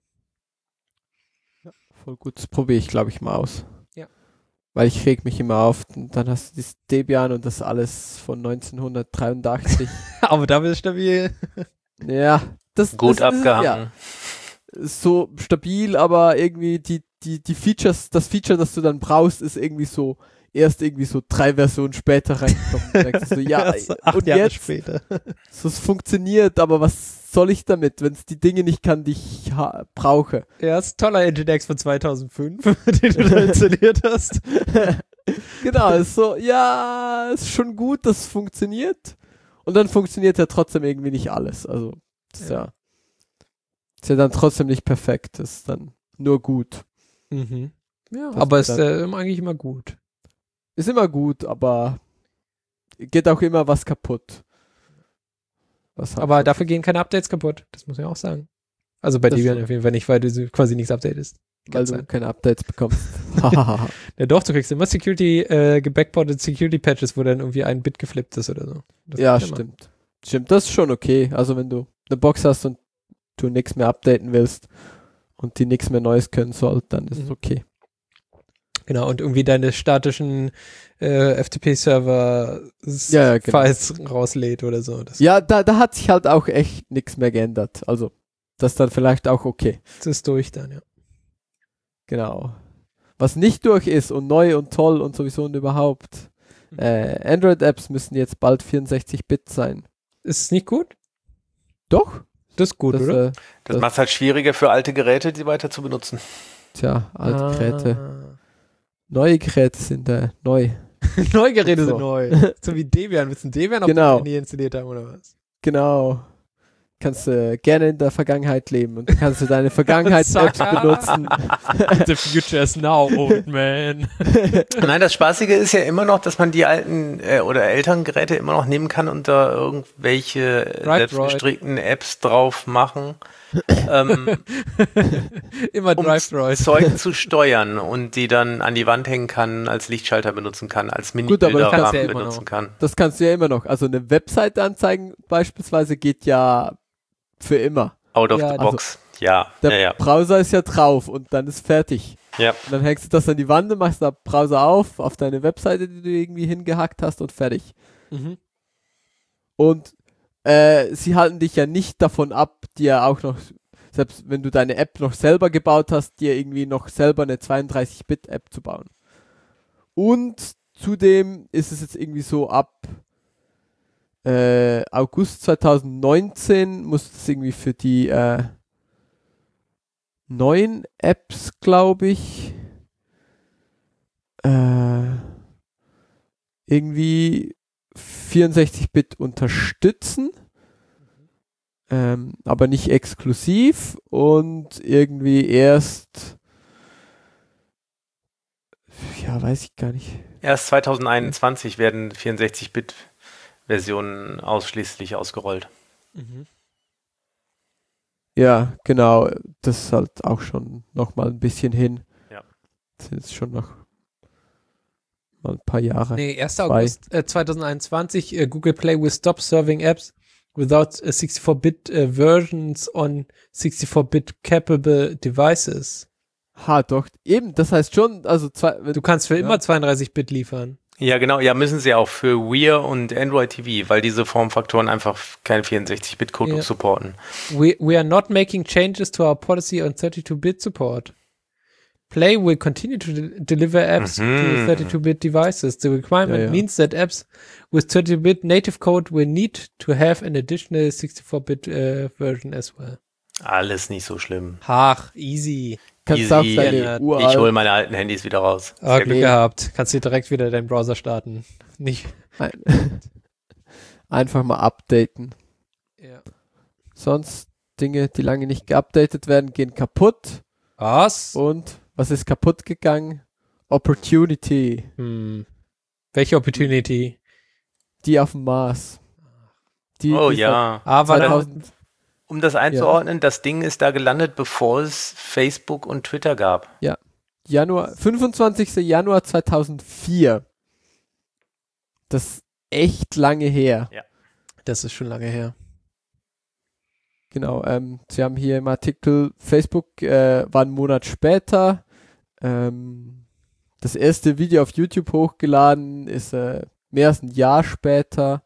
Ja, voll gut. Das probiere ich, glaube ich, mal aus. Ja. Weil ich reg mich immer auf und dann hast du das Debian und das alles von 1983. Aber da bist du stabil. Ja. Gut abgehangen. Ja, so stabil, aber irgendwie die Features, das Feature, das du dann brauchst, ist irgendwie so erst irgendwie so 3 Versionen später reingekommen. Da denkst du so, ja, so 8 und Jahre jetzt später. So, es funktioniert, aber was soll ich damit, wenn es die Dinge nicht kann, die ich brauche? Ja, ist ein toller Nginx von 2005, den du da installiert hast. Genau, ist so, ja, ist schon gut, dass es funktioniert. Und dann funktioniert ja trotzdem irgendwie nicht alles. Also, ist ja dann trotzdem nicht perfekt. Das ist dann nur gut. Mhm. Ja, Das aber ist dann- eigentlich immer gut. Ist immer gut, aber geht auch immer was kaputt. Was halt Aber so- dafür gehen keine Updates kaputt. Das muss ich auch sagen. Also bei Das Debian so. auf jeden Fall nicht, weil du quasi nichts updatest. weil du keine Updates bekommst. Ja doch, du kriegst immer gebackported Security Patches, wo dann irgendwie ein Bit geflippt ist oder so. Das Ja, geht immer. stimmt. Stimmt, das ist schon okay. Also wenn du eine Box hast und du nichts mehr updaten willst und die nichts mehr Neues können soll, dann ist es Mhm. okay. Genau, und irgendwie deine statischen FTP-Server Ja, genau. Files rauslädt oder so. Das da hat sich halt auch echt nichts mehr geändert. Also, das ist dann vielleicht auch okay. ist durch dann, ja. Genau. Was nicht durch ist und neu und toll und sowieso und überhaupt. Android-Apps müssen jetzt bald 64-Bit sein. Ist es nicht gut? Doch? Das ist gut, oder? Das macht es halt schwieriger für alte Geräte, die weiter zu benutzen. Tja, alte Geräte. Neue Geräte sind neu. Neue Geräte So. sind neu. So wie Debian. Willst du ein Debian auf Genau. dem Handy installiert haben, oder was? Genau. Kannst du gerne in der Vergangenheit leben und kannst du deine Vergangenheits-Apps benutzen. The future is now, old man. Nein, das Spaßige ist ja immer noch, dass man die alten oder älteren Geräte immer noch nehmen kann und da irgendwelche selbstgestrickten Apps drauf machen. Immer Um Drive-Droid. Zeug zu steuern und die dann an die Wand hängen kann, als Lichtschalter benutzen kann, als Gut, aber das Mini-Bilderrahmen kannst du ja immer benutzen noch. kann. Das kannst du ja immer noch. Also eine Webseite anzeigen beispielsweise geht ja für immer. Out of Ja, the also box. Ja, Der ja. Browser ist ja drauf und dann ist fertig. Ja. Und dann hängst du das an die Wand, machst da Browser auf deine Webseite, die du irgendwie hingehackt hast und fertig. Mhm. Und sie halten dich ja nicht davon ab, dir auch noch, selbst wenn du deine App noch selber gebaut hast, dir irgendwie noch selber eine 32-Bit-App zu bauen. Und zudem ist es jetzt irgendwie so ab August 2019 muss es irgendwie für die neuen Apps, glaube ich, irgendwie 64-Bit unterstützen, aber nicht exklusiv und irgendwie erst, ja, weiß ich gar nicht. Erst 2021 werden 64-Bit-Versionen ausschließlich ausgerollt. Mhm. Ja, genau, das ist halt auch schon noch mal ein bisschen hin. Ja. Das sind jetzt schon noch mal ein paar Jahre. Nee, 1. Zwei. August 2021, Google Play will stop serving apps without 64-bit versions on 64-bit capable devices. Ha, doch, eben, das heißt schon, also Du kannst für immer 32-Bit liefern. Ja, genau. Ja, müssen sie auch für Wear und Android TV, weil diese Formfaktoren einfach kein 64-Bit-Code Ja. supporten. We are not making changes to our policy on 32-bit support. Play will continue to deliver apps to 32-bit devices. The requirement means that apps with 32-bit native code will need to have an additional 64-bit version as well. Alles nicht so schlimm. Ach, easy. kannst du auch Easy. deine Ich uralt hole meine alten Handys wieder raus. Ah, Sehr Glück gut. gehabt. Kannst dir direkt wieder deinen Browser starten. Nicht. einfach mal updaten. Ja. Sonst Dinge, die lange nicht geupdatet werden, gehen kaputt. Was? Und was ist kaputt gegangen? Opportunity. Welche Opportunity? Die auf dem Mars. Die Oh ist ja. Ah, war da, 2000, Um das einzuordnen, das Ding ist da gelandet, bevor es Facebook und Twitter gab. 25. Januar 2004. Das ist echt lange her. das ist schon lange her. Genau, Sie haben hier im Artikel, Facebook war einen Monat später. Das erste Video auf YouTube hochgeladen ist mehr als ein Jahr später.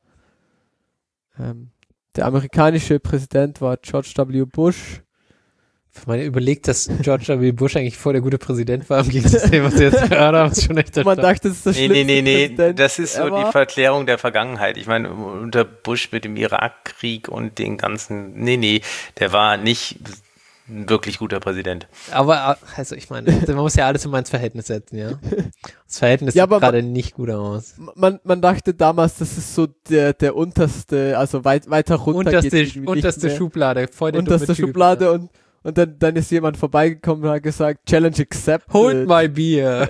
Der amerikanische Präsident war George W. Bush. Ich meine, überlegt, dass George W. Bush eigentlich voll der gute Präsident war, im Gegensatz zu dem, was wir jetzt gehört haben, ist schon echt Man dachte, das ist das schlimmste Nee. Präsident Das ist so ever. die Verklärung der Vergangenheit. Ich meine, unter Bush mit dem Irakkrieg und den ganzen. Nee, der war nicht ein wirklich guter Präsident. Aber, also ich meine, man muss ja alles immer ins Verhältnis setzen, ja. Das Verhältnis Ja, sieht aber gerade nicht gut aus. Man dachte damals, das ist so der unterste, also weiter runter geht irgendwie nicht Unterste mehr. Schublade, voll der Unterste dumme Typ, Schublade ja. und dann ist jemand vorbeigekommen und hat gesagt, Challenge accepted. Hold my beer.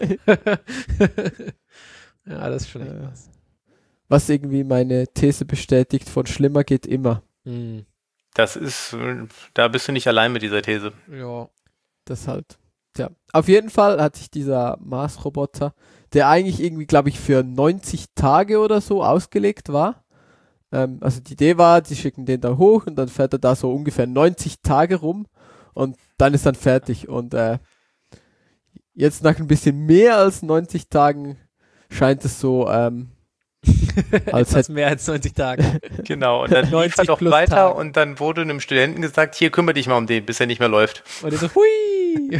Ja, das ist schon echt was. Was irgendwie meine These bestätigt, von schlimmer geht immer. Das ist, da bist du nicht allein mit dieser These. Ja. Das halt. Ja. Auf jeden Fall hat sich dieser Mars-Roboter, der eigentlich irgendwie, glaube ich, für 90 Tage oder so ausgelegt war. Also die Idee war, die schicken den da hoch und dann fährt er da so ungefähr 90 Tage rum und dann ist dann fertig. Und jetzt nach ein bisschen mehr als 90 Tagen scheint es so, als Etwas mehr als 90 Tage. Genau, und dann lief er 90 doch plus weiter Tage. und dann wurde einem Studenten gesagt, hier, kümmere dich mal um den, bis er nicht mehr läuft. Und er so, hui!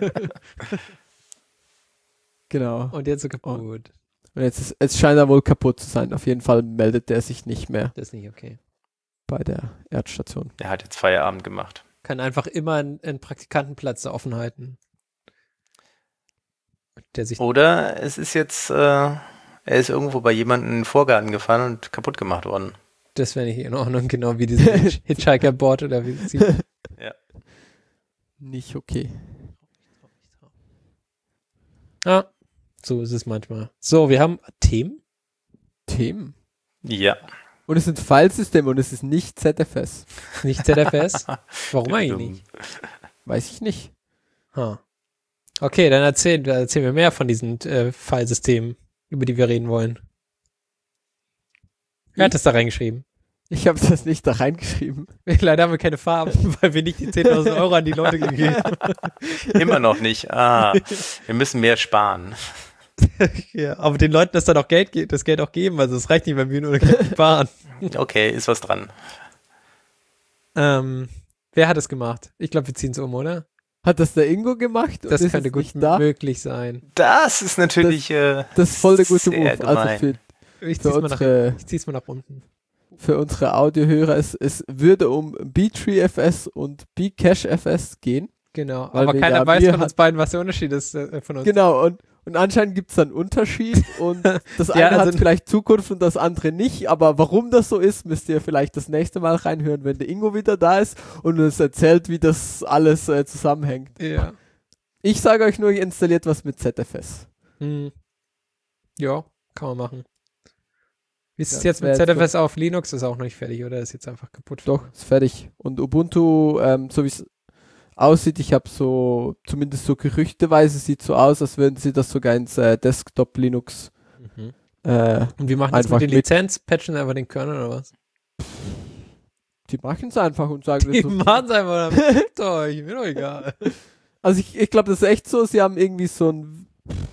genau. Und jetzt so kaputt. Und jetzt scheint er wohl kaputt zu sein. Auf jeden Fall meldet er sich nicht mehr Das ist nicht okay. bei der Erdstation. Er hat jetzt Feierabend gemacht. Kann einfach immer einen Praktikantenplatz da offen halten. Der sich Oder es ist jetzt, er ist irgendwo bei jemandem in den Vorgarten gefahren und kaputt gemacht worden. Das wäre nicht in Ordnung, genau wie dieses Hitchhiker-Board oder wie es sieht. Nicht okay. Ja, so ist es manchmal. So, wir haben Themen. Themen. Ja. Und es sind Filesysteme und es ist nicht ZFS. Nicht ZFS. Warum eigentlich nicht? Weiß ich nicht. Ha. Okay, dann erzählen wir mehr von diesen Filesystemen, über die wir reden wollen. Wer hat das da reingeschrieben? Ich habe das nicht da reingeschrieben. Leider haben wir keine Farben, weil wir nicht die 10.000 Euro an die Leute gegeben haben. Immer noch nicht. Wir müssen mehr sparen. Ja, aber den Leuten das dann auch das Geld auch geben, also es reicht nicht, wenn wir nur Geld sparen. Okay, ist was dran. Wer hat es gemacht? Ich glaube, wir ziehen es um, oder? Hat das der Ingo gemacht? Das und ist könnte es gut nicht da? möglich sein. Das ist natürlich Das ist voll der gute sehr Move. Also gemein. Ich für zieh's mal nach unten. für unsere Audiohörer, es würde um B-Tree-FS und B-Cache-FS gehen. Genau, Weil aber wir keiner ja- weiß wir von uns beiden, was der Unterschied ist von uns. Genau, und anscheinend gibt es dann einen Unterschied und das eine Ja, also- hat vielleicht Zukunft und das andere nicht, aber warum das so ist, müsst ihr vielleicht das nächste Mal reinhören, wenn der Ingo wieder da ist und uns erzählt, wie das alles zusammenhängt. Ja. Ich sage euch nur, ihr installiert was mit ZFS. Hm. Ja, kann man machen. Wie ist Ja, es jetzt wär mit jetzt ZFS auf Linux? Ist auch noch nicht fertig, oder? Ist jetzt einfach kaputt. Doch, ist fertig. Und Ubuntu, so wie es aussieht, ich habe so, zumindest so gerüchteweise sieht so aus, als würden sie das sogar ins Desktop Linux Mhm. äh, Und wie machen das Einfach mit den mit- Lizenz? Patchen einfach den Kernel oder was? die machen es einfach und sagen, Die das ist machen es einfach, dann fickt euch, mir doch egal. Also ich glaube, das ist echt so, sie haben irgendwie so ein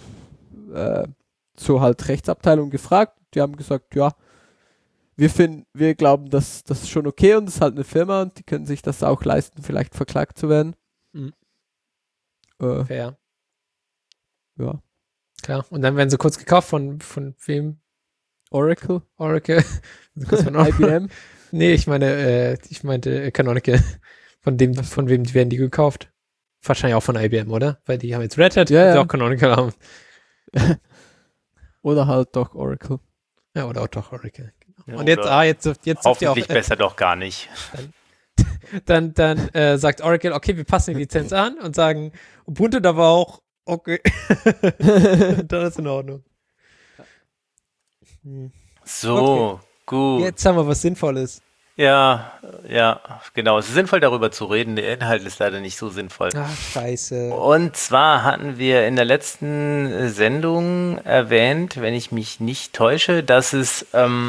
so halt Rechtsabteilung gefragt, die haben gesagt, ja, wir glauben, dass das ist schon okay und es ist halt eine Firma und die können sich das auch leisten, vielleicht verklagt zu werden. Mhm. Ja. Ja. Klar. Und dann werden sie kurz gekauft von wem? Oracle, Oracle. Kurz von IBM. Nee, ich meinte Canonical. Von wem werden die gekauft? Wahrscheinlich auch von IBM, oder? Weil die haben jetzt Red Hat, Ja, die ja. auch Canonical haben. Oder halt doch Oracle. Ja, oder auch doch Oracle. Ja, Und jetzt, oder jetzt dürft ihr hoffentlich auch, besser doch gar nicht. dann sagt Oracle, okay, wir passen die Lizenz an und sagen, Ubuntu da war auch, okay. Dann ist in Ordnung. So, gut. Jetzt haben wir was Sinnvolles. Ja, genau. Es ist sinnvoll, darüber zu reden. Der Inhalt ist leider nicht so sinnvoll. Ach, scheiße. Und zwar hatten wir in der letzten Sendung erwähnt, wenn ich mich nicht täusche, dass es,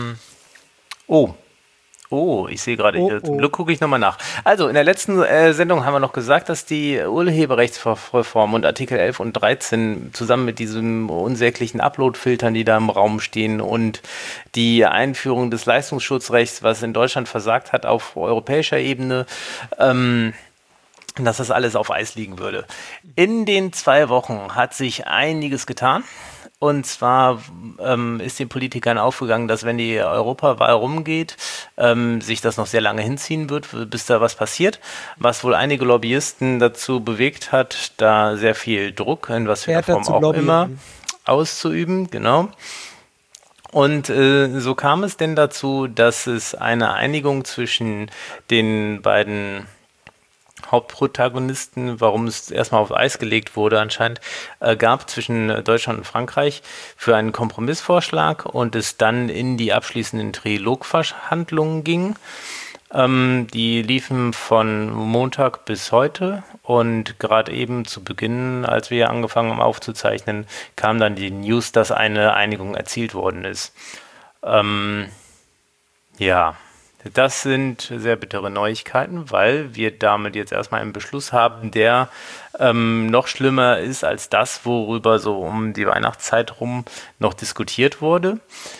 ich sehe gerade, zum Glück gucke ich nochmal nach. Also, in der letzten Sendung haben wir noch gesagt, dass die Urheberrechtsreform und Artikel 11 und 13 zusammen mit diesem unsäglichen Upload-Filtern, die da im Raum stehen und die Einführung des Leistungsschutzrechts, was in Deutschland versagt hat auf europäischer Ebene, dass das alles auf Eis liegen würde. In den 2 Wochen hat sich einiges getan. Und zwar ist den Politikern aufgegangen, dass wenn die Europawahl rumgeht, sich das noch sehr lange hinziehen wird, bis da was passiert. Was wohl einige Lobbyisten dazu bewegt hat, da sehr viel Druck, in was für einer Form auch immer, auszuüben. Genau. Und so kam es denn dazu, dass es eine Einigung zwischen den beiden Hauptprotagonisten, warum es erstmal auf Eis gelegt wurde anscheinend, gab zwischen Deutschland und Frankreich für einen Kompromissvorschlag und es dann in die abschließenden Trilogverhandlungen ging. Die liefen von Montag bis heute und gerade eben zu Beginn, als wir angefangen haben aufzuzeichnen, kam dann die News, dass eine Einigung erzielt worden ist. Das sind sehr bittere Neuigkeiten, weil wir damit jetzt erstmal einen Beschluss haben, der noch schlimmer ist als das, worüber so um die Weihnachtszeit rum noch diskutiert wurde.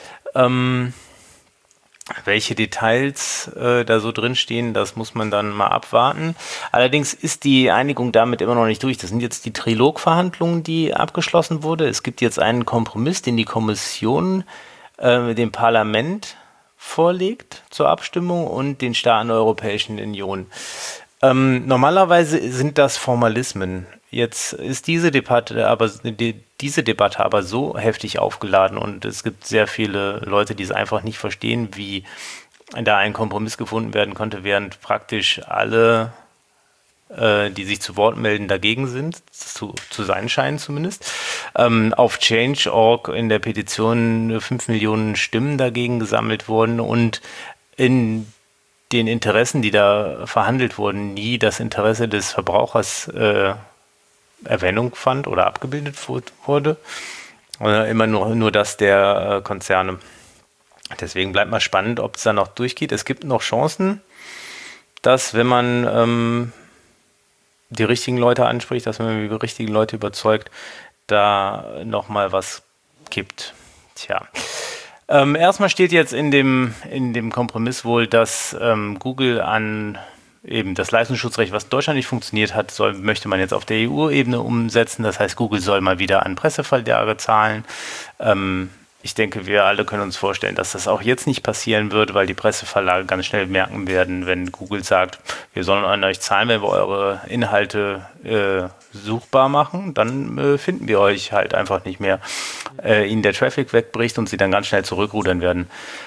Welche Details da so drinstehen, das muss man dann mal abwarten. Allerdings ist die Einigung damit immer noch nicht durch. Das sind jetzt die Trilogverhandlungen, die abgeschlossen wurde. Es gibt jetzt einen Kompromiss, den die Kommission dem Parlament vorlegt zur Abstimmung und den Staaten der Europäischen Union. Normalerweise sind das Formalismen. Jetzt ist diese Debatte aber so heftig aufgeladen und es gibt sehr viele Leute, die es einfach nicht verstehen, wie da ein Kompromiss gefunden werden konnte, während praktisch alle, die sich zu Wort melden, dagegen sind, zu sein scheinen zumindest. Auf Change.org in der Petition 5 Millionen Stimmen dagegen gesammelt wurden und in den Interessen, die da verhandelt wurden, nie das Interesse des Verbrauchers Erwähnung fand oder abgebildet wurde. Immer nur das der Konzerne. Deswegen bleibt mal spannend, ob es da noch durchgeht. Es gibt noch Chancen, dass wenn man die richtigen Leute anspricht, dass man die richtigen Leute überzeugt, da nochmal was kippt. Tja. Erstmal steht jetzt in dem Kompromiss wohl, dass Google an eben das Leistungsschutzrecht, was in Deutschland nicht funktioniert hat, möchte man jetzt auf der EU-Ebene umsetzen. Das heißt, Google soll mal wieder an Presseverlage zahlen. Ich denke, wir alle können uns vorstellen, dass das auch jetzt nicht passieren wird, weil die Presseverlage ganz schnell merken werden, wenn Google sagt, wir sollen an euch zahlen, wenn wir eure Inhalte suchbar machen, dann finden wir euch halt einfach nicht mehr. Ihnen der Traffic wegbricht und sie dann ganz schnell zurückrudern werden.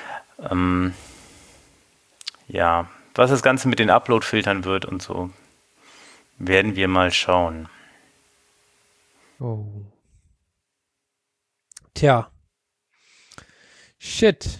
Ja, was das Ganze mit den Upload-Filtern wird und so, werden wir mal schauen. Oh. Tja. Shit.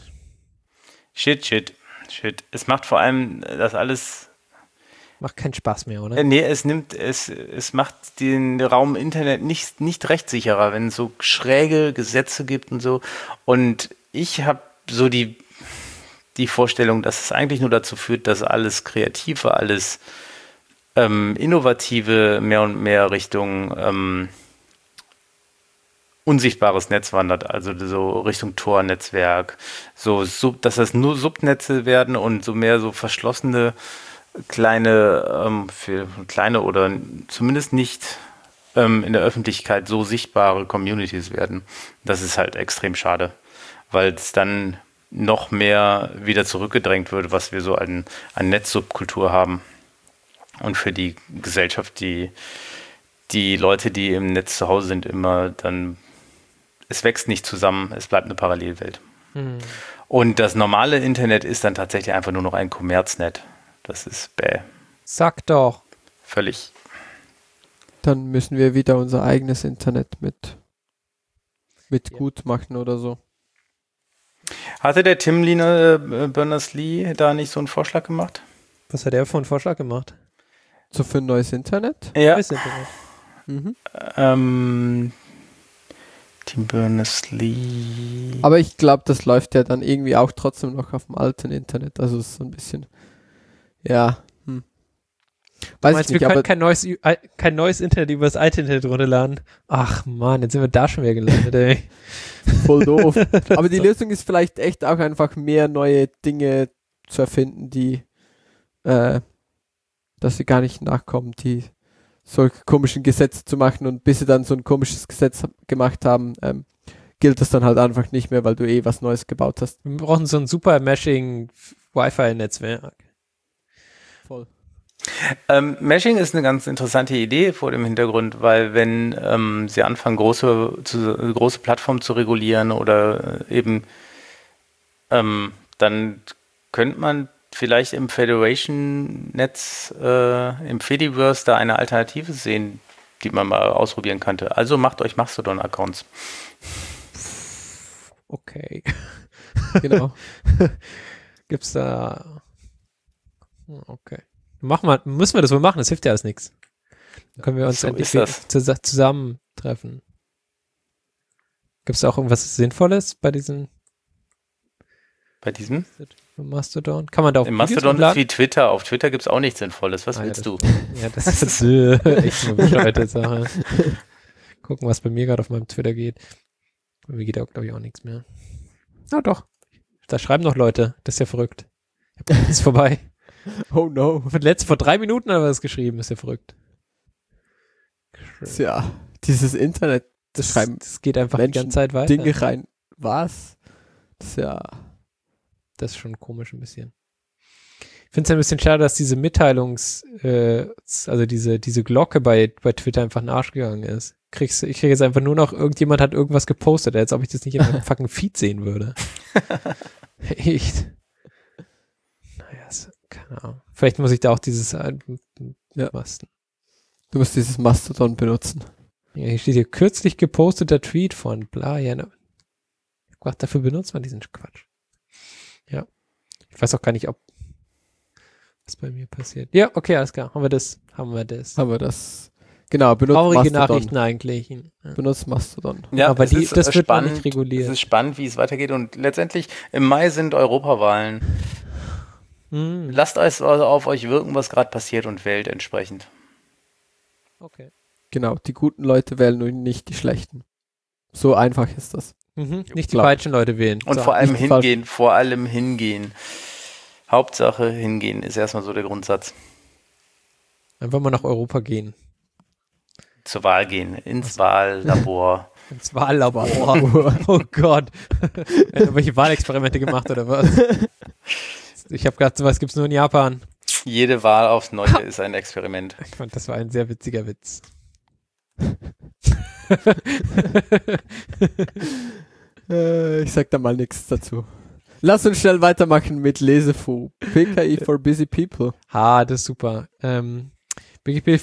Es macht vor allem das alles. Macht keinen Spaß mehr, oder? Nee, es macht den Raum Internet nicht rechtssicherer, wenn es so schräge Gesetze gibt und so. Und ich habe so die Vorstellung, dass es eigentlich nur dazu führt, dass alles Kreative, alles Innovative mehr und mehr Richtung unsichtbares Netz wandert, also so Richtung Tor-Netzwerk, dass das nur Subnetze werden und so mehr so verschlossene kleine oder zumindest nicht in der Öffentlichkeit so sichtbare Communities werden. Das ist halt extrem schade, weil es dann noch mehr wieder zurückgedrängt wird, was wir so an Netzsubkultur haben. Und für die Gesellschaft, die Leute, die im Netz zu Hause sind, immer dann, es wächst nicht zusammen, es bleibt eine Parallelwelt. Und das normale Internet ist dann tatsächlich einfach nur noch ein Kommerznet. Das ist bäh. Sag doch. Völlig. Dann müssen wir wieder unser eigenes Internet mit gut machen oder so. Hatte der Tim Berners-Lee da nicht so einen Vorschlag gemacht? Was hat er für einen Vorschlag gemacht? So für ein neues Internet? Ja. Neues Internet. Tim Berners-Lee. Aber ich glaube, das läuft ja dann irgendwie auch trotzdem noch auf dem alten Internet. Also es ist so ein bisschen, ja. Weiß ich nicht, wir aber können kein neues Internet über das alte Internet runterladen. Ach man, jetzt sind wir da schon wieder gelandet, ey. voll doof. Aber die Lösung ist vielleicht echt auch einfach mehr neue Dinge zu erfinden, die, dass sie gar nicht nachkommen, die solche komischen Gesetze zu machen, und bis sie dann so ein komisches Gesetz gemacht haben, gilt das dann halt einfach nicht mehr, weil du was Neues gebaut hast. Wir brauchen so ein super Meshing Wi-Fi-Netzwerk. Voll. Meshing ist eine ganz interessante Idee vor dem Hintergrund, weil wenn sie anfangen, große Plattformen zu regulieren oder eben dann könnte man vielleicht im Federation-Netz, im Fediverse da eine Alternative sehen, die man mal ausprobieren könnte. Also macht euch Mastodon-Accounts. Okay. Genau. Gibt's da... Okay. Müssen wir das wohl machen, das hilft ja alles nichts. Dann können wir uns So endlich ist das. zusammentreffen. Gibt es auch irgendwas Sinnvolles bei diesen Bei diesem? Mastodon? Kann man da auch Im Mastodon ist wie Twitter. Auf Twitter gibt es auch nichts Sinnvolles. Was willst du? Ja, das ist echt eine bescheuerte Sache. Gucken, was bei mir gerade auf meinem Twitter geht. Bei mir geht auch, glaube ich, auch nichts mehr. Ah, doch. Da schreiben noch Leute. Das ist ja verrückt. Ist vorbei. Oh no. Vor 3 Minuten hat er das geschrieben. Ist ja verrückt. Ja, dieses Internet, Das schreiben geht einfach Menschen die ganze Zeit weiter. Dinge rein. Was? Das ist ja... Das ist schon komisch ein bisschen. Ich finde es ein bisschen schade, dass diese also diese Glocke bei Twitter einfach in den Arsch gegangen ist. Ich kriege jetzt einfach nur noch, irgendjemand hat irgendwas gepostet, als ob ich das nicht in meinem fucking Feed sehen würde. Echt. Naja, keine Ahnung. Vielleicht muss ich da auch dieses Masten. Du musst dieses Mastodon benutzen. Ja, hier steht hier kürzlich geposteter Tweet von bla, ja. Dafür benutzt man diesen Quatsch. Ja. Ich weiß auch gar nicht, was bei mir passiert. Ja, okay, alles klar. Haben wir das. Genau, benutzt traurige Mastodon. Nachrichten eigentlich. Ja. Benutzt Mastodon. Ja, aber das wird spannend, noch nicht reguliert. Es ist spannend, wie es weitergeht. Und letztendlich im Mai sind Europawahlen. Lasst es also auf euch wirken, was gerade passiert und wählt entsprechend. Okay. Genau, die guten Leute wählen und nicht die schlechten. So einfach ist das. Nicht die falschen Leute wählen. Und so. vor allem hingehen. Hauptsache hingehen ist erstmal so der Grundsatz. Einfach mal nach Europa gehen. Zur Wahl gehen, ins Wahllabor. Ins Wahllabor. Oh Gott. Welche Wahlexperimente gemacht oder was? Ich habe gerade sowas gibt's nur in Japan. Jede Wahl aufs Neue ist ein Experiment. Ich fand, das war ein sehr witziger Witz. Ich sag da mal nichts dazu. Lass uns schnell weitermachen mit Lesefu. PKI for Busy People. Das ist super. PKI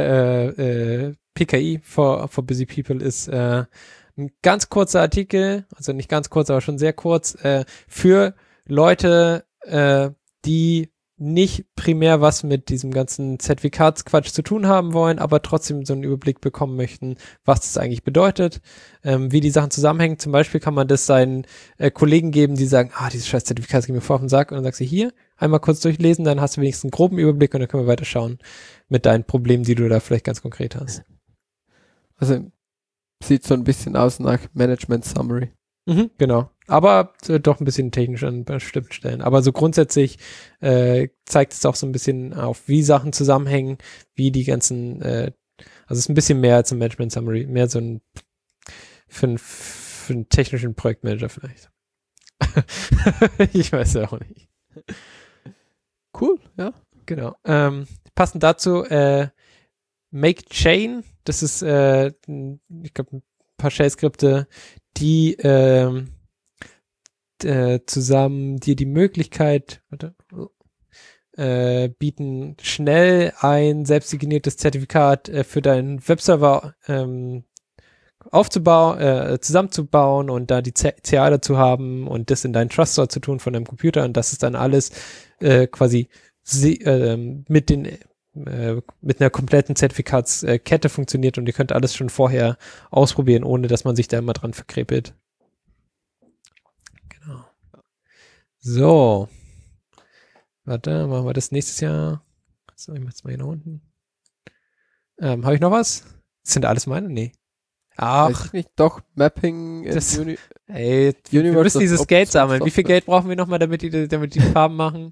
for Busy People ist ein ganz kurzer Artikel, also nicht ganz kurz, aber schon sehr kurz, für Leute, die nicht primär was mit diesem ganzen Zertifikatsquatsch zu tun haben wollen, aber trotzdem so einen Überblick bekommen möchten, was das eigentlich bedeutet, wie die Sachen zusammenhängen. Zum Beispiel kann man das seinen Kollegen geben, die sagen, dieses scheiß Zertifikat geht mir vor auf den Sack, und dann sagst du hier, einmal kurz durchlesen, dann hast du wenigstens einen groben Überblick und dann können wir weiterschauen mit deinen Problemen, die du da vielleicht ganz konkret hast. Also sieht so ein bisschen aus nach Management Summary. Genau. Aber doch ein bisschen technisch an bestimmten Stellen. Aber so grundsätzlich zeigt es auch so ein bisschen auf, wie Sachen zusammenhängen, wie die ganzen, also es ist ein bisschen mehr als ein Management Summary, mehr so ein für einen technischen Projektmanager vielleicht. Ich weiß ja auch nicht. Cool, ja. Genau. Passend dazu, Make Chain, das ist, ich glaube, ein paar Shell-Skripte, die zusammen dir die Möglichkeit bieten, schnell ein selbstdefiniertes Zertifikat für deinen Webserver zusammenzubauen und da die CA dazu haben und das in deinen Trust Store zu tun von deinem Computer, und das ist dann alles quasi mit einer kompletten Zertifikatskette funktioniert, und ihr könnt alles schon vorher ausprobieren, ohne dass man sich da immer dran verkrepelt. Genau. So. Warte, machen wir das nächstes Jahr. So, ich mach's mal hier nach unten. Habe ich noch was? Sind alles meine? Nee. Weiß ich nicht, doch, Mapping wir müssen dieses Geld sammeln. Wie viel Geld brauchen wir nochmal, damit die Farben machen?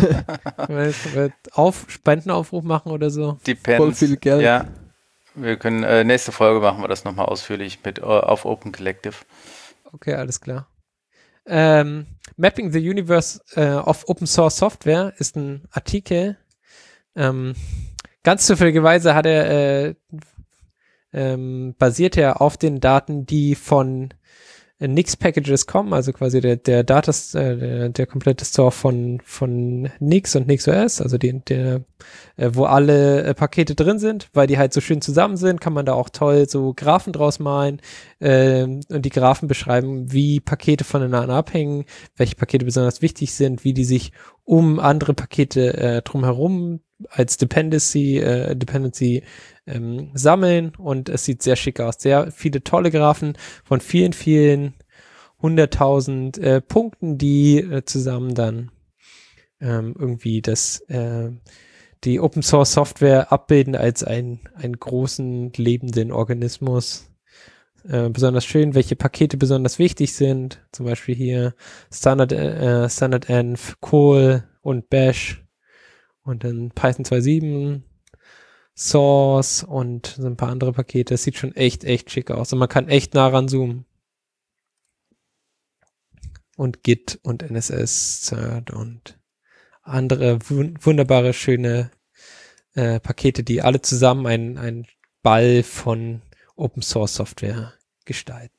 Spendenaufruf machen oder so? Depends. Voll viel Geld. Ja, wir können, nächste Folge machen wir das nochmal ausführlich auf Open Collective. Okay, alles klar. Mapping the Universe of Open Source Software ist ein Artikel. Ganz zufälligerweise hat er basiert er auf den Daten, die von Nix-Packages kommen, also quasi der komplette Store von Nix und NixOS, also wo alle Pakete drin sind, weil die halt so schön zusammen sind, kann man da auch toll so Graphen draus malen, und die Graphen beschreiben, wie Pakete voneinander abhängen, welche Pakete besonders wichtig sind, wie die sich um andere Pakete drumherum als Dependency sammeln, und es sieht sehr schick aus. Sehr viele tolle Graphen von vielen, vielen 100.000 Punkten, die zusammen dann irgendwie die Open Source Software abbilden als einen großen lebenden Organismus. Besonders schön, welche Pakete besonders wichtig sind. Zum Beispiel hier Standard-Env, Col und Bash und dann Python 2.7, Source und so ein paar andere Pakete. Das sieht schon echt schick aus und man kann echt nah ranzoomen. Und Git und NSS, CERT und andere wunderbare, schöne Pakete, die alle zusammen einen Ball von Open Source Software gestalten.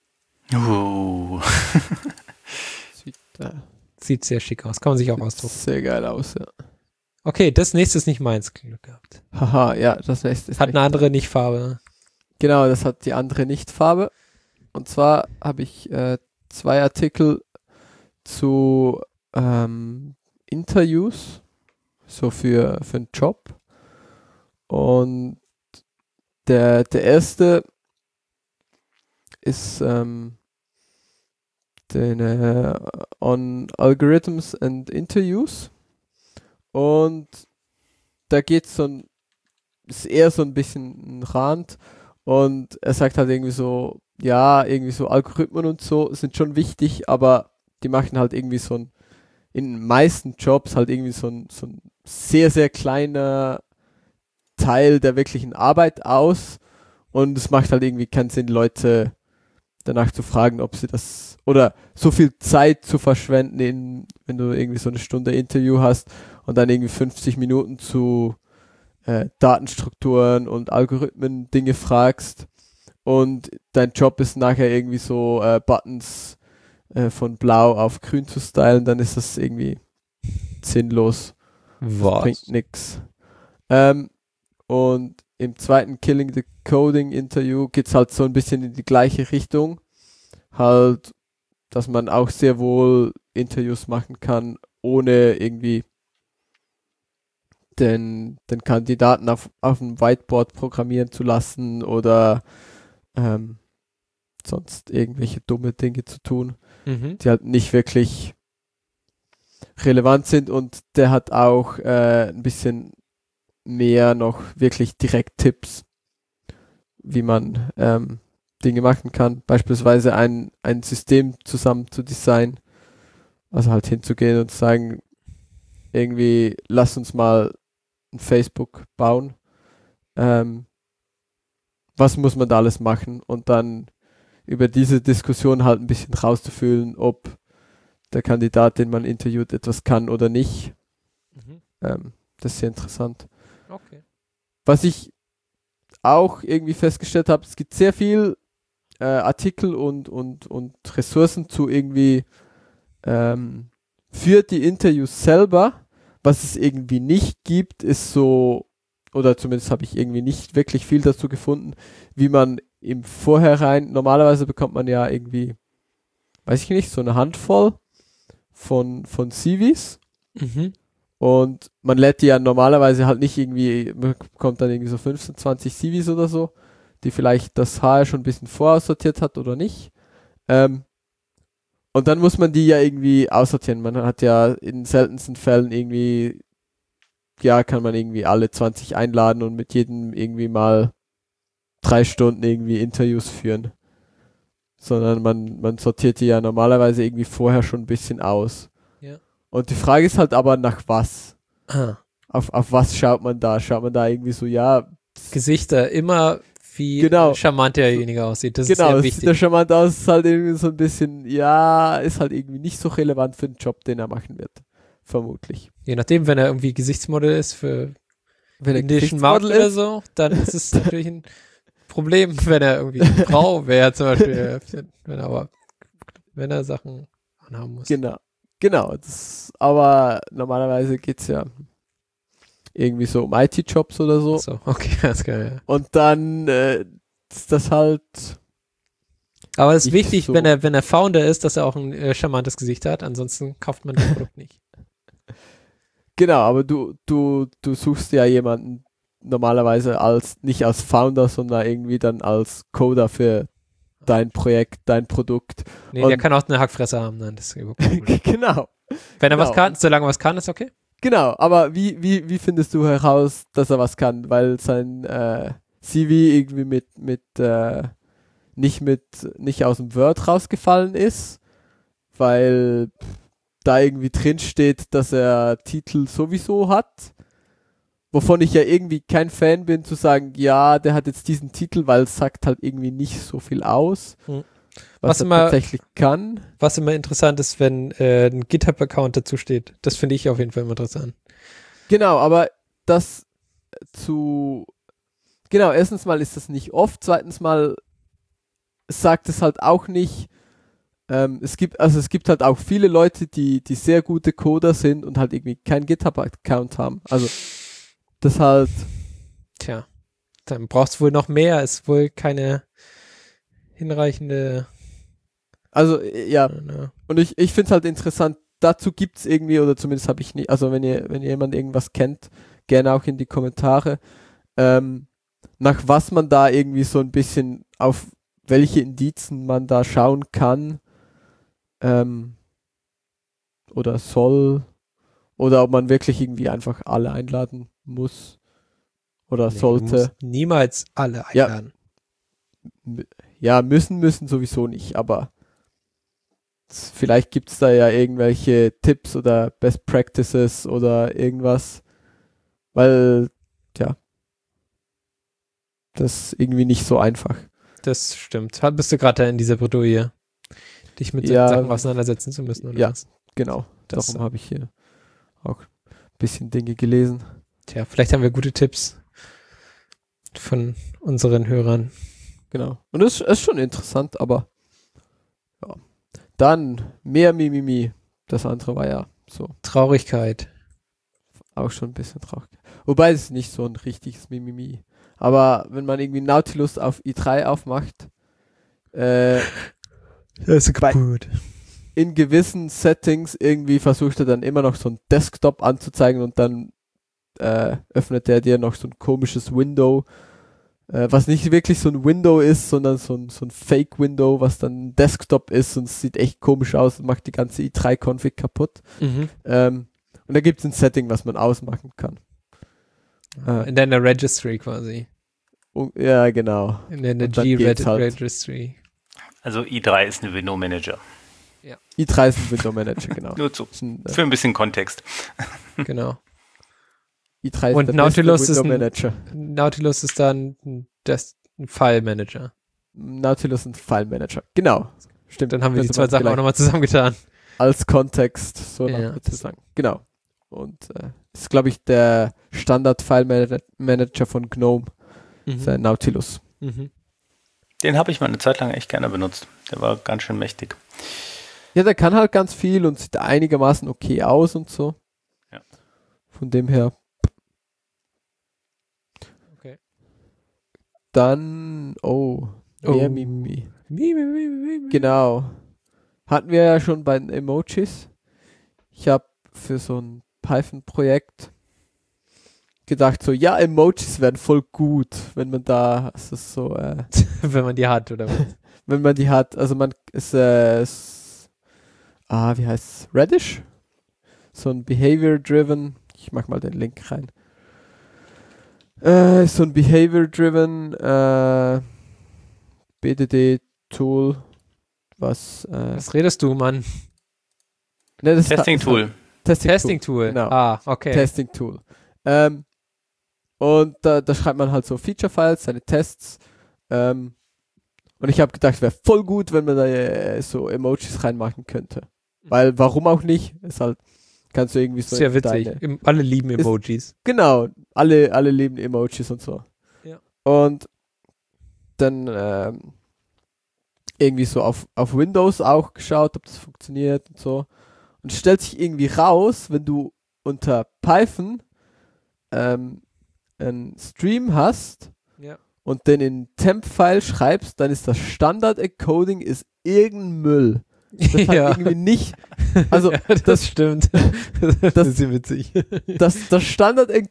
Sieht sehr schick aus. Kann man sich auch ausdrucken. Sehr geil aus, ja. Okay, das nächste ist nicht meins. Glück gehabt. Haha, ja, das nächste ist hat eine andere Nicht-Farbe. Genau, das hat die andere Nicht-Farbe. Und zwar habe ich 2 Artikel zu Interviews, so für einen Job. Und der erste ist on Algorithms and Interviews. Und da geht es ist eher so ein bisschen ein Rand. Und er sagt halt irgendwie so, ja, irgendwie so Algorithmen und so sind schon wichtig, aber die machen halt irgendwie in den meisten Jobs halt irgendwie so ein sehr, sehr kleiner Teil der wirklichen Arbeit aus. Und es macht halt irgendwie keinen Sinn, Leute danach zu fragen, ob sie das, oder so viel Zeit zu verschwenden, wenn du irgendwie so eine Stunde Interview hast und dann irgendwie 50 Minuten zu Datenstrukturen und Algorithmen Dinge fragst und dein Job ist nachher irgendwie so Buttons von blau auf grün zu stylen, dann ist das irgendwie sinnlos. Was? Bringt nix. Und im zweiten Killing the Coding Interview geht's halt so ein bisschen in die gleiche Richtung. Halt, dass man auch sehr wohl Interviews machen kann, ohne irgendwie den Kandidaten auf dem Whiteboard programmieren zu lassen oder sonst irgendwelche dumme Dinge zu tun, die halt nicht wirklich relevant sind. Und der hat auch ein bisschen mehr noch wirklich direkt Tipps, wie man Dinge machen kann. Beispielsweise ein System zusammen zu designen. Also halt hinzugehen und zu sagen, irgendwie, lass uns mal ein Facebook bauen. Was muss man da alles machen? Und dann über diese Diskussion halt ein bisschen rauszufühlen, ob der Kandidat, den man interviewt, etwas kann oder nicht. Das ist sehr interessant. Okay. Was ich auch irgendwie festgestellt habe, es gibt sehr viel Artikel und Ressourcen zu irgendwie für die Interviews selber. Was es irgendwie nicht gibt, ist so, oder zumindest habe ich irgendwie nicht wirklich viel dazu gefunden, wie man im Vorhinein, normalerweise bekommt man ja irgendwie, weiß ich nicht, so eine Handvoll von CVs. Und man lädt die ja normalerweise halt nicht irgendwie, man bekommt dann irgendwie so 15, 20 CVs oder so, die vielleicht das HR schon ein bisschen voraussortiert hat oder nicht. Und dann muss man die ja irgendwie aussortieren. Man hat ja in seltensten Fällen irgendwie, ja, kann man irgendwie alle 20 einladen und mit jedem irgendwie mal 3 Stunden irgendwie Interviews führen. Sondern man sortiert die ja normalerweise irgendwie vorher schon ein bisschen aus. Ja. Und die Frage ist halt aber, nach was? Auf was schaut man da? Schaut man da irgendwie so, ja... Gesichter, immer wie charmant derjenige aussieht. Das ist sehr wichtig. Sieht der charmant aus, ist halt irgendwie so ein bisschen, ja, ist halt irgendwie nicht so relevant für den Job, den er machen wird. Vermutlich. Je nachdem, wenn er irgendwie Gesichtsmodel ist für indischen Markt oder so, dann ist es natürlich ein Problem, wenn er irgendwie eine Frau wäre, zum Beispiel, wenn er Sachen anhaben muss. Genau. Aber normalerweise geht's ja irgendwie so um IT-Jobs oder so. So, okay, das geil, ja. Und dann ist das halt. Aber es ist wichtig, so. wenn er Founder ist, dass er auch ein charmantes Gesicht hat, ansonsten kauft man das Produkt nicht. Genau, aber du suchst ja jemanden normalerweise nicht als Founder, sondern irgendwie dann als Coder für dein Projekt, dein Produkt. Nee, Und- der kann auch eine Hackfresse haben, nein, das ist überhaupt kein Problem. Genau. Wenn er was Genau. kann, solange er was kann, ist okay. Genau, aber wie findest du heraus, dass er was kann? Weil sein CV irgendwie nicht aus dem Word rausgefallen ist, weil da irgendwie drin steht, dass er Titel sowieso hat, wovon ich ja irgendwie kein Fan bin, zu sagen, ja, der hat jetzt diesen Titel, weil es sagt halt irgendwie nicht so viel aus, was er tatsächlich kann. Was immer interessant ist, wenn ein GitHub-Account dazu steht. Das finde ich auf jeden Fall immer interessant. Genau, aber genau, erstens mal ist das nicht oft, zweitens mal sagt es halt auch nicht, es gibt halt auch viele Leute, die sehr gute Coder sind und halt irgendwie keinen GitHub-Account haben. Also, das halt, Tja, dann brauchst du wohl noch mehr, ist wohl keine hinreichende. also, ja, Ne. und ich finde es halt interessant, dazu gibt es irgendwie, oder zumindest habe ich nicht, also wenn jemand irgendwas kennt, gerne auch in die Kommentare, nach was man da irgendwie so ein bisschen, auf welche Indizen man da schauen kann, oder soll, oder ob man wirklich irgendwie einfach alle einladen muss oder Nee, du sollte. musst niemals alle Ja. einladen. Ja, müssen sowieso nicht, aber vielleicht gibt es da ja irgendwelche Tipps oder Best Practices oder irgendwas, weil, ja, das ist irgendwie nicht so einfach. Das stimmt. Bist du gerade in dieser Bredouille, dich mit Ja. Sachen auseinandersetzen zu müssen? Oder Ja. was? Genau, Das- darum habe ich hier auch ein bisschen Dinge gelesen. Tja, vielleicht haben wir gute Tipps von unseren Hörern. Genau. Und das ist schon interessant, aber ja. Dann mehr Mimimi. Das andere war ja so Traurigkeit. auch schon ein bisschen traurig. Wobei es ist nicht so ein richtiges Mimimi. Aber wenn man irgendwie Nautilus auf i3 aufmacht, Das ist kaputt. In gewissen Settings irgendwie versucht er dann immer noch so ein Desktop anzuzeigen und dann öffnet er dir noch so ein komisches Window, was nicht wirklich so ein Window ist, sondern so ein Fake-Window, was dann ein Desktop ist und es sieht echt komisch aus und macht die ganze i3-Config kaputt. Mhm. Und da gibt es ein Setting, was man ausmachen kann. In deiner Registry quasi. Ja, genau. In deiner Und dann geht's halt. G-Registry. Also i3 ist ein Window Manager. i3 ist ein Window Manager, genau. Nur so. Ist ein, Für ein bisschen Kontext. Genau. i3 ist Und der Nautilus beste ist Window ein- Manager. Nautilus ist dann ein File Manager. Nautilus ist ein File Manager. Genau. Stimmt. Dann haben wir die Könnte zwei man Sachen auch vielleicht nochmal zusammengetan. als Kontext so Ja. noch zu sagen. Genau. Und ist, glaube ich, der Standard-File-Manager von GNOME, der Nautilus. Mhm. Den habe ich mal eine Zeit lang echt gerne benutzt. Der war ganz schön mächtig. Ja, der kann halt ganz viel und sieht einigermaßen okay aus und so. Ja. Von dem her. Okay. Dann, mehr Oh. Mimimi. Genau. Genau. Hatten wir ja schon bei den Emojis. Ich habe für so ein Python-Projekt gedacht, so, ja, Emojis wären voll gut, wenn man da, es ist so, Wenn man die hat, oder was? wenn man die hat. Also man ist, wie heißt Reddish? So ein Behavior-Driven, ich mach mal den Link rein. So ein Behavior-Driven BDD-Tool, was Was redest du, Mann? ne, das ist- Testing-Tool. Testing-Tool. Genau. Ah, okay. Testing-Tool. Und da schreibt man halt so Feature-Files, seine Tests. Und ich habe gedacht, wäre voll gut, wenn man da so Emojis reinmachen könnte. Weil, warum auch nicht? Ist halt, kannst du irgendwie so Sehr witzig. deine- Alle lieben Emojis. Genau, alle lieben Emojis und so. Ja. Und dann irgendwie so auf Windows auch geschaut, ob das funktioniert und so. Und es stellt sich irgendwie raus, wenn du unter Python einen Stream hast Ja. und den in Temp-File schreibst, dann ist das Standard-Encoding ist irgendein Müll. Das hat irgendwie nicht, also Ja, das stimmt. Das ist ja witzig. das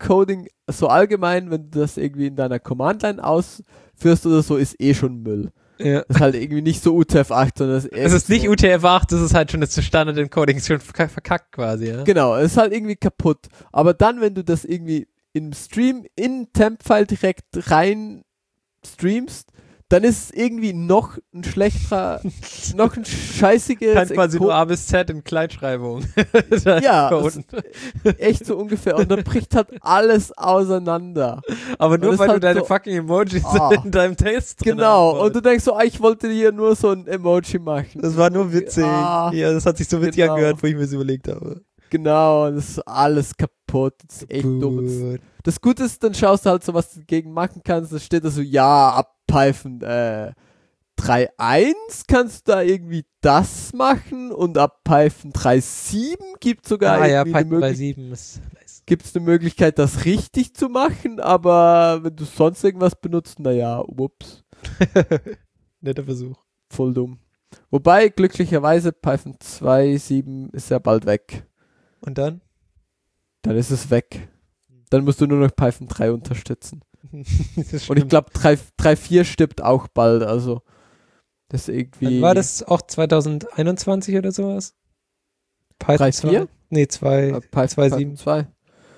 Standard-Encoding so allgemein, wenn du das irgendwie in deiner Command-Line ausführst oder so, ist eh schon Müll. Ja. Das ist halt irgendwie nicht so UTF-8, sondern Es ist nicht UTF-8, das ist halt schon das Standard-Encoding, ist schon verkackt quasi, ja. Genau, es ist halt irgendwie kaputt. Aber dann, wenn du das irgendwie im Stream in Temp-File direkt rein streamst, dann ist es irgendwie noch ein schlechterer, noch ein scheißiges Kann quasi nur Encode- A bis Z in Kleinschreibung. Ja, Coden. echt so ungefähr. Und dann bricht halt alles auseinander. Aber nur das weil ist du halt deine so- fucking Emojis Ah. in deinem Text drin Genau. haben Und du denkst so, ich wollte hier nur so ein Emoji machen. Das war nur witzig. Ah, Ja, das hat sich so witzig genau. angehört, wo ich mir das überlegt habe. Genau, das ist alles kaputt. Das ist echt dumm. Und das Gute ist, dann schaust du halt so, was du dagegen machen kannst. Da steht da so, ja, ab Python 3.1 kannst du da irgendwie das machen und ab Python 3.7 gibt es sogar Ja, irgendwie Python eine 3.7 ist nice. gibt's eine Möglichkeit, das richtig zu machen, aber wenn du sonst irgendwas benutzt, naja, ups, Netter Versuch. voll dumm. Wobei, glücklicherweise, Python 2.7 ist ja bald weg. Und dann? Dann ist es weg. Dann musst du nur noch Python 3 unterstützen. Das ist Und ich schlimm. glaube, 3.4 stirbt auch bald, also das ist irgendwie... Wann war das auch 2021 oder sowas? Python 3.4? 2? Nee, 2. Python 2.7. 2.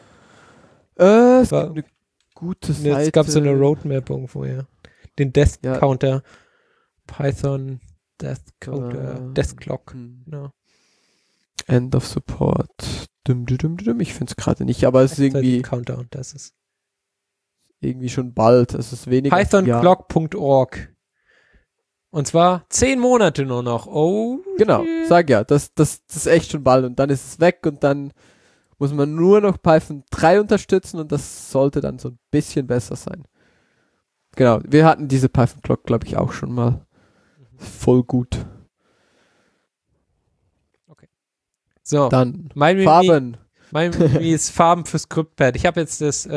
Es War- gibt eine gute Seite. Es gab so eine Roadmap irgendwo, ja. Den Death Ja. Counter. Python Death Counter. Death Clock. Hm. Genau. End of Support. Ich finde es gerade nicht, aber es ist irgendwie, Countdown, das ist. irgendwie schon bald. Es ist weniger. Pythonclock.org. Und zwar 10 Monate nur noch. Oh. Genau, shit. sag ja, das ist echt schon bald und dann ist es weg und dann muss man nur noch Python 3 unterstützen und das sollte dann so ein bisschen besser sein. Genau, wir hatten diese Python Clock, glaube ich, auch schon mal. Voll gut. So, Dann mein Mimi, Farben. mein Mimi ist Farben für Scriptpad. Ich habe jetzt das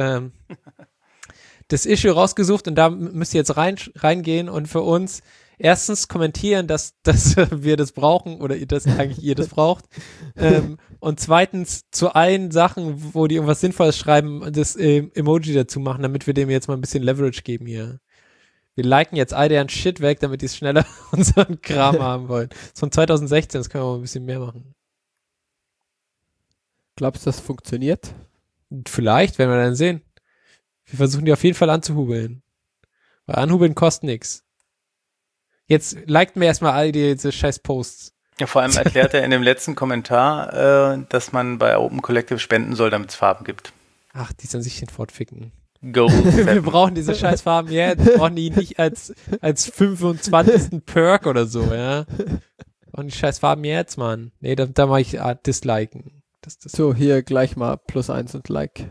Issue rausgesucht und da müsst ihr jetzt reingehen und für uns erstens kommentieren, dass wir das brauchen oder ihr das braucht. Und zweitens zu allen Sachen, wo die irgendwas Sinnvolles schreiben, das Emoji dazu machen, damit wir dem jetzt mal ein bisschen Leverage geben hier. Wir liken jetzt all deren Shit weg, damit die es schneller unseren Kram haben wollen. Das ist von 2016, das können wir mal ein bisschen mehr machen. Glaubst du, das funktioniert? Vielleicht, werden wir dann sehen. Wir versuchen die auf jeden Fall anzuhubeln. Weil anhubeln kostet nichts. Jetzt liked mir erstmal all diese scheiß Posts. Ja, vor allem erklärt er in dem letzten Kommentar, dass man bei Open Collective spenden soll, damit es Farben gibt. Ach, die sollen sich den fortficken. Go. Wir brauchen diese scheiß Farben jetzt. Wir brauchen die nicht als 25. Perk oder so, ja. Wir brauchen die scheiß Farben jetzt, Mann. Nee, da mache ich Disliken. Das So, hier gleich mal +1 und Like.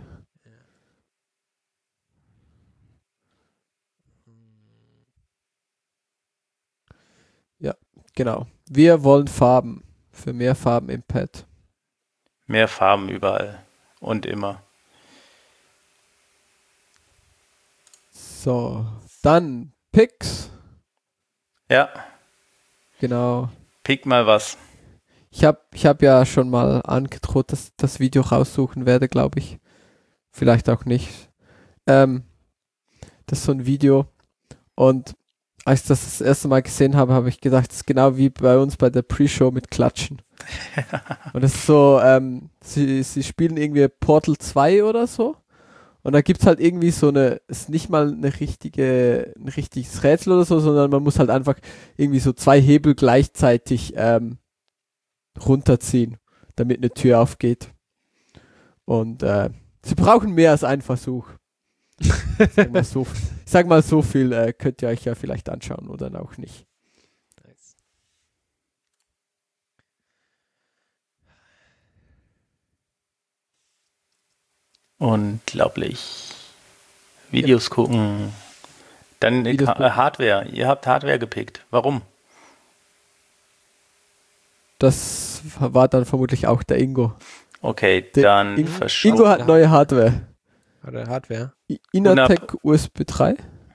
Ja, genau. Wir wollen Farben. Für mehr Farben im Pad. Mehr Farben überall und immer. So, dann Picks. Ja, Genau. pick mal was. Ich hab ja schon mal angedroht, dass ich das Video raussuchen werde, glaube ich. Vielleicht auch nicht. Das ist so ein Video. Und als ich das erste Mal gesehen habe, habe ich gedacht, das ist genau wie bei uns bei der Pre-Show mit Klatschen. Und es ist so, sie spielen irgendwie Portal 2 oder so. Und da gibt's halt irgendwie so ist nicht mal ein richtiges Rätsel oder so, sondern man muss halt einfach irgendwie so 2 Hebel gleichzeitig runterziehen, damit eine Tür aufgeht. Und sie brauchen mehr als einen Versuch. Ich sag mal so viel könnt ihr euch ja vielleicht anschauen oder auch nicht. Unglaublich. Videos gucken. Dann Videos gucken. Hardware. Ihr habt Hardware gepickt. Warum? Das war dann vermutlich auch der Ingo. Okay, Der dann Ingo hat neue Hardware. Oder Hardware. Inatec USB 3.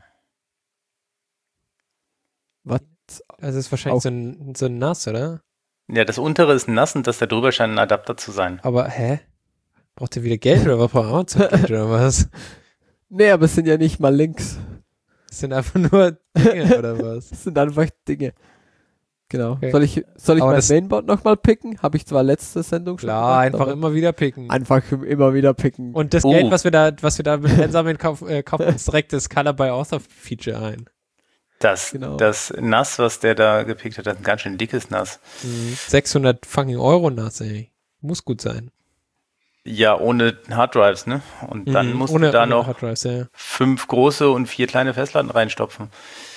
Was? Also das ist wahrscheinlich Auch. so ein NAS, oder? Ja, das untere ist nass und das da drüber scheint ein Adapter zu sein. Aber, braucht ihr wieder Geld oder was? Braucht Amazon Geld oder was? Nee, aber es sind ja nicht mal Links. Das sind einfach nur Dinge, oder was? Das sind einfach Dinge. Genau. Okay. Soll ich Aber mein das- Mainboard nochmal picken? Habe ich zwar letzte Sendung schon Klar, gemacht, einfach aber immer wieder picken. einfach immer wieder picken. Und das Geld, was wir da mit einsammeln, kaufen uns direkt das Color by Author Feature ein. Das Genau. Nass, was der da gepickt hat, das ist ein ganz schön dickes Nass. 600 fucking Euro nass, ey. Muss gut sein. Ja, ohne Harddrives, ne? Und dann musst du da noch Hard Drives, ja. 5 große und 4 kleine Festplatten reinstopfen.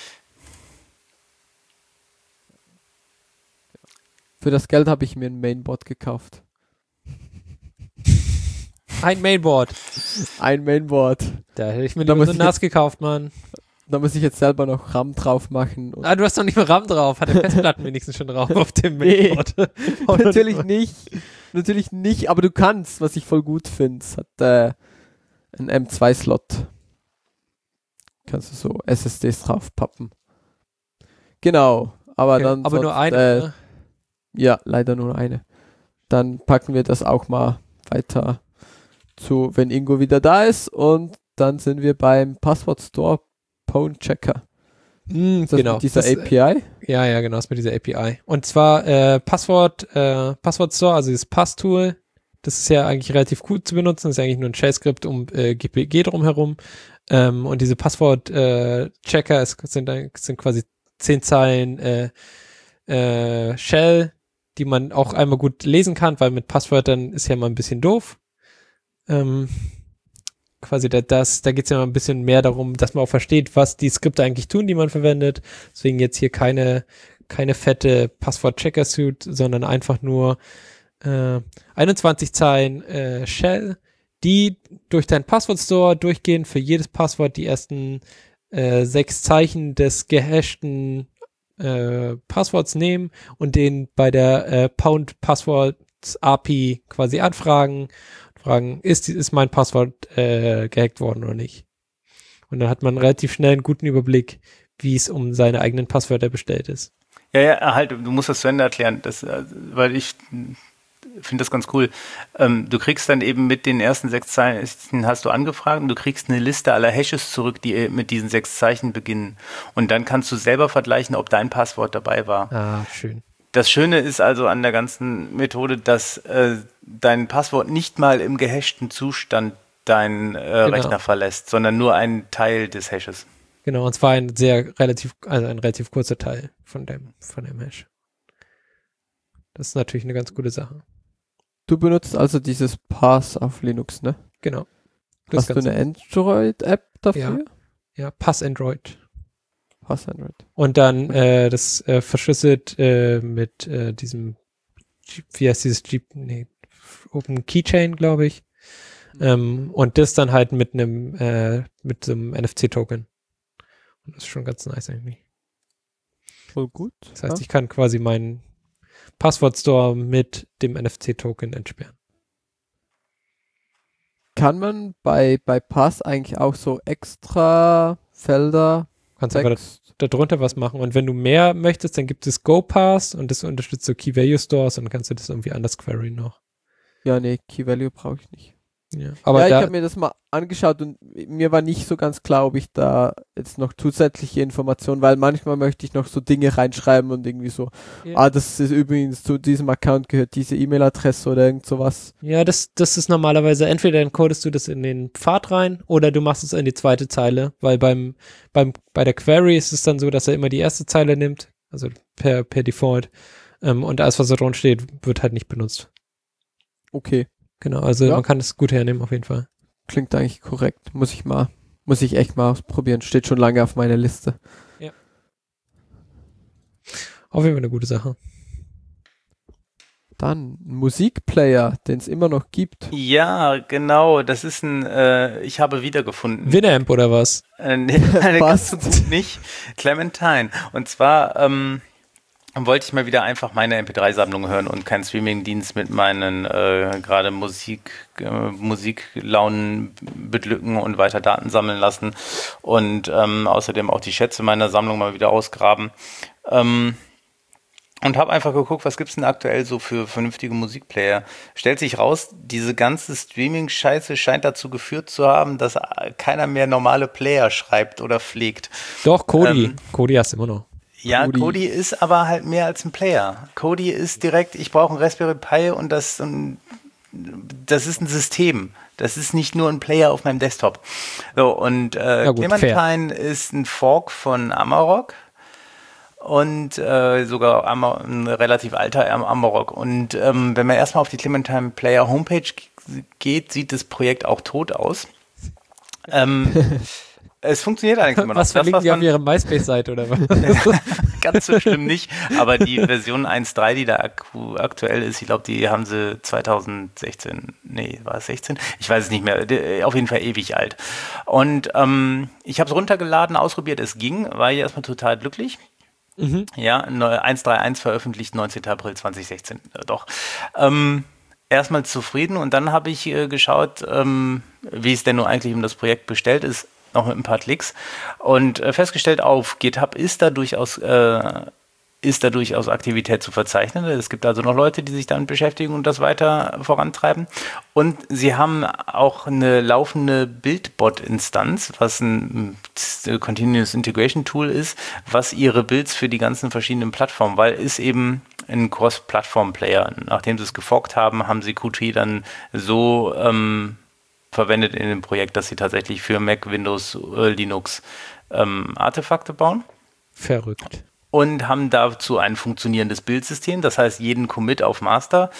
Für das Geld habe ich mir ein Mainboard gekauft. Ein Mainboard. Ein Mainboard. Da hätte ich mir Da lieber muss so ich nass gekauft, Mann. Da muss ich jetzt selber noch RAM drauf machen. Und Du hast doch nicht mehr RAM drauf. Hat der Festplatten wenigstens schon drauf auf dem Nee. Mainboard. Natürlich nicht. Natürlich nicht, aber du kannst, was ich voll gut finde. Es hat einen M2-Slot. Kannst du so SSDs draufpappen. Genau, aber Okay, dann. aber nur sonst, eine. Ne? Ja, leider nur eine. Dann packen wir das auch mal weiter zu, wenn Ingo wieder da ist. Und dann sind wir beim Passwort Store Pwn Checker. Ist das Genau. mit dieser Das, API? Ja, genau, ist mit dieser API. Und zwar Passwort Store, also dieses Pass-Tool, das ist ja eigentlich relativ cool zu benutzen, das ist eigentlich nur ein Shell-Skript um GPG drumherum. Und diese Passwort-Checker sind quasi 10 Zeilen Shell, die man auch einmal gut lesen kann, weil mit Passwörtern ist ja mal ein bisschen doof. Quasi da geht es ja mal ein bisschen mehr darum, dass man auch versteht, was die Skripte eigentlich tun, die man verwendet. Deswegen jetzt hier keine fette Passwort-Checker-Suite, sondern einfach nur 21 Zeilen Shell, die durch deinen Passwort-Store durchgehen, für jedes Passwort die ersten 6 Zeichen des gehashten Passworts nehmen und den bei der Pound Passwords API quasi fragen, ist mein Passwort gehackt worden oder nicht. Und dann hat man relativ schnell einen guten Überblick, wie es um seine eigenen Passwörter bestellt ist. Ja, halt, du musst das zu Ende erklären, weil ich finde das ganz cool. Du kriegst dann eben mit den ersten 6 Zeichen, hast du angefragt, und du kriegst eine Liste aller Hashes zurück, die mit diesen 6 Zeichen beginnen. Und dann kannst du selber vergleichen, ob dein Passwort dabei war. Ah, schön. Das Schöne ist also an der ganzen Methode, dass dein Passwort nicht mal im gehashten Zustand deinen Rechner verlässt, sondern nur einen Teil des Hashes. Genau, und zwar ein relativ kurzer Teil von dem Hash. Das ist natürlich eine ganz gute Sache. Du benutzt also dieses Pass auf Linux, ne? Genau. Das Hast du eine Android-App dafür? Ja, Pass Android. Pass Android. Und dann das verschlüsselt mit diesem, wie heißt dieses Open Keychain, glaube ich. Und das dann halt mit so einem NFC-Token. Und das ist schon ganz nice eigentlich. Voll gut. Das heißt, ich kann quasi meinen Passwort-Store mit dem NFC-Token entsperren. Kann man bei Pass eigentlich auch so extra Felder Kannst aber da drunter was machen. Und wenn du mehr möchtest, dann gibt es GoPass und das unterstützt so Key-Value-Stores und dann kannst du das irgendwie anders queryen noch. Ja, nee, Key-Value brauche ich nicht. Ja, aber ja, ich habe mir das mal angeschaut und mir war nicht so ganz klar, ob ich da jetzt noch zusätzliche Informationen, weil manchmal möchte ich noch so Dinge reinschreiben und irgendwie so, das ist übrigens zu diesem Account gehört diese E-Mail-Adresse oder irgend sowas. Ja, das ist normalerweise, entweder encodest du das in den Pfad rein oder du machst es in die zweite Zeile, weil bei der Query ist es dann so, dass er immer die erste Zeile nimmt, also per Default, und alles, was da drin steht, wird halt nicht benutzt. Okay. Genau, also man kann es gut hernehmen auf jeden Fall. Klingt eigentlich korrekt. Muss ich echt mal ausprobieren. Steht schon lange auf meiner Liste. Ja. Auf jeden Fall eine gute Sache. Dann ein Musikplayer, den es immer noch gibt. Ja, genau. Das ist ich habe wiedergefunden. Winamp oder was? Ganz so gut nicht. Clementine. Und zwar wollte ich mal wieder einfach meine MP3-Sammlung hören und keinen Streaming-Dienst mit meinen gerade Musiklaunen beglücken und weiter Daten sammeln lassen und außerdem auch die Schätze meiner Sammlung mal wieder ausgraben. und habe einfach geguckt, was gibt's denn aktuell so für vernünftige Musikplayer. Stellt sich raus, diese ganze Streaming-Scheiße scheint dazu geführt zu haben, dass keiner mehr normale Player schreibt oder pflegt. Doch, Kodi. Kodi hast du immer noch. Ja, Kodi ist aber halt mehr als ein Player. Kodi ist direkt, ich brauche ein Raspberry Pi und das ist ein System. Das ist nicht nur ein Player auf meinem Desktop. So, und Clementine ist ein Fork von Amarok und sogar ein relativ alter Amarok. Und wenn man erstmal auf die Clementine Player Homepage geht, sieht das Projekt auch tot aus. Es funktioniert eigentlich immer noch. Was verlinken die auf ihrer MySpace-Seite oder was? Ganz so schlimm nicht, aber die Version 1.3, die da aktuell ist, ich glaube, die haben sie 2016, war es 16? Ich weiß es nicht mehr, auf jeden Fall ewig alt. Und ich habe es runtergeladen, ausprobiert, es ging, war ich erstmal total glücklich. Mhm. Ja, 1.3.1 veröffentlicht, 19. April 2016, doch. Erstmal zufrieden und dann habe ich geschaut, wie es denn nun eigentlich um das Projekt bestellt ist, noch mit ein paar Klicks und festgestellt, auf GitHub ist da durchaus Aktivität zu verzeichnen. Es gibt also noch Leute, die sich damit beschäftigen und das weiter vorantreiben. Und sie haben auch eine laufende Buildbot-Instanz, was ein Continuous Integration Tool ist, was ihre Builds für die ganzen verschiedenen Plattformen, weil es eben ein Cross-Plattform-Player. Nachdem sie es geforkt haben, haben sie Qt dann so verwendet in dem Projekt, dass sie tatsächlich für Mac, Windows, Linux Artefakte bauen. Verrückt. Und haben dazu ein funktionierendes Bildsystem. Das heißt, jeden Commit auf Master,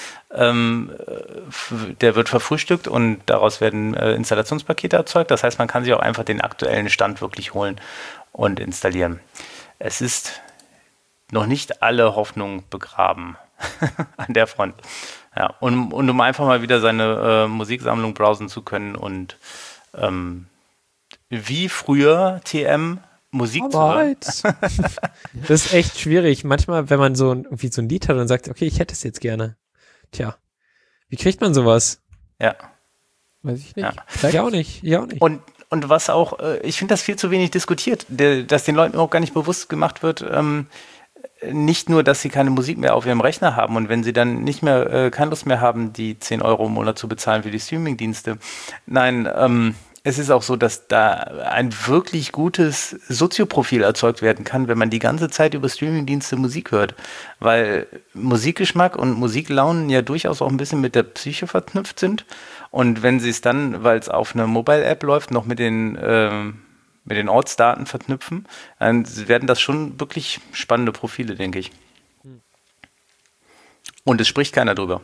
der wird verfrühstückt und daraus werden Installationspakete erzeugt. Das heißt, man kann sich auch einfach den aktuellen Stand wirklich holen und installieren. Es ist noch nicht alle Hoffnung begraben an der Front. Ja, und um einfach mal wieder seine Musiksammlung browsen zu können und wie früher TM Musik zu hören. Das ist echt schwierig. Manchmal, wenn man irgendwie so ein Lied hat und sagt, okay, ich hätte es jetzt gerne. Tja, wie kriegt man sowas? Ja. Weiß ich nicht. Ja. Ich auch nicht. Und was auch, ich finde das viel zu wenig diskutiert, dass den Leuten auch gar nicht bewusst gemacht wird, nicht nur, dass sie keine Musik mehr auf ihrem Rechner haben und wenn sie dann nicht mehr, keine Lust mehr haben, die 10 Euro im Monat zu bezahlen für die Streamingdienste. Nein, es ist auch so, dass da ein wirklich gutes Sozioprofil erzeugt werden kann, wenn man die ganze Zeit über Streamingdienste Musik hört. Weil Musikgeschmack und Musiklaunen ja durchaus auch ein bisschen mit der Psyche verknüpft sind. Und wenn sie es dann, weil es auf einer Mobile-App läuft, noch mit den Ortsdaten verknüpfen, dann werden das schon wirklich spannende Profile, denke ich. Und es spricht keiner drüber.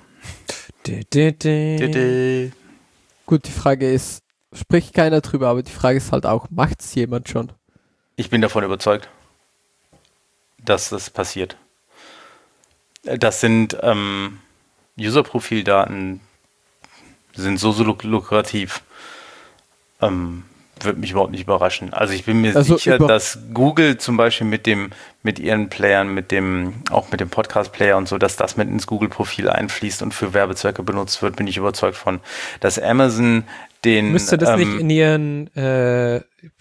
Gut, die Frage ist, spricht keiner drüber, aber die Frage ist halt auch, macht es jemand schon? Ich bin davon überzeugt, dass das passiert. Das sind User-Profildaten, sind so lukrativ. Würde mich überhaupt nicht überraschen. Also ich bin mir sicher, dass Google zum Beispiel mit ihren Playern, auch mit dem Podcast-Player und so, dass das mit ins Google-Profil einfließt und für Werbezwecke benutzt wird, bin ich überzeugt von. Dass Amazon müsste das nicht in ihrer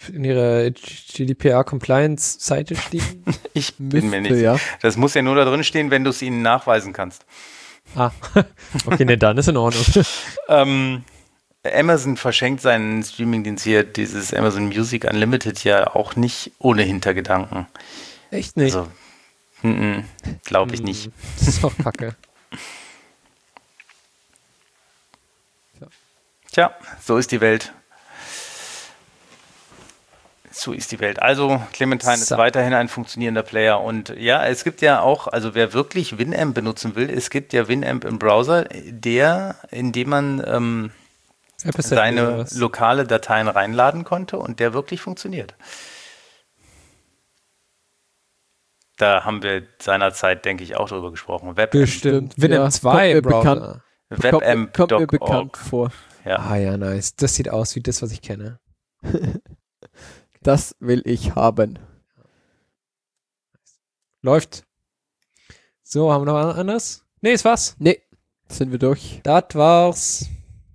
GDPR-Compliance-Seite stehen? Ich bin mir nicht sicher. Das muss ja nur da drin stehen, wenn du es ihnen nachweisen kannst. Ah, okay, ne, dann ist in Ordnung. Amazon verschenkt seinen Streamingdienst hier, dieses Amazon Music Unlimited, ja auch nicht ohne Hintergedanken. Echt nicht? Also, glaube ich nicht. Das ist doch kacke. Tja, so ist die Welt. Also Clementine ist weiterhin ein funktionierender Player und ja, es gibt ja auch, also wer wirklich Winamp benutzen will, es gibt ja Winamp im Browser, in dem man seine lokale Dateien reinladen konnte und der wirklich funktioniert. Da haben wir seinerzeit, denke ich, auch drüber gesprochen. Bestimmt. Winamp 2 Browser. Kommt mir bekannt vor. Ja. Ah ja, nice. Das sieht aus wie das, was ich kenne. Das will ich haben. Läuft. So, haben wir noch was anderes? Nee, ist was? Nee, sind wir durch. Das war's.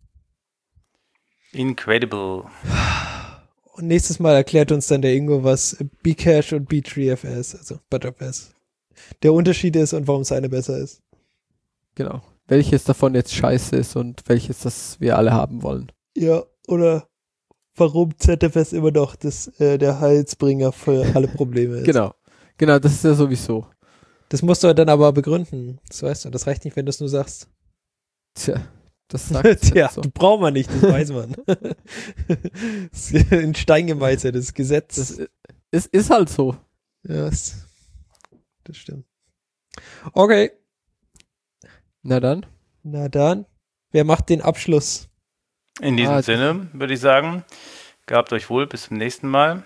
Incredible. Und nächstes Mal erklärt uns dann der Ingo, was Bcache und B3FS, also ButterFS, der Unterschied ist und warum seine besser ist. Genau. Welches davon jetzt scheiße ist und welches das wir alle haben wollen. Ja, oder warum ZFS immer noch der Heilsbringer für alle Probleme ist. Genau. Genau, das ist ja sowieso. Das musst du dann aber begründen. Das weißt du, das reicht nicht, wenn du es nur sagst. Tja, das sagt Tja, so. braucht man nicht, das weiß man. Das ist in Stein gemeißelt, das Gesetz. Das ist halt so. Ja, das stimmt. Okay, Na dann. na dann. Wer macht den Abschluss? In diesem Sinne würde ich sagen, gehabt euch wohl, bis zum nächsten Mal.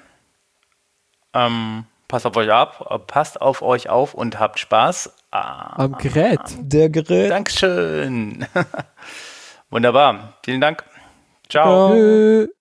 Passt auf euch auf und habt Spaß. Am Gerät. Der Gerät. Dankeschön. Wunderbar. Vielen Dank. Ciao. Tschö.